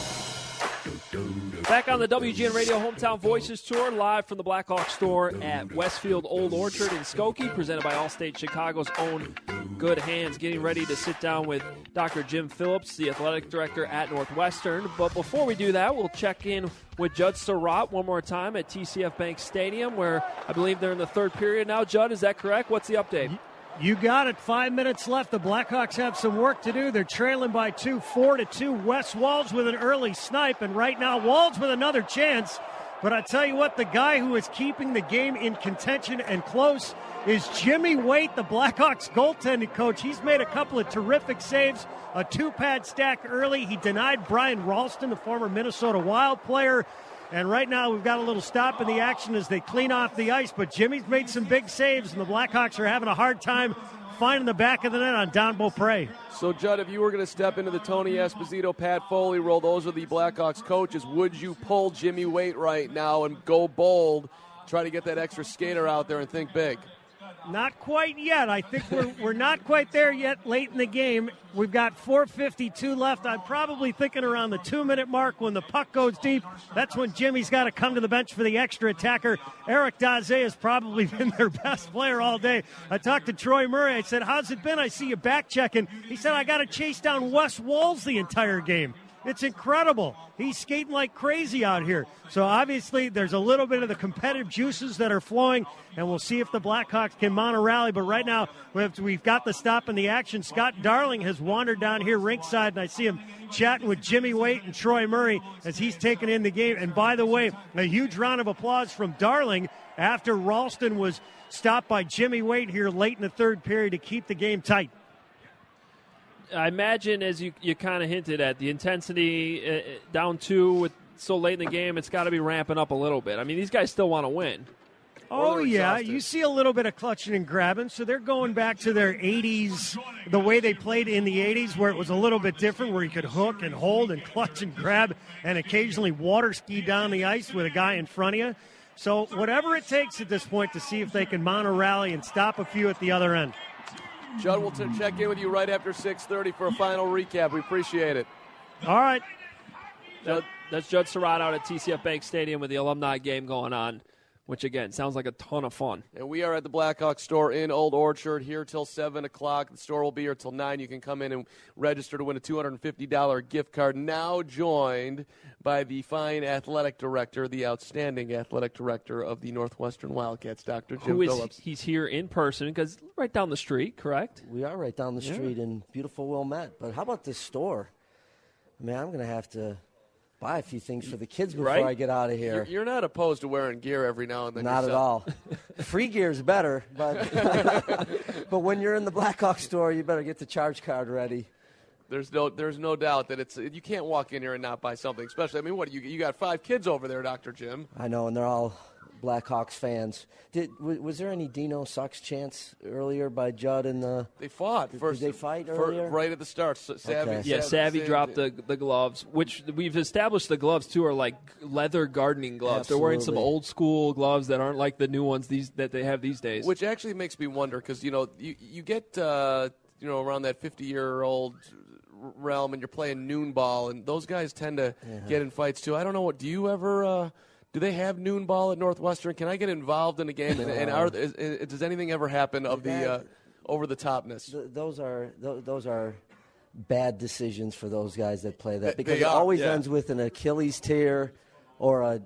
Speaker 5: Back on the WGN Radio Hometown Voices Tour, live from the Blackhawk store at Westfield Old Orchard in Skokie, presented by Allstate Chicago's own Good Hands. Getting ready to sit down with Dr. Jim Phillips, the athletic director at Northwestern. But before we do that, we'll check in with Judd Surratt one more time at TCF Bank Stadium, where I believe they're in the third period now. Judd, is that correct? What's the update?
Speaker 14: You got it. 5 minutes left. The Blackhawks have some work to do. They're trailing by 2, 4-2. Wes Walz with an early snipe, and right now Walz with another chance. But I tell you what, the guy who is keeping the game in contention and close is Jimmy Waite, the Blackhawks goaltending coach. He's made a couple of terrific saves, a 2-pad stack early. He denied Brian Ralston, the former Minnesota Wild player. And right now we've got a little stop in the action as they clean off the ice. But Jimmy's made some big saves, and the Blackhawks are having a hard time finding the back of the net on Don Beaupre.
Speaker 6: So, Judd, if you were going to step into the Tony Esposito, Pat Foley role, those are the Blackhawks coaches, would you pull Jimmy Waite right now and go bold, try to get that extra skater out there and think big?
Speaker 14: Not quite yet. I think we're not quite there yet late in the game. We've got 4:52 left. I'm probably thinking around the 2-minute mark when the puck goes deep. That's when Jimmy's got to come to the bench for the extra attacker. Eric Daze has probably been their best player all day. I talked to Troy Murray. I said, how's it been? I see you back checking. He said, I got to chase down Wes Walls the entire game. It's incredible. He's skating like crazy out here. So obviously there's a little bit of the competitive juices that are flowing, and we'll see if the Blackhawks can mount a rally. But right now we've got the stop in the action. Scott Darling has wandered down here rinkside, and I see him chatting with Jimmy Waite and Troy Murray as he's taking in the game. And by the way, a huge round of applause from Darling after Ralston was stopped by Jimmy Waite here late in the third period to keep the game tight.
Speaker 5: I imagine, as you kind of hinted at, the intensity down 2 with so late in the game, it's got to be ramping up a little bit. I mean, these guys still want to win.
Speaker 14: Oh, yeah. You see a little bit of clutching and grabbing. So they're going back to their 80s, the way they played in the 80s, where it was a little bit different, where you could hook and hold and clutch and grab and occasionally water ski down the ice with a guy in front of you. So whatever it takes at this point to see if they can mount a rally and stop a few at the other end.
Speaker 6: Judd, we'll check in with you right after 6:30 for a final recap. We appreciate it.
Speaker 14: All right.
Speaker 5: That's Judd Surratt out at TCF Bank Stadium with the alumni game going on, which, again, sounds like a ton of fun.
Speaker 6: And we are at the Blackhawks store in Old Orchard here till 7 o'clock. The store will be here till 9. You can come in and register to win a $250 gift card. Now joined by the fine athletic director, the outstanding athletic director of the Northwestern Wildcats, Dr. Jim Phillips.
Speaker 5: He's here in person because right down the street, correct?
Speaker 1: We are right down the street in beautiful Wilmette. But how about this store? I mean, I'm going to have to buy a few things for the kids before I get out of here.
Speaker 6: You're not opposed to wearing gear every now and then.
Speaker 1: Not
Speaker 6: yourself.
Speaker 1: at all. Free gear is better, but when you're in the Blackhawks store, you better get the charge card ready.
Speaker 6: There's no doubt that you can't walk in here and not buy something. Especially, I mean, what you got 5 kids over there, Dr. Jim.
Speaker 1: I know, and they're all Blackhawks fans. Was there any Dino Sucks chance earlier by Judd and the?
Speaker 6: They fought first.
Speaker 1: Did they fight earlier?
Speaker 6: Right at the start. Savvy,
Speaker 1: okay.
Speaker 5: Yeah, Savvy dropped the gloves, which we've established the gloves too are like leather gardening gloves.
Speaker 1: Absolutely.
Speaker 5: They're wearing some old school gloves that aren't like the new ones that they have these days.
Speaker 6: Which actually makes me wonder because you get around that 50-year-old realm and you're playing noon ball and those guys tend to get in fights too. I don't know what. Do you ever? Do they have noon ball at Northwestern? Can I get involved in a game? And does anything ever happen of the over the topness?
Speaker 1: Those are bad decisions for those guys that play that because it
Speaker 6: are,
Speaker 1: always ends with an Achilles tear or a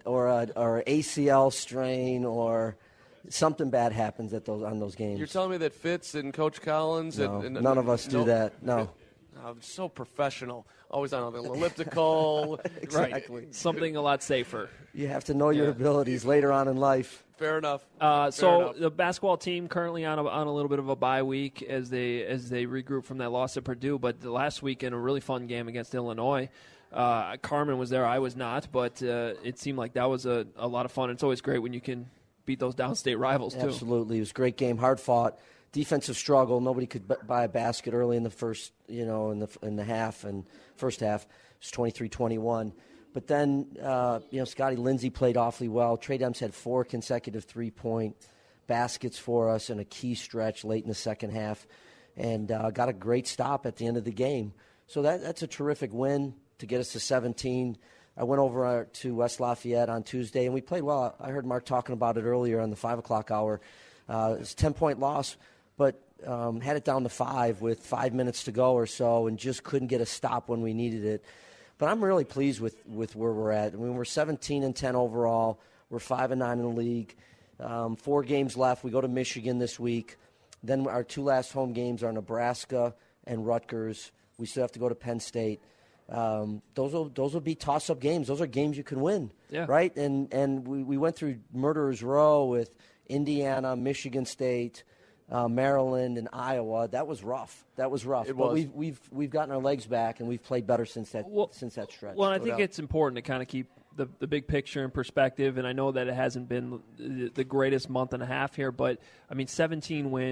Speaker 1: ACL strain or something bad happens on those games.
Speaker 6: You're telling me that Fitz and Coach Collins and
Speaker 1: none of us do that. No.
Speaker 6: I'm so professional. Always on the elliptical.
Speaker 1: Exactly.
Speaker 5: Right. Something a lot safer.
Speaker 1: You have to know your abilities later on in life.
Speaker 6: Fair enough.
Speaker 5: The basketball team currently on a little bit of a bye week as they regroup from that loss at Purdue. But the last weekend, a really fun game against Illinois. Carmen was there. I was not. But it seemed like that was a lot of fun. It's always great when you can beat those downstate rivals, too.
Speaker 1: Absolutely. It was a great game, hard fought. Defensive struggle. Nobody could buy a basket early in the first, in the half and first half. It was 23-21. But then, Scotty Lindsay played awfully well. Trey Demps had 4 consecutive 3-point baskets for us in a key stretch late in the second half, and got a great stop at the end of the game. So that's a terrific win to get us to 17. I went over to West Lafayette on Tuesday, and we played well. I heard Mark talking about it earlier on the 5 o'clock hour. It was a 10-point loss, but had it down to 5 with 5 minutes to go or so and just couldn't get a stop when we needed it. But I'm really pleased with where we're at. I mean, we're 17-10 overall. We're 5-9 in the league. 4 games left. We go to Michigan this week. Then our 2 last home games are Nebraska and Rutgers. We still have to go to Penn State. Those will be toss-up games. Those are games you can win, right? And we went through Murderers Row with Indiana, Michigan State, Maryland, and Iowa. That was rough. But we've gotten our legs back, and we've played better since that stretch.
Speaker 5: Well, I think it's important to kind of keep the big picture in perspective, and I know that it hasn't been the greatest month and a half here, but, 17 wins,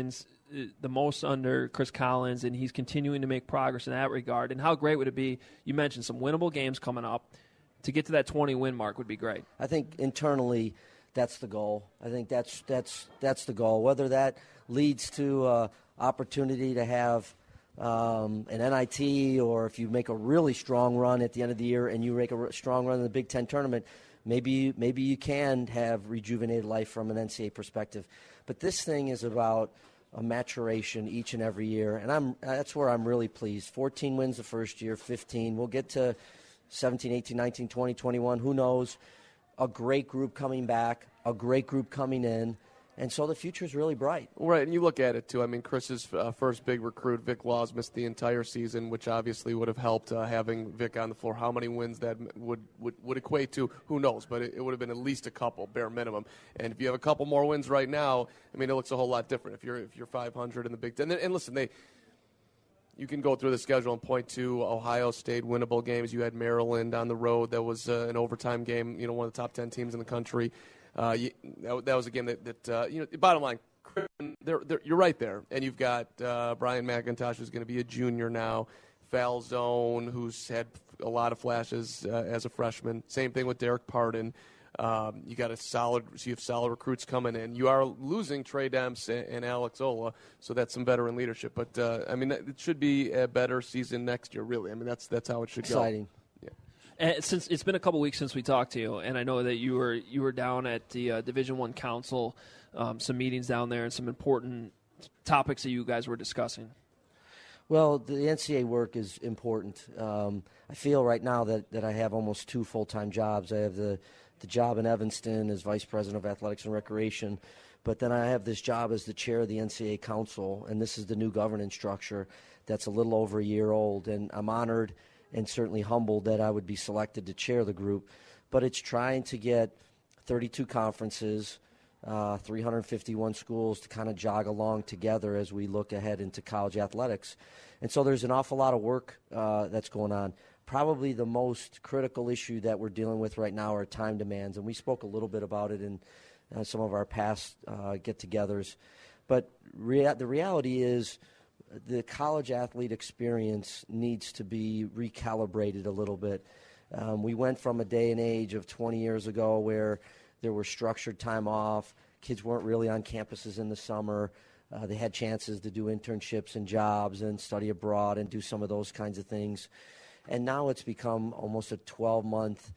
Speaker 5: the most under Chris Collins, and he's continuing to make progress in that regard. And how great would it be? You mentioned some winnable games coming up. To get to that 20-win mark would be great.
Speaker 1: I think internally that's the goal. I think that's the goal. Whether that leads to opportunity to have an NIT, or if you make a really strong run at the end of the year and you make a strong run in the Big Ten tournament, maybe you can have rejuvenated life from an NCAA perspective. But this thing is about a maturation each and every year, and that's where I'm really pleased. 14 wins the first year, 15. We'll get to 17, 18, 19, 20, 21, who knows. A great group coming back, a great group coming in, and so the future is really bright.
Speaker 6: Right, and you look at it, too. I mean, Chris's first big recruit, Vic Laws, missed the entire season, which obviously would have helped having Vic on the floor. How many wins that would equate to, who knows, but it would have been at least a couple, bare minimum. And if you have a couple more wins right now, I mean, it looks a whole lot different if you're 500 in the Big Ten. And listen, you can go through the schedule and point to Ohio State winnable games. You had Maryland on the road. That was an overtime game, one of the top 10 teams in the country. That was a game that bottom line, you're right there. And you've got Brian McIntosh, who's going to be a junior now, Falzone, who's had a lot of flashes as a freshman. Same thing with Derek Pardon. You have solid recruits coming in. You are losing Trey Demps and Alex Ola, so that's some veteran leadership. But it should be a better season next year. Really, that's how it should go.
Speaker 1: Exciting.
Speaker 6: Yeah.
Speaker 5: And since it's been a couple weeks since we talked to you, and I know that you were down at the Division I Council, some meetings down there, and some important topics that you guys were discussing.
Speaker 1: Well, the NCAA work is important. I feel right now that I have almost 2 full-time jobs. I have the job in Evanston as Vice President of Athletics and Recreation, but then I have this job as the chair of the NCAA Council, and this is the new governance structure that's a little over a year old, and I'm honored and certainly humbled that I would be selected to chair the group. But it's trying to get 32 conferences, 351 schools to kind of jog along together as we look ahead into college athletics. And so there's an awful lot of work that's going on. Probably the most critical issue that we're dealing with right now are time demands, and we spoke a little bit about it in some of our past get-togethers. But the reality is the college athlete experience needs to be recalibrated a little bit. We went from a day and age of 20 years ago where there was structured time off. Kids weren't really on campuses in the summer. They had chances to do internships and jobs and study abroad and do some of those kinds of things. And now it's become almost a 12-month,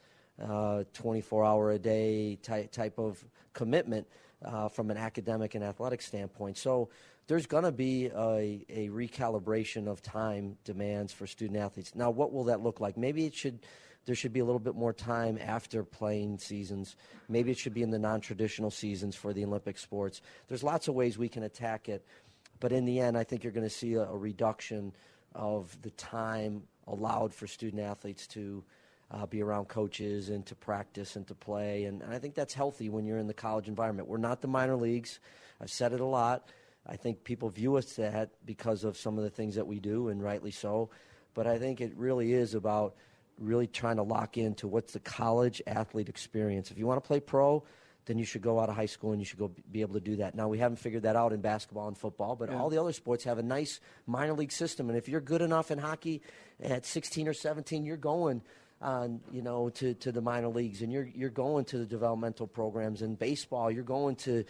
Speaker 1: 24-hour-a-day type of commitment from an academic and athletic standpoint. So there's going to be a recalibration of time demands for student athletes. Now, what will that look like? Maybe there should be a little bit more time after playing seasons. Maybe it should be in the non-traditional seasons for the Olympic sports. There's lots of ways we can attack it. But in the end, I think you're going to see a reduction of the time allowed for student athletes to be around coaches and to practice and to play. And I think that's healthy when you're in the college environment. We're not the minor leagues. I've said it a lot. I think people view us that because of some of the things that we do, and rightly so. But I think it really is about really trying to lock into what's the college athlete experience. If you want to play pro, then you should go out of high school and you should go be able to do that. Now, we haven't figured that out in basketball and football, but all the other sports have a nice minor league system. And if you're good enough in hockey at 16 or 17, you're going on, to the minor leagues, and you're going to the developmental programs. In baseball, you're going to,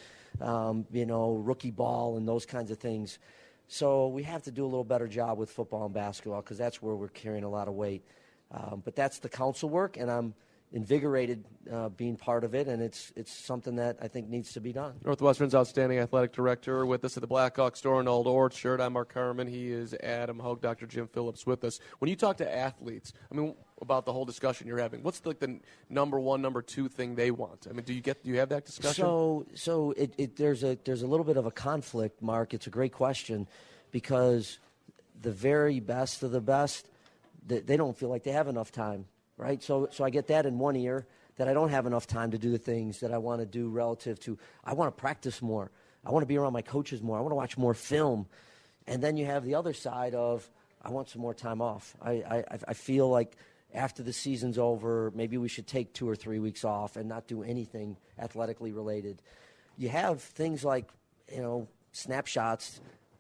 Speaker 1: rookie ball and those kinds of things. So we have to do a little better job with football and basketball because that's where we're carrying a lot of weight. But that's the council work, and I'm invigorated being part of it, and it's something that I think needs to be done.
Speaker 6: Northwestern's outstanding athletic director with us at the Blackhawk store in Old Orchard. I'm Mark Carman. He is Adam Hogue, Dr. Jim Phillips with us. When you talk to athletes, about the whole discussion you're having, what's the number one, number two thing they want? Do you have that discussion?
Speaker 1: So there's a little bit of a conflict, Mark. It's a great question because the very best of the best, they don't feel like they have enough time. Right, so I get that in one ear, that I don't have enough time to do the things that I want to do relative to, I want to practice more. I want to be around my coaches more. I want to watch more film. And then you have the other side of, I want some more time off. I feel like after the season's over, maybe we should take 2 or 3 weeks off and not do anything athletically related. You have things like, snapshots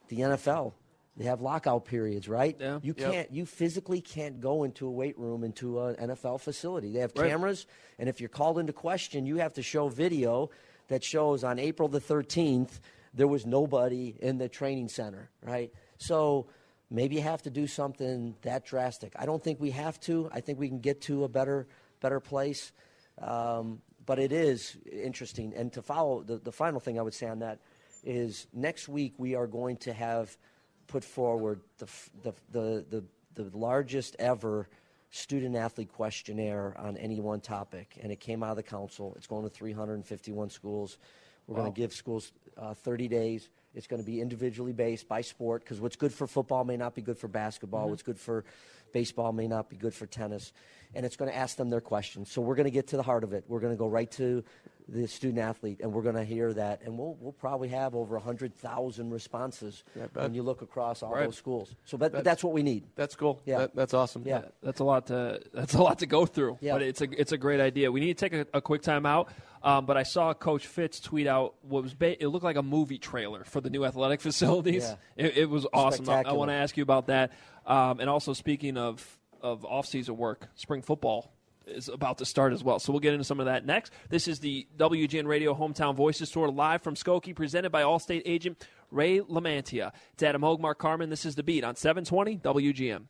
Speaker 1: the NFL. They have lockout periods, right?
Speaker 5: Yeah.
Speaker 1: You physically can't go into a weight room, into an NFL facility. They have
Speaker 5: Right.
Speaker 1: cameras, and if you're called into question, you have to show video that shows on April the 13th there was nobody in the training center, right? So maybe you have to do something that drastic. I don't think we have to. I think we can get to a better place. But it is interesting. And to follow, the final thing I would say on that is next week we are going to have put forward the largest ever student-athlete questionnaire on any one topic, and it came out of the council. It's going to 351 schools. We're going to give schools 30 days. It's going to be individually based by sport, because what's good for football may not be good for basketball. What's good for baseball may not be good for tennis. And it's going to ask them their questions. So we're going to get to the heart of it. We're going to go right to the student-athlete, and we're going to hear that. And we'll probably have over 100,000 responses when you look across all those schools. So but that's what we need.
Speaker 6: That's cool.
Speaker 1: Yeah.
Speaker 6: That's awesome.
Speaker 1: Yeah.
Speaker 5: That's a lot to go through.
Speaker 1: Yeah.
Speaker 5: But it's a great idea. We need to take a quick time out. But I saw Coach Fitz tweet out what was it looked like a movie trailer for the new athletic facilities.
Speaker 1: Yeah.
Speaker 5: It was awesome. I want to
Speaker 1: Spectacular.
Speaker 5: ask you about that. And also, speaking of off-season work, spring football is about to start as well. So we'll get into some of that next. This is the WGN Radio Hometown Voices Tour live from Skokie, presented by Allstate agent Ray LaMantia. It's Adam Hogue, Mark Carman. This is The Beat on 720 WGN.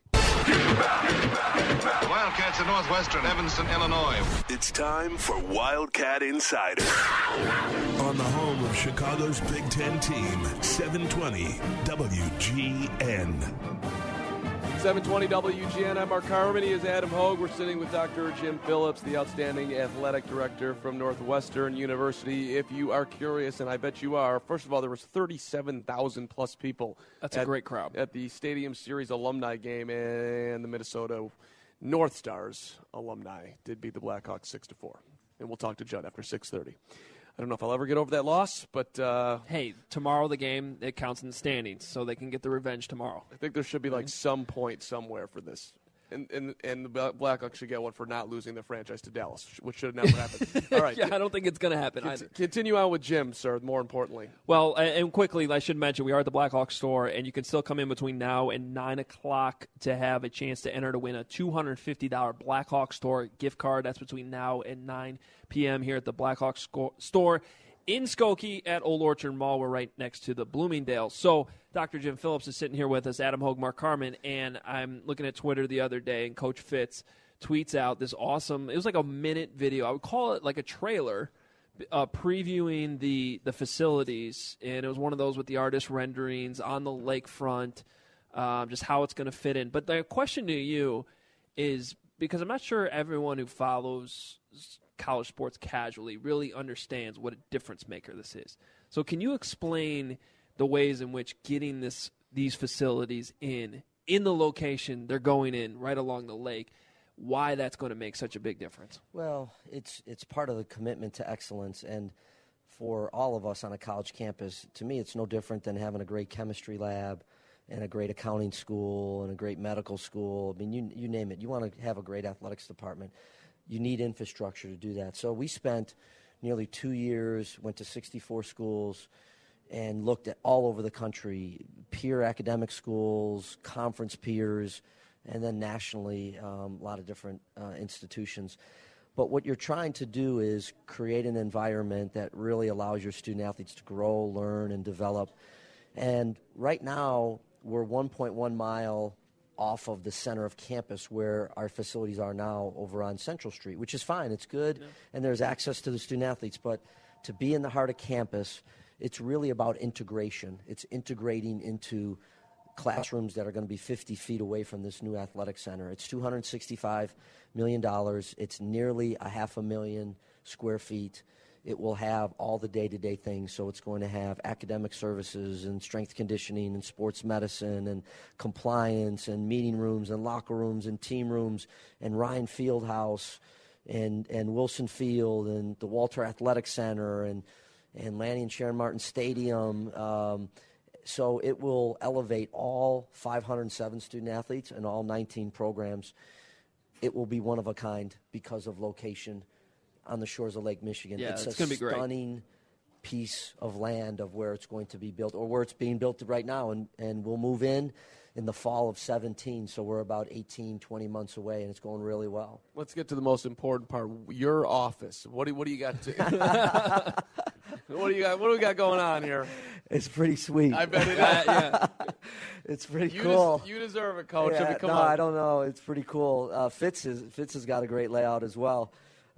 Speaker 3: Wildcats of Northwestern, Evanston, Illinois. It's time for Wildcat Insider.
Speaker 17: On the home of Chicago's Big Ten team, 720 WGN.
Speaker 6: 720 WGN. I'm Mark Carman. He is Adam Hogue. We're sitting with Dr. Jim Phillips, the outstanding athletic director from Northwestern University. If you are curious, and I bet you are, first of all, there was 37,000 plus people.
Speaker 5: That's a great crowd.
Speaker 6: At the Stadium Series alumni game, and the Minnesota North Stars alumni did beat the Blackhawks 6-4. And we'll talk to Judd after 6:30. I don't know if I'll ever get over that loss, but
Speaker 5: hey, tomorrow the game, it counts in the standings, so they can get the revenge tomorrow.
Speaker 6: I think there should be like some point somewhere for this. And the Blackhawks should get one for not losing the franchise to Dallas, which should have never happened. All right.
Speaker 5: Yeah, I don't think it's going to happen either.
Speaker 6: Continue on with Jim, sir, more importantly.
Speaker 5: Well, and quickly, I should mention, we are at the Blackhawk store, and you can still come in between now and 9 o'clock to have a chance to enter to win a $250 Blackhawk store gift card. That's between now and 9 p.m. here at the Blackhawk store in Skokie at Old Orchard Mall. We're right next to the Bloomingdale's. So Dr. Jim Phillips is sitting here with us, Adam Hogue, Mark Carman, and I'm looking at Twitter the other day, and Coach Fitz tweets out this awesome, it was like a minute video. I would call it like a trailer previewing the facilities, and it was one of those with the artist renderings on the lakefront, just how it's going to fit in. But the question to you is, because I'm not sure everyone who follows college sports casually really understands what a difference maker this is. So can you explain the ways in which getting these facilities in the location they're going in right along the lake, why that's going to make such a big difference?
Speaker 1: Well, it's part of the commitment to excellence, and for all of us on a college campus, to me it's no different than having a great chemistry lab and a great accounting school and a great medical school. I mean, you name it. You want to have a great athletics department. You need infrastructure to do that. So we spent nearly 2 years, went to 64 schools, and looked at all over the country, peer academic schools, conference peers, and then nationally, a lot of different institutions. But what you're trying to do is create an environment that really allows your student athletes to grow, learn, and develop. And right now, we're 1.1 mile off of the center of campus where our facilities are now over on Central Street, which is fine. It's good, and there's access to the student athletes. But to be in the heart of campus, it's really about integration. It's integrating into classrooms that are going to be 50 feet away from this new athletic center. It's $265 million. It's nearly 500,000 square feet. It will have all the day-to-day things. So it's going to have academic services and strength conditioning and sports medicine and compliance and meeting rooms and locker rooms and team rooms and Ryan Fieldhouse and Wilson Field and the Walter Athletic Center and Lanny and Sharon Martin Stadium. So it will elevate all 507 student athletes and all 19 programs. It will be one of a kind because of location on the shores of Lake Michigan.
Speaker 5: Yeah,
Speaker 1: it's
Speaker 5: gonna be great.
Speaker 1: Stunning piece of land of where it's going to be built, or where it's being built right now, and we'll move in the fall of 17, so we're about 18, 20 months away, and it's going really well.
Speaker 6: Let's get to the most important part, your office. What do you got to What do we got going on here?
Speaker 1: It's pretty sweet.
Speaker 6: I bet it is. Yeah.
Speaker 1: It's pretty cool.
Speaker 6: You deserve it, Coach.
Speaker 1: Yeah,
Speaker 6: I mean, come on.
Speaker 1: I don't know. It's pretty cool. Fitz has got a great layout as well.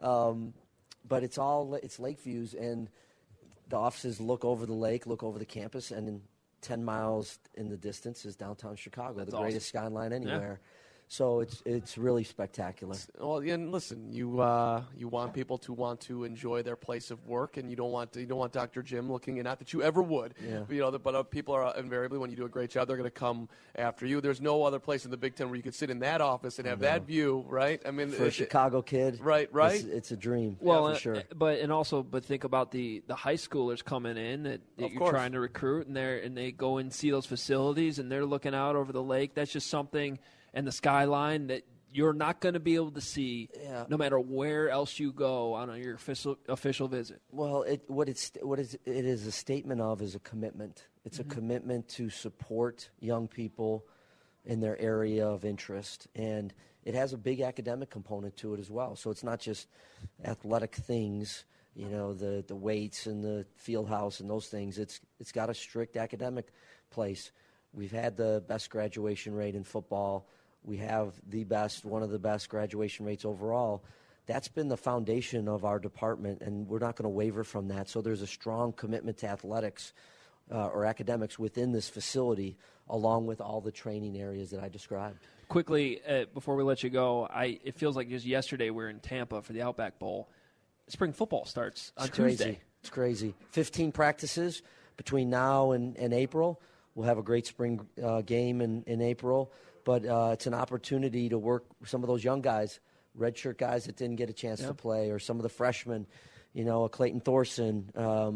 Speaker 1: But it's lake views, and the offices look over the lake, look over the campus, and in 10 miles in the distance is downtown Chicago, the greatest skyline anywhere. Yeah. So it's really spectacular.
Speaker 6: Well, and listen, you want people to want to enjoy their place of work, and you don't want Dr. Jim looking, and not that you ever would. Yeah. But people are invariably, when you do a great job, they're going to come after you. There's no other place in the Big Ten where you could sit in that office and have that view, right? I mean,
Speaker 1: for a Chicago kid,
Speaker 6: right?
Speaker 1: It's a dream.
Speaker 5: Well,
Speaker 1: for sure.
Speaker 5: But think about the high schoolers coming in that you're trying to recruit, and they go and see those facilities, and they're looking out over the lake. That's just something. And the skyline that you're not going to be able to see no matter where else you go on your official visit.
Speaker 1: Well, what it is a statement of is a commitment. It's a commitment to support young people in their area of interest, and it has a big academic component to it as well. So it's not just athletic things, the weights and the field house and those things. It's got a strict academic place. We've had the best graduation rate in football. We have one of the best graduation rates overall. That's been the foundation of our department, and we're not going to waver from that. So there's a strong commitment to athletics or academics within this facility, along with all the training areas that I described.
Speaker 5: Quickly, before we let you go, it feels like just yesterday we were in Tampa for the Outback Bowl. Spring football starts on Tuesday.
Speaker 1: It's crazy. 15 practices between now and April. We'll have a great spring game in April. But it's an opportunity to work with some of those young guys, redshirt guys that didn't get a chance to play, or some of the freshmen, a Clayton Thorson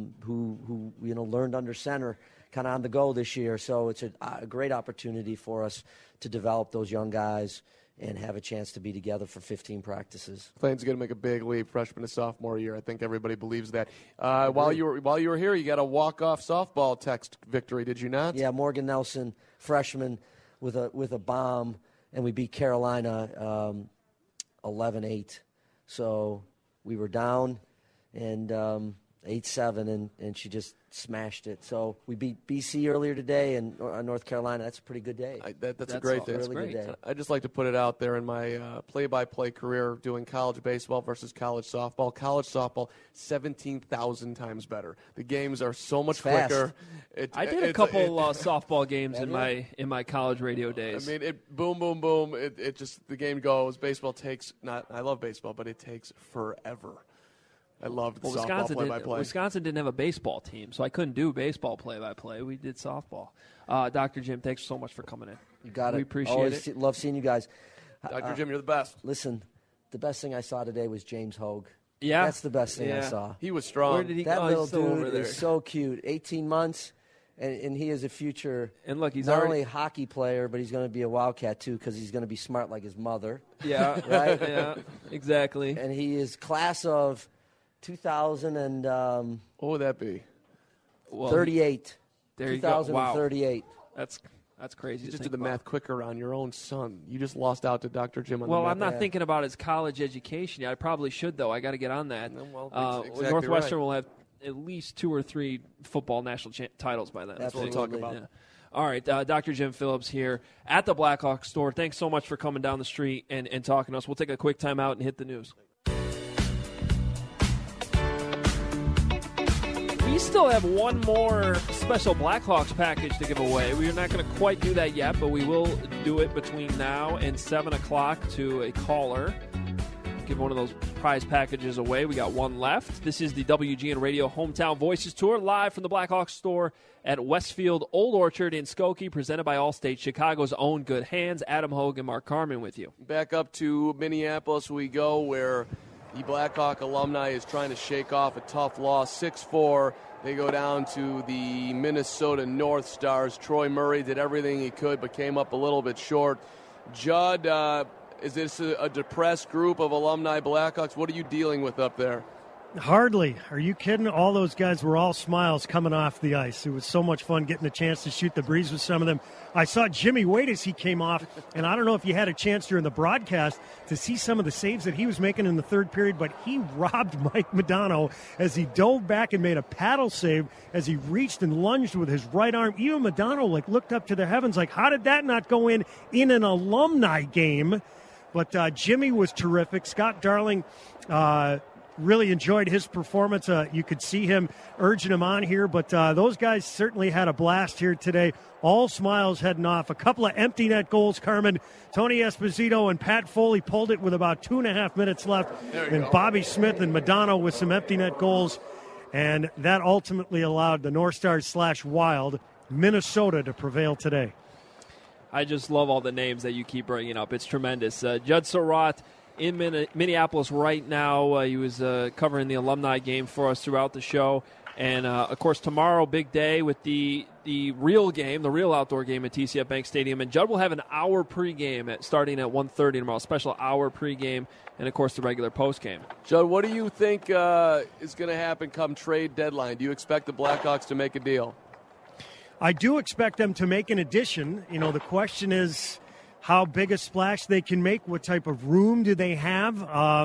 Speaker 1: who learned under center, kind of on the go this year. So it's a great opportunity for us to develop those young guys and have a chance to be together for 15 practices.
Speaker 6: Clayton's going to make a big leap freshman to sophomore year. I think everybody believes that. While you were here, you got a walk-off softball text victory, did you not?
Speaker 1: Yeah, Morgan Nelson, freshman, with a bomb, and we beat Carolina 11-8. So we were down and 8-7, and she just smashed it. So we beat BC earlier today, and North Carolina. That's a pretty good day.
Speaker 6: That's a great day.
Speaker 1: Really good day.
Speaker 6: I just like to put it out there in my play-by-play career doing college baseball versus college softball. College softball, 17,000 times better. The games are so much quicker.
Speaker 5: I did a couple softball games in my college radio days.
Speaker 6: I mean, boom, boom, boom. It just, the game goes. Baseball takes, I love baseball, but it takes forever. I loved softball play-by-play.
Speaker 5: Wisconsin didn't have a baseball team, so I couldn't do baseball play-by-play. We did softball. Dr. Jim, thanks so much for coming in.
Speaker 1: You got it.
Speaker 5: We appreciate
Speaker 1: Always
Speaker 5: it.
Speaker 1: Love seeing you guys.
Speaker 6: Dr. Jim, you're the best.
Speaker 1: Listen, the best thing I saw today was James Hogue.
Speaker 5: Yeah?
Speaker 1: That's the best thing I saw.
Speaker 6: He was strong.
Speaker 5: Where did he
Speaker 1: that
Speaker 5: go?
Speaker 1: little
Speaker 5: He's still over
Speaker 1: dude
Speaker 5: there.
Speaker 1: is so cute. 18 months, and he is a future
Speaker 5: and look, he's
Speaker 1: not
Speaker 5: already
Speaker 1: only a hockey player, but he's going to be a Wildcat, too, because he's going to be smart like his mother.
Speaker 5: Yeah.
Speaker 1: Right?
Speaker 5: Yeah, exactly.
Speaker 1: And he is class of 2000 and
Speaker 6: what would that be?
Speaker 1: 38.
Speaker 5: There you go. Wow.
Speaker 1: 2038.
Speaker 5: That's crazy.
Speaker 6: You just did the math quicker on your own son. You just lost out to Dr. Jim on
Speaker 5: well,
Speaker 6: the math.
Speaker 5: I'm not thinking about his college education yet. I probably should, though. I got to get on that.
Speaker 6: Well, exactly
Speaker 5: Northwestern
Speaker 6: right.
Speaker 5: will have at least 2 or 3 football national titles by then. That's what we'll talk about. Yeah. All right, Dr. Jim Phillips here at the Blackhawk store. Thanks so much for coming down the street and talking to us. We'll take a quick time out and hit the news. We still have one more special Blackhawks package to give away. We are not going to quite do that yet, but we will do it between now and 7 o'clock to a caller. Give one of those prize packages away. We got one left. This is the WGN Radio Hometown Voices Tour, live from the Blackhawks store at Westfield Old Orchard in Skokie, presented by Allstate, Chicago's own good hands. Adam Hogue and Mark Carman with you.
Speaker 6: Back up to Minneapolis we go, where the Blackhawk alumni is trying to shake off a tough loss, 6-4. They go down to the Minnesota North Stars. Troy Murray did everything he could, but came up a little bit short. Judd, is this a depressed group of alumni Blackhawks? What are you dealing with up there?
Speaker 14: Hardly. Are you kidding? All those guys were all smiles coming off the ice. It was so much fun getting a chance to shoot the breeze with some of them. I saw Jimmy Waite as he came off, and I don't know if you had a chance during the broadcast to see some of the saves that he was making in the third period, but he robbed Mike Modano as he dove back and made a paddle save as he reached and lunged with his right arm. Even Modano looked up to the heavens like, how did that not go in an alumni game? But Jimmy was terrific. Scott Darling really enjoyed his performance. You could see him urging him on here, but those guys certainly had a blast here today. All smiles heading off. A couple of empty net goals, Carmen. Tony Esposito and Pat Foley pulled it with about 2.5 minutes left, and go. Bobby Smith and Modano with some empty net goals, and that ultimately allowed the North Stars / Wild, Minnesota, to prevail today.
Speaker 5: I just love all the names that you keep bringing up. It's tremendous. Judd Surratt in Minneapolis right now. He was covering the alumni game for us throughout the show. And, of course, tomorrow, big day with the real game, the real outdoor game at TCF Bank Stadium. And Judd will have an hour pregame starting at 1:30 tomorrow, special hour pregame, and, of course, the regular postgame.
Speaker 6: Judd, what do you think is going to happen come trade deadline? Do you expect the Blackhawks to make a deal?
Speaker 14: I do expect them to make an addition. You know, the question is how big a splash they can make, what type of room do they have.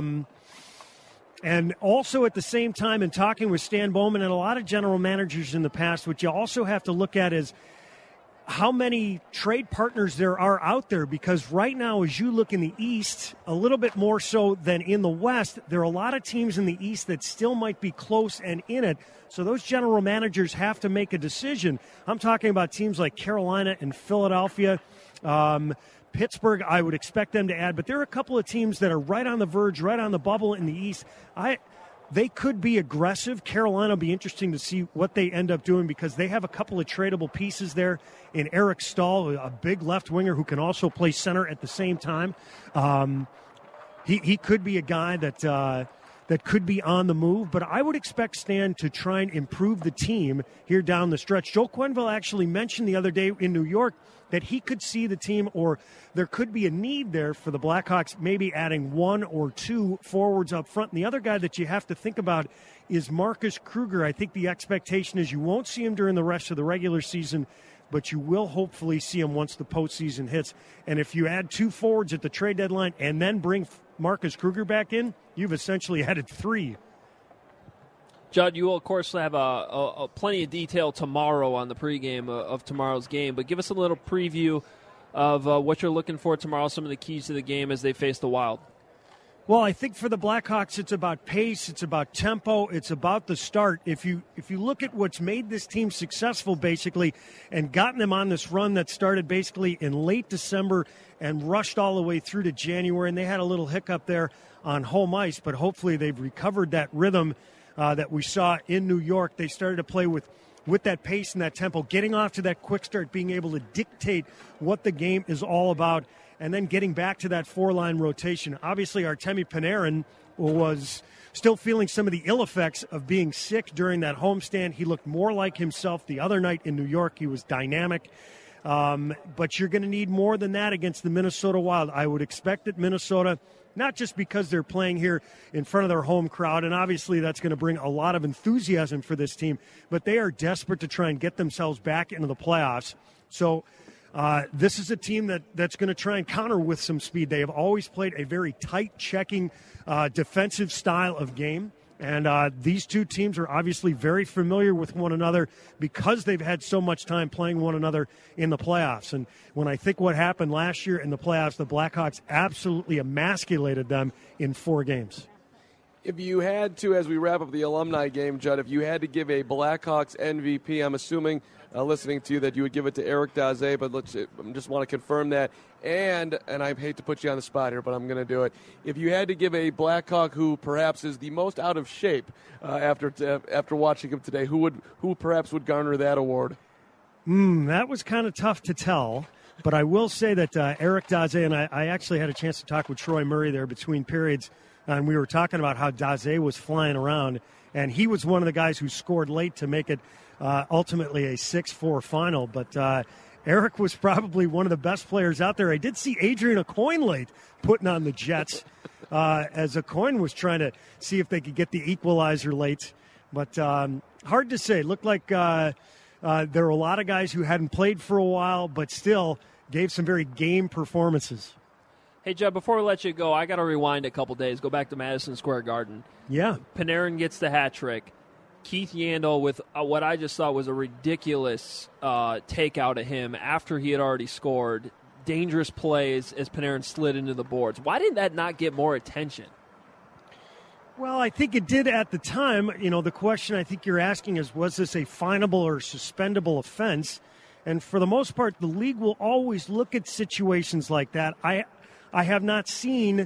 Speaker 14: And also at the same time, in talking with Stan Bowman and a lot of general managers in the past, what you also have to look at is how many trade partners there are out there, because right now, as you look in the East, a little bit more so than in the West, there are a lot of teams in the East that still might be close and in it. So those general managers have to make a decision. I'm talking about teams like Carolina and Philadelphia. Pittsburgh, I would expect them to add, but there are a couple of teams that are right on the verge, right on the bubble in the East. They could be aggressive. Carolina will be interesting to see what they end up doing, because they have a couple of tradable pieces there in Eric Stahl, a big left winger who can also play center at the same time. He could be a guy that could be on the move, but I would expect Stan to try and improve the team here down the stretch. Joe Quenneville actually mentioned the other day in New York that he could see the team, or there could be a need there for the Blackhawks maybe adding one or two forwards up front. And the other guy that you have to think about is Marcus Kruger. I think the expectation is you won't see him during the rest of the regular season, but you will hopefully see him once the postseason hits. And if you add two forwards at the trade deadline and then bring Marcus Kruger back in, you've essentially added three.
Speaker 5: Judd, you will, of course, have a plenty of detail tomorrow on the pregame of tomorrow's game, but give us a little preview of what you're looking for tomorrow, some of the keys to the game as they face the Wild.
Speaker 14: Well, I think for the Blackhawks, it's about pace, it's about tempo, it's about the start. If you look at what's made this team successful, basically, and gotten them on this run that started basically in late December and rushed all the way through to January, and they had a little hiccup there on home ice, but hopefully they've recovered that rhythm that we saw in New York. They started to play with that pace and that tempo, getting off to that quick start, being able to dictate what the game is all about, and then getting back to that four-line rotation. Obviously, Artemi Panarin was still feeling some of the ill effects of being sick during that homestand. He looked more like himself the other night in New York. He was dynamic. But you're going to need more than that against the Minnesota Wild. I would expect that Minnesota, not just because they're playing here in front of their home crowd, and obviously that's going to bring a lot of enthusiasm for this team, but they are desperate to try and get themselves back into the playoffs. So this is a team that's going to try and counter with some speed. They have always played a very tight checking defensive style of game. And these two teams are obviously very familiar with one another because they've had so much time playing one another in the playoffs. And when I think what happened last year in the playoffs, the Blackhawks absolutely emasculated them in 4 games.
Speaker 6: If you had to, as we wrap up the alumni game, Judd, if you had to give a Blackhawks MVP, I'm assuming, listening to you, that you would give it to Eric Daze, but I just want to confirm that. And I hate to put you on the spot here, but I'm going to do it. If you had to give a Blackhawk who perhaps is the most out of shape after watching him today, who perhaps would garner that award?
Speaker 14: That was kind of tough to tell. But I will say that Eric Daze, and I actually had a chance to talk with Troy Murray there between periods, and we were talking about how Daze was flying around, and he was one of the guys who scored late to make it ultimately a 6-4 final. But Eric was probably one of the best players out there. I did see Adrian Aucoin late putting on the Jets as Aucoin was trying to see if they could get the equalizer late. But hard to say. Looked like there were a lot of guys who hadn't played for a while, but still gave some very game performances.
Speaker 5: Hey, Judd, before we let you go, I got to rewind a couple days. Go back to Madison Square Garden.
Speaker 14: Yeah.
Speaker 5: Panarin gets the hat trick. Keith Yandle with what I just thought was a ridiculous takeout of him after he had already scored. Dangerous plays as Panarin slid into the boards. Why did that not get more attention?
Speaker 14: Well, I think it did at the time. You know, the question I think you're asking is, was this a finable or suspendable offense? And for the most part, the league will always look at situations like that. I have not seen,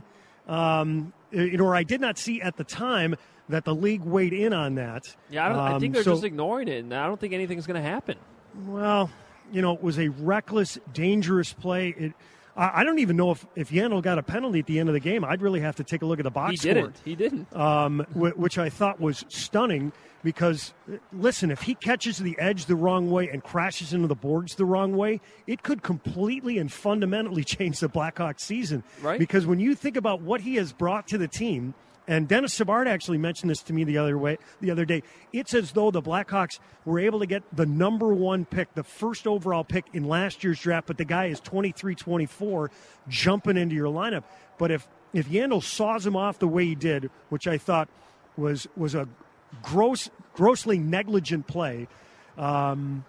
Speaker 14: or I did not see at the time that the league weighed in on that.
Speaker 5: Yeah, I think they're just ignoring it, and I don't think anything's going to happen.
Speaker 14: Well, you know, it was a reckless, dangerous play. I don't even know if Yandle got a penalty at the end of the game. I'd really have to take a look at the box score.
Speaker 5: He didn't.
Speaker 14: Which I thought was stunning because, listen, if he catches the edge the wrong way and crashes into the boards the wrong way, it could completely and fundamentally change the Blackhawks season.
Speaker 5: Right.
Speaker 14: Because when you think about what he has brought to the team, and Dennis Savard actually mentioned this to me the other day. It's as though the Blackhawks were able to get the number one pick, the first overall pick in last year's draft, but the guy is 23-24 jumping into your lineup. But if Yandle saws him off the way he did, which I thought was a grossly negligent play, that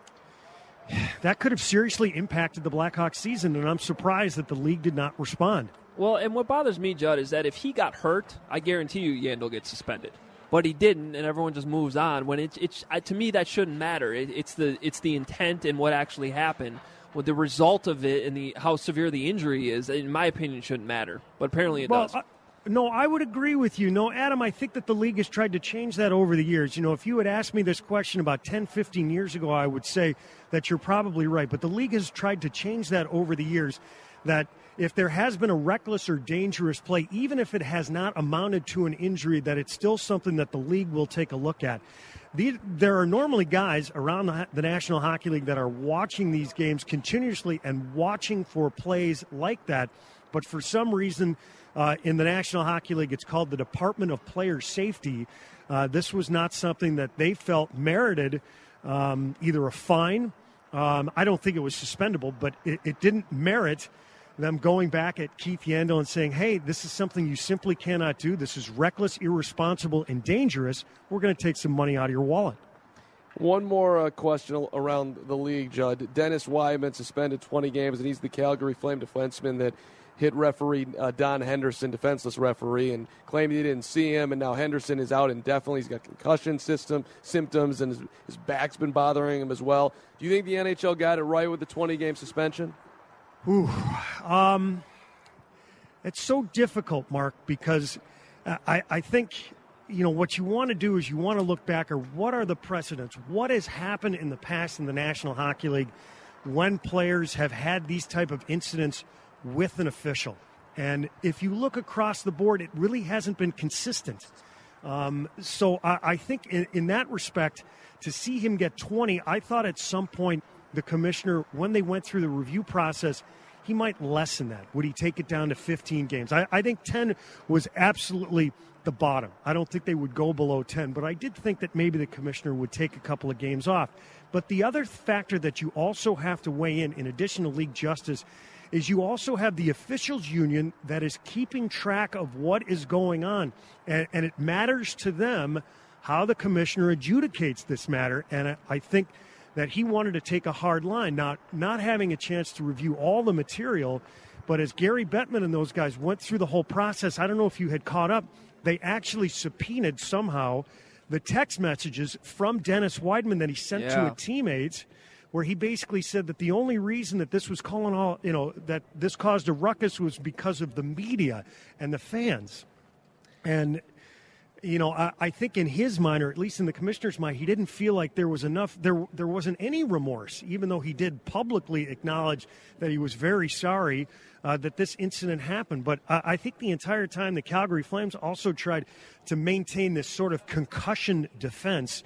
Speaker 14: could have seriously impacted the Blackhawks season, and I'm surprised that the league did not respond.
Speaker 5: Well, and what bothers me, Judd, is that if he got hurt, I guarantee you Yandle gets suspended. But he didn't, and everyone just moves on. When to me, that shouldn't matter. It's the intent and what actually happened. With the result of it and how severe the injury is, in my opinion, shouldn't matter. But apparently it does.
Speaker 14: No, I would agree with you. No, Adam, I think that the league has tried to change that over the years. You know, if you had asked me this question about 10, 15 years ago, I would say that you're probably right. But the league has tried to change that over the years, that if there has been a reckless or dangerous play, even if it has not amounted to an injury, that it's still something that the league will take a look at. There are normally guys around the National Hockey League that are watching these games continuously and watching for plays like that. But for some reason, in the National Hockey League, it's called the Department of Player Safety. This was not something that they felt merited either a fine. I don't think it was suspendable, but it didn't merit them going back at Keith Yandle and saying, hey, this is something you simply cannot do. This is reckless, irresponsible, and dangerous. We're going to take some money out of your wallet.
Speaker 6: One more question around the league, Judd. Dennis Wideman suspended 20 games, and he's the Calgary Flame defenseman that hit referee Don Henderson, defenseless referee, and claimed he didn't see him, and now Henderson is out indefinitely. He's got concussion symptoms, and his back's been bothering him as well. Do you think the NHL got it right with the 20-game suspension?
Speaker 14: It's so difficult, Mark, because I think, you know, what you want to do is you want to look back at what are the precedents, what has happened in the past in the National Hockey League when players have had these type of incidents with an official. And if you look across the board, it really hasn't been consistent. So I think in that respect, to see him get 20, I thought at some point the commissioner, when they went through the review process, he might lessen that. Would he take it down to 15 games? I think 10 was absolutely the bottom. I don't think they would go below 10, but I did think that maybe the commissioner would take a couple of games off. But the other factor that you also have to weigh in addition to league justice, is you also have the officials union that is keeping track of what is going on. And it matters to them how the commissioner adjudicates this matter. And I think that he wanted to take a hard line, not having a chance to review all the material. But as Gary Bettman and those guys went through the whole process, I don't know if you had caught up, they actually subpoenaed somehow the text messages from Dennis Wideman that he sent to a teammate, where he basically said that the only reason that this was that this caused a ruckus was because of the media and the fans. And, you know, I think in his mind, or at least in the commissioner's mind, he didn't feel like there was enough, there wasn't any remorse, even though he did publicly acknowledge that he was very sorry that this incident happened. But I think the entire time the Calgary Flames also tried to maintain this sort of concussion defense,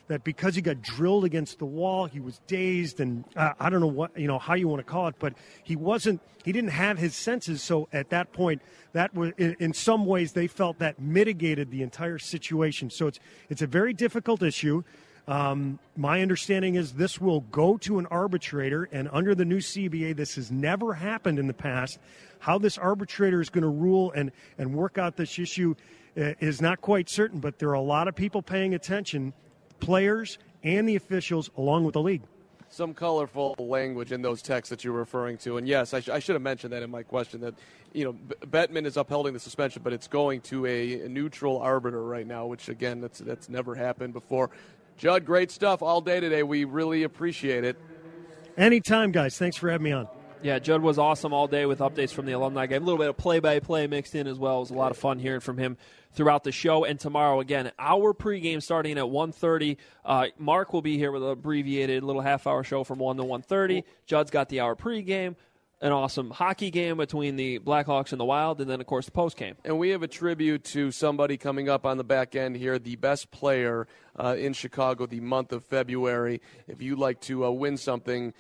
Speaker 14: that because he got drilled against the wall, he was dazed, and I don't know what how you want to call it, but he didn't have his senses. So at that point, that was in some ways they felt that mitigated the entire situation. So it's a very difficult issue. My understanding is this will go to an arbitrator, and under the new CBA, this has never happened in the past. How this arbitrator is going to rule and work out this issue is not quite certain, but there are a lot of people paying attention, players and the officials, along with the league.
Speaker 6: Some colorful language in those texts that you're referring to. And yes, I should have mentioned that in my question that, Bettman is upholding the suspension, but it's going to a neutral arbiter right now, which, again, that's never happened before. Judd, great stuff all day today. We really appreciate it.
Speaker 14: Anytime, guys. Thanks for having me on.
Speaker 5: Yeah, Judd was awesome all day with updates from the alumni game. A little bit of play-by-play mixed in as well. It was a lot of fun hearing from him throughout the show. And tomorrow, again, our pregame starting at 1:30. Mark will be here with an abbreviated little half-hour show from 1 to 1:30. Judd's got the hour pregame. An awesome hockey game between the Blackhawks and the Wild, and then, of course, the postgame.
Speaker 6: And we have a tribute to somebody coming up on the back end here, the best player in Chicago the month of February. If you'd like to win something,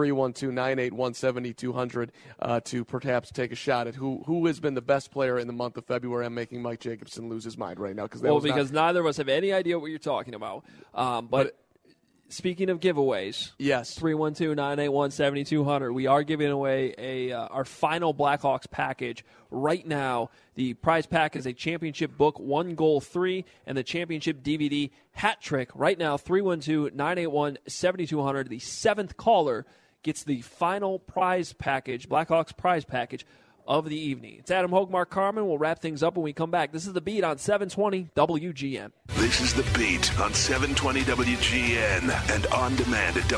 Speaker 6: 312-981-7200 to perhaps take a shot at who has been the best player in the month of February. I'm making Mike Jacobson lose his mind right now.
Speaker 5: Because neither of us have any idea what you're talking about. But speaking of giveaways,
Speaker 6: yes,
Speaker 5: 312-981-7200. We are giving away our final Blackhawks package right now. The prize pack is a championship book, 1 Goal 3, and the championship DVD hat trick. Right now, 312-981-7200. The seventh caller gets the final prize package, Blackhawks prize package of the evening. It's Adam Hogue, Mark Carman. We'll wrap things up when we come back. This is The Beat on 720 WGN.
Speaker 3: This is The Beat on 720 WGN and on demand at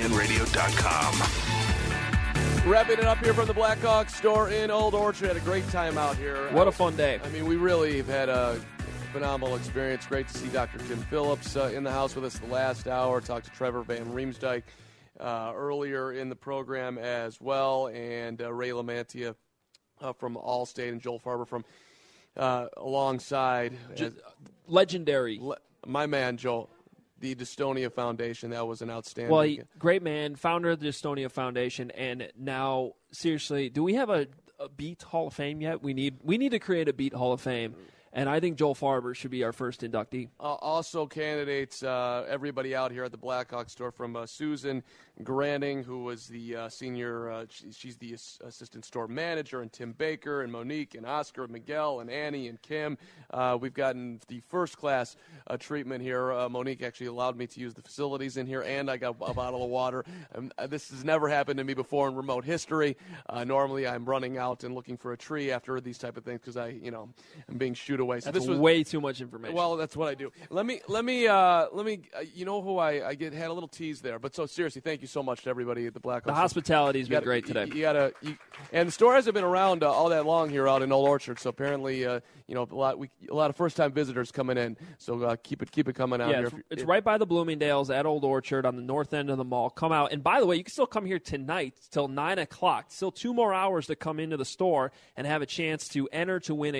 Speaker 3: WGNradio.com.
Speaker 6: Wrapping it up here from the Blackhawks store in Old Orchard. Had a great time out here.
Speaker 5: What a fun day.
Speaker 6: I mean, we really have had a phenomenal experience. Great to see Dr. Tim Phillips in the house with us the last hour. Talked to Trevor Van Riemsdyk earlier in the program as well, and Ray LaMantia from Allstate, and Joel Farber from alongside.
Speaker 5: Legendary.
Speaker 6: My man, Joel. The Dystonia Foundation. That was an outstanding.
Speaker 5: Great man, founder of the Dystonia Foundation, and now, seriously, do we have a Beat Hall of Fame yet? We need to create a Beat Hall of Fame, and I think Joel Farber should be our first inductee.
Speaker 6: Also candidates, everybody out here at the Blackhawks store, from Susan Granning, who was the senior, she's the assistant store manager, and Tim Baker, and Monique, and Oscar, and Miguel, and Annie, and Kim. We've gotten the first-class treatment here. Monique actually allowed me to use the facilities in here, and I got a bottle of water. This has never happened to me before in remote history. Normally, I'm running out and looking for a tree after these type of things because I'm being shooed away. So
Speaker 5: that's way too much information.
Speaker 6: Well, that's what I do. Let me. You know who I had a little tease there, but so seriously, thank you so much to everybody at the Blackhawks.
Speaker 5: The hospitality has been great today.
Speaker 6: And the store hasn't been around all that long here out in Old Orchard, so apparently, a lot of first-time visitors coming in. So keep it coming out here.
Speaker 5: It's right by the Bloomingdale's at Old Orchard on the north end of the mall. Come out, and by the way, you can still come here tonight till 9:00. Still 2 more hours to come into the store and have a chance to enter to win a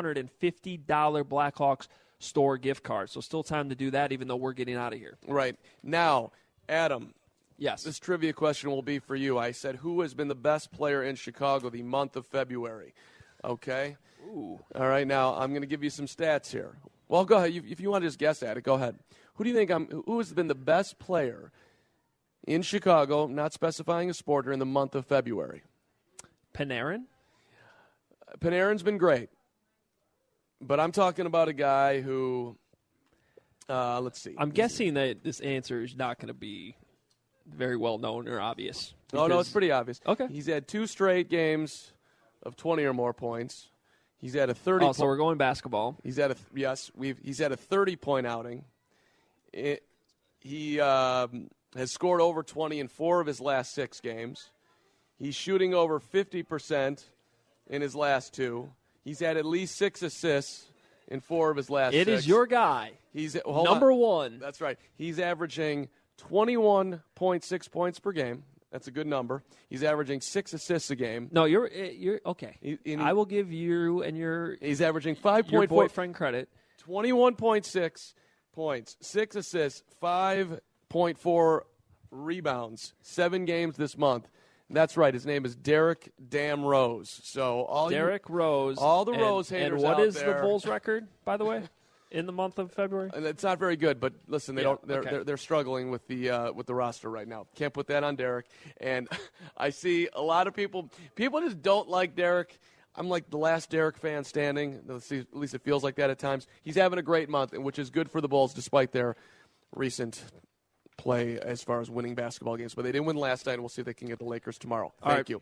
Speaker 5: $250 Blackhawks store gift card. So still time to do that, even though we're getting out of here.
Speaker 6: Right. Now, Adam.
Speaker 5: Yes.
Speaker 6: This trivia question will be for you. I said, who has been the best player in Chicago the month of February? Okay.
Speaker 5: Ooh.
Speaker 6: All right. Now, I'm going to give you some stats here. Well, go ahead. If you want to just guess at it, go ahead. Who do you think who has been the best player in Chicago, not specifying a sport, in the month of February?
Speaker 5: Panarin?
Speaker 6: Panarin's been great. But I'm talking about a guy who, let's see.
Speaker 5: I'm guessing that this answer is not going to be very well known or obvious.
Speaker 6: Oh, no, it's pretty obvious.
Speaker 5: Okay.
Speaker 6: He's had 2 straight games of 20 or more points. He's had a 30.
Speaker 5: Oh, so we're going basketball.
Speaker 6: He's had a 30-point outing. He has scored over 20 in 4 of his last 6 games. He's shooting over 50% in his last 2. He's had at least 6 assists in 4 of his last 6.
Speaker 5: It is your guy.
Speaker 6: He's
Speaker 5: number 1.
Speaker 6: That's right. He's averaging 21.6 points per game. That's a good number. He's averaging 6 assists a game.
Speaker 5: No, you're okay. I will give you and
Speaker 6: He's averaging 5.4.
Speaker 5: Your boyfriend credit.
Speaker 6: 21.6, points, 6 assists, 5.4 rebounds, 7 games this month. That's right. His name is Derek Dam Rose. So
Speaker 5: Derek Rose.
Speaker 6: All the Rose haters
Speaker 5: And what
Speaker 6: out
Speaker 5: is
Speaker 6: there.
Speaker 5: the Bulls' record, by the way, in the month of February?
Speaker 6: And it's not very good, but listen, they're struggling with the roster right now. Can't put that on Derek. And I see a lot of people just don't like Derek. I'm like the last Derek fan standing. At least it feels like that at times. He's having a great month, which is good for the Bulls despite their recent play as far as winning basketball games. But they didn't win last night, and we'll see if they can get the Lakers tomorrow. Thank you.